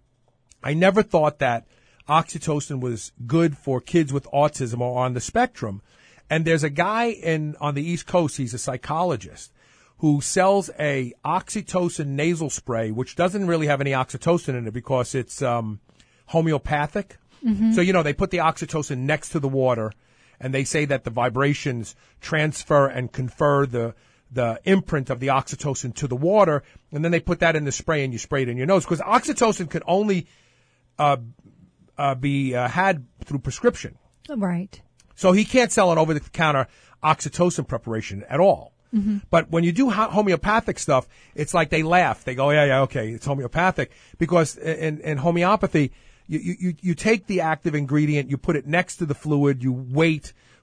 I never thought that oxytocin was good for kids with autism or on the spectrum. And there's a guy in on the East Coast, he's a psychologist, who sells a oxytocin nasal spray, which doesn't really have any oxytocin in it because it's um, homeopathic. Mm-hmm. So, you know, they put the oxytocin next to the water, and they say that the vibrations transfer and confer the the imprint of the oxytocin to the water, and then they put that in the spray and you spray it in your nose. Because oxytocin can only uh, uh, be uh, had through prescription. Right. So he can't sell an over-the-counter oxytocin preparation at all. Mm-hmm. But when you do homeopathic stuff, it's like they laugh. They go, yeah, yeah, okay, it's homeopathic. Because in, in homeopathy, you, you, you take the active ingredient, you put it next to the fluid, you wait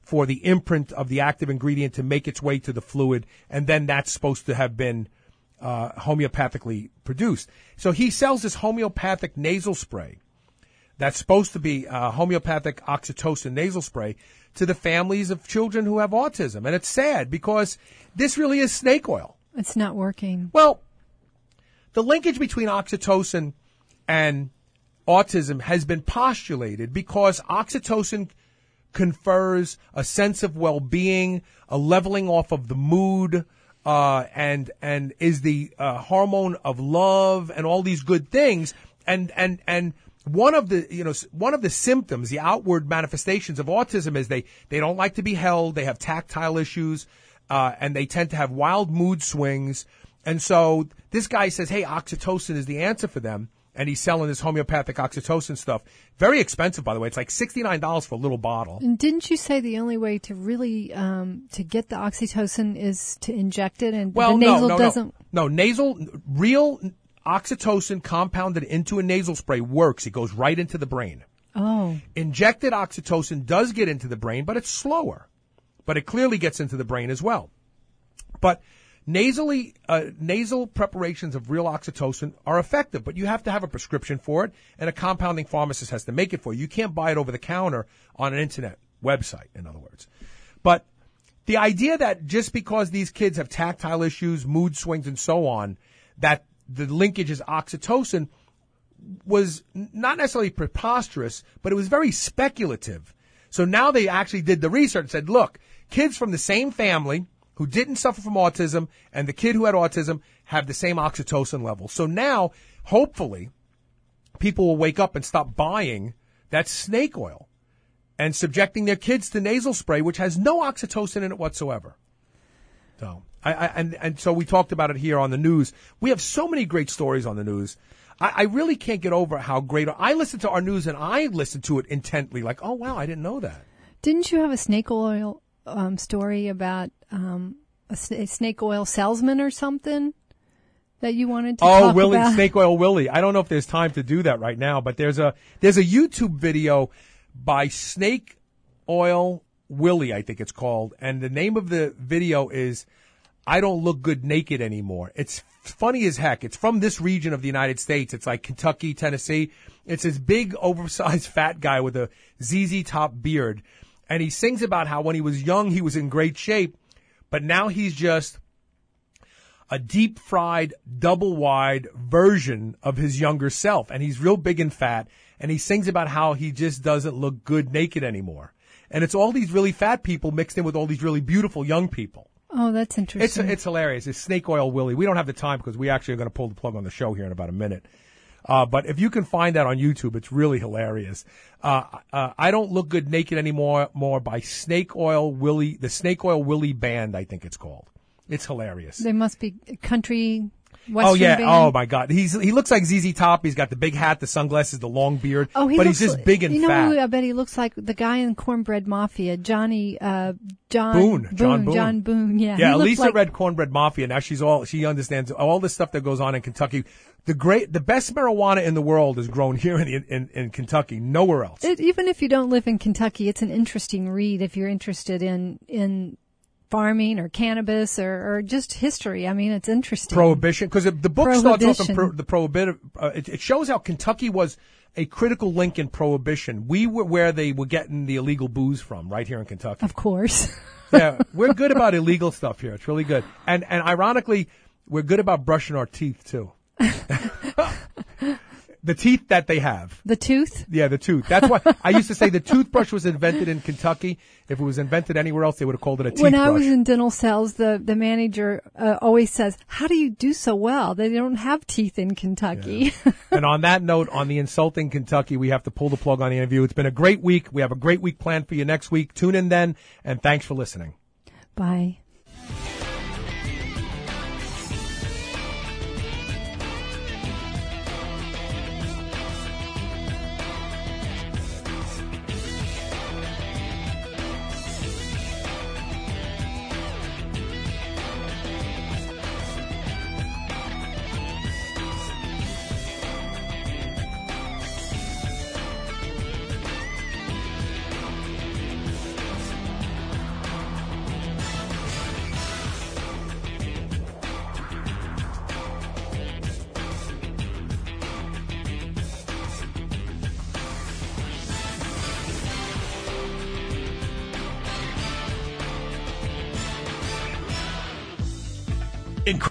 for the imprint of the active ingredient to make its way to the fluid, and then that's supposed to have been uh, homeopathically produced. So he sells this homeopathic nasal spray that's supposed to be uh, homeopathic oxytocin nasal spray to the families of children who have autism. And it's sad because this really is snake oil. It's not working. Well, the linkage between oxytocin and autism has been postulated because oxytocin confers a sense of well-being, a leveling off of the mood, uh, and and is the uh, hormone of love and all these good things. And and and one of the you know one of the symptoms, the outward manifestations of autism is they they don't like to be held. They have tactile issues, uh, and they tend to have wild mood swings. And so this guy says, "Hey, oxytocin is the answer for them." And he's selling this homeopathic oxytocin stuff. Very expensive, by the way. It's like sixty-nine dollars for a little bottle. And didn't you say the only way to really um, to get the oxytocin is to inject it, and well, the nasal no, no, doesn't? No. no, nasal, real oxytocin compounded into a nasal spray works. It goes right into the brain. Oh. Injected oxytocin does get into the brain, but it's slower. But it clearly gets into the brain as well. But Nasally, uh, nasal preparations of real oxytocin are effective, but you have to have a prescription for it, and a compounding pharmacist has to make it for you. You can't buy it over the counter on an internet website, in other words. But the idea that just because these kids have tactile issues, mood swings, and so on, that the linkage is oxytocin was not necessarily preposterous, but it was very speculative. So now they actually did the research and said, look, kids from the same family who didn't suffer from autism and the kid who had autism have the same oxytocin level. So now, hopefully, people will wake up and stop buying that snake oil and subjecting their kids to nasal spray, which has no oxytocin in it whatsoever. So, I, I and, and so we talked about it here on the news. We have so many great stories on the news. I, I really can't get over how great. I listen to our news and I listen to it intently, like, oh, wow, I didn't know that. Didn't you have a snake oil Um, story about um, a, a snake oil salesman or something that you wanted to oh, talk Willie, about? Snake Oil Willie. I don't know if there's time to do that right now, but there's a there's a YouTube video by Snake Oil Willie, I think it's called, and the name of the video is "I Don't Look Good Naked Anymore." It's funny as heck. It's from this region of the United States. It's like Kentucky, Tennessee. It's this big, oversized, fat guy with a Z Z Top beard. And he sings about how when he was young, he was in great shape, but now he's just a deep-fried, double-wide version of his younger self. And he's real big and fat, and he sings about how he just doesn't look good naked anymore. And it's all these really fat people mixed in with all these really beautiful young people. Oh, that's interesting. It's it's hilarious. It's Snake Oil Willie. We don't have the time because we actually are going to pull the plug on the show here in about a minute. Uh, but if you can find that on YouTube, it's really hilarious. Uh, uh, I Don't Look Good Naked Anymore, more by Snake Oil Willie, the Snake Oil Willie Band, I think it's called. It's hilarious. They must be country, Western Oh, yeah. band. Oh, my God. He's He looks like Z Z Top. He's got the big hat, the sunglasses, the long beard. Oh, he but looks he's just like, big and you know fat. who I bet he looks like? The guy in Cornbread Mafia, Johnny, uh, John Boone. John Boone. John Boone, yeah. Yeah, He looked Elisa like, read Cornbread Mafia. Now she's all, she understands all the stuff that goes on in Kentucky. The great, the best marijuana in the world is grown here in, in, in Kentucky, nowhere else. It, even if you don't live in Kentucky, it's an interesting read if you're interested in, in farming or cannabis or, or just history. I mean, it's interesting. Prohibition, because the book starts off in Prohibition. pro, the prohibitive. Uh, it, it shows how Kentucky was a critical link in prohibition. We were where they were getting the illegal booze from, right here in Kentucky. Of course. Yeah, we're good about illegal stuff here. It's really good, and and ironically, we're good about brushing our teeth too. The teeth that they have. The tooth? Yeah, the tooth. That's why I used to say the toothbrush was invented in Kentucky. If it was invented anywhere else, they would have called it a toothbrush. When I was in dental sales, the, the manager uh, always says, how do you do so well? They don't have teeth in Kentucky. Yeah. And on that note, on the insulting Kentucky, we have to pull the plug on the interview. It's been a great week. We have a great week planned for you next week. Tune in then, and thanks for listening. Bye.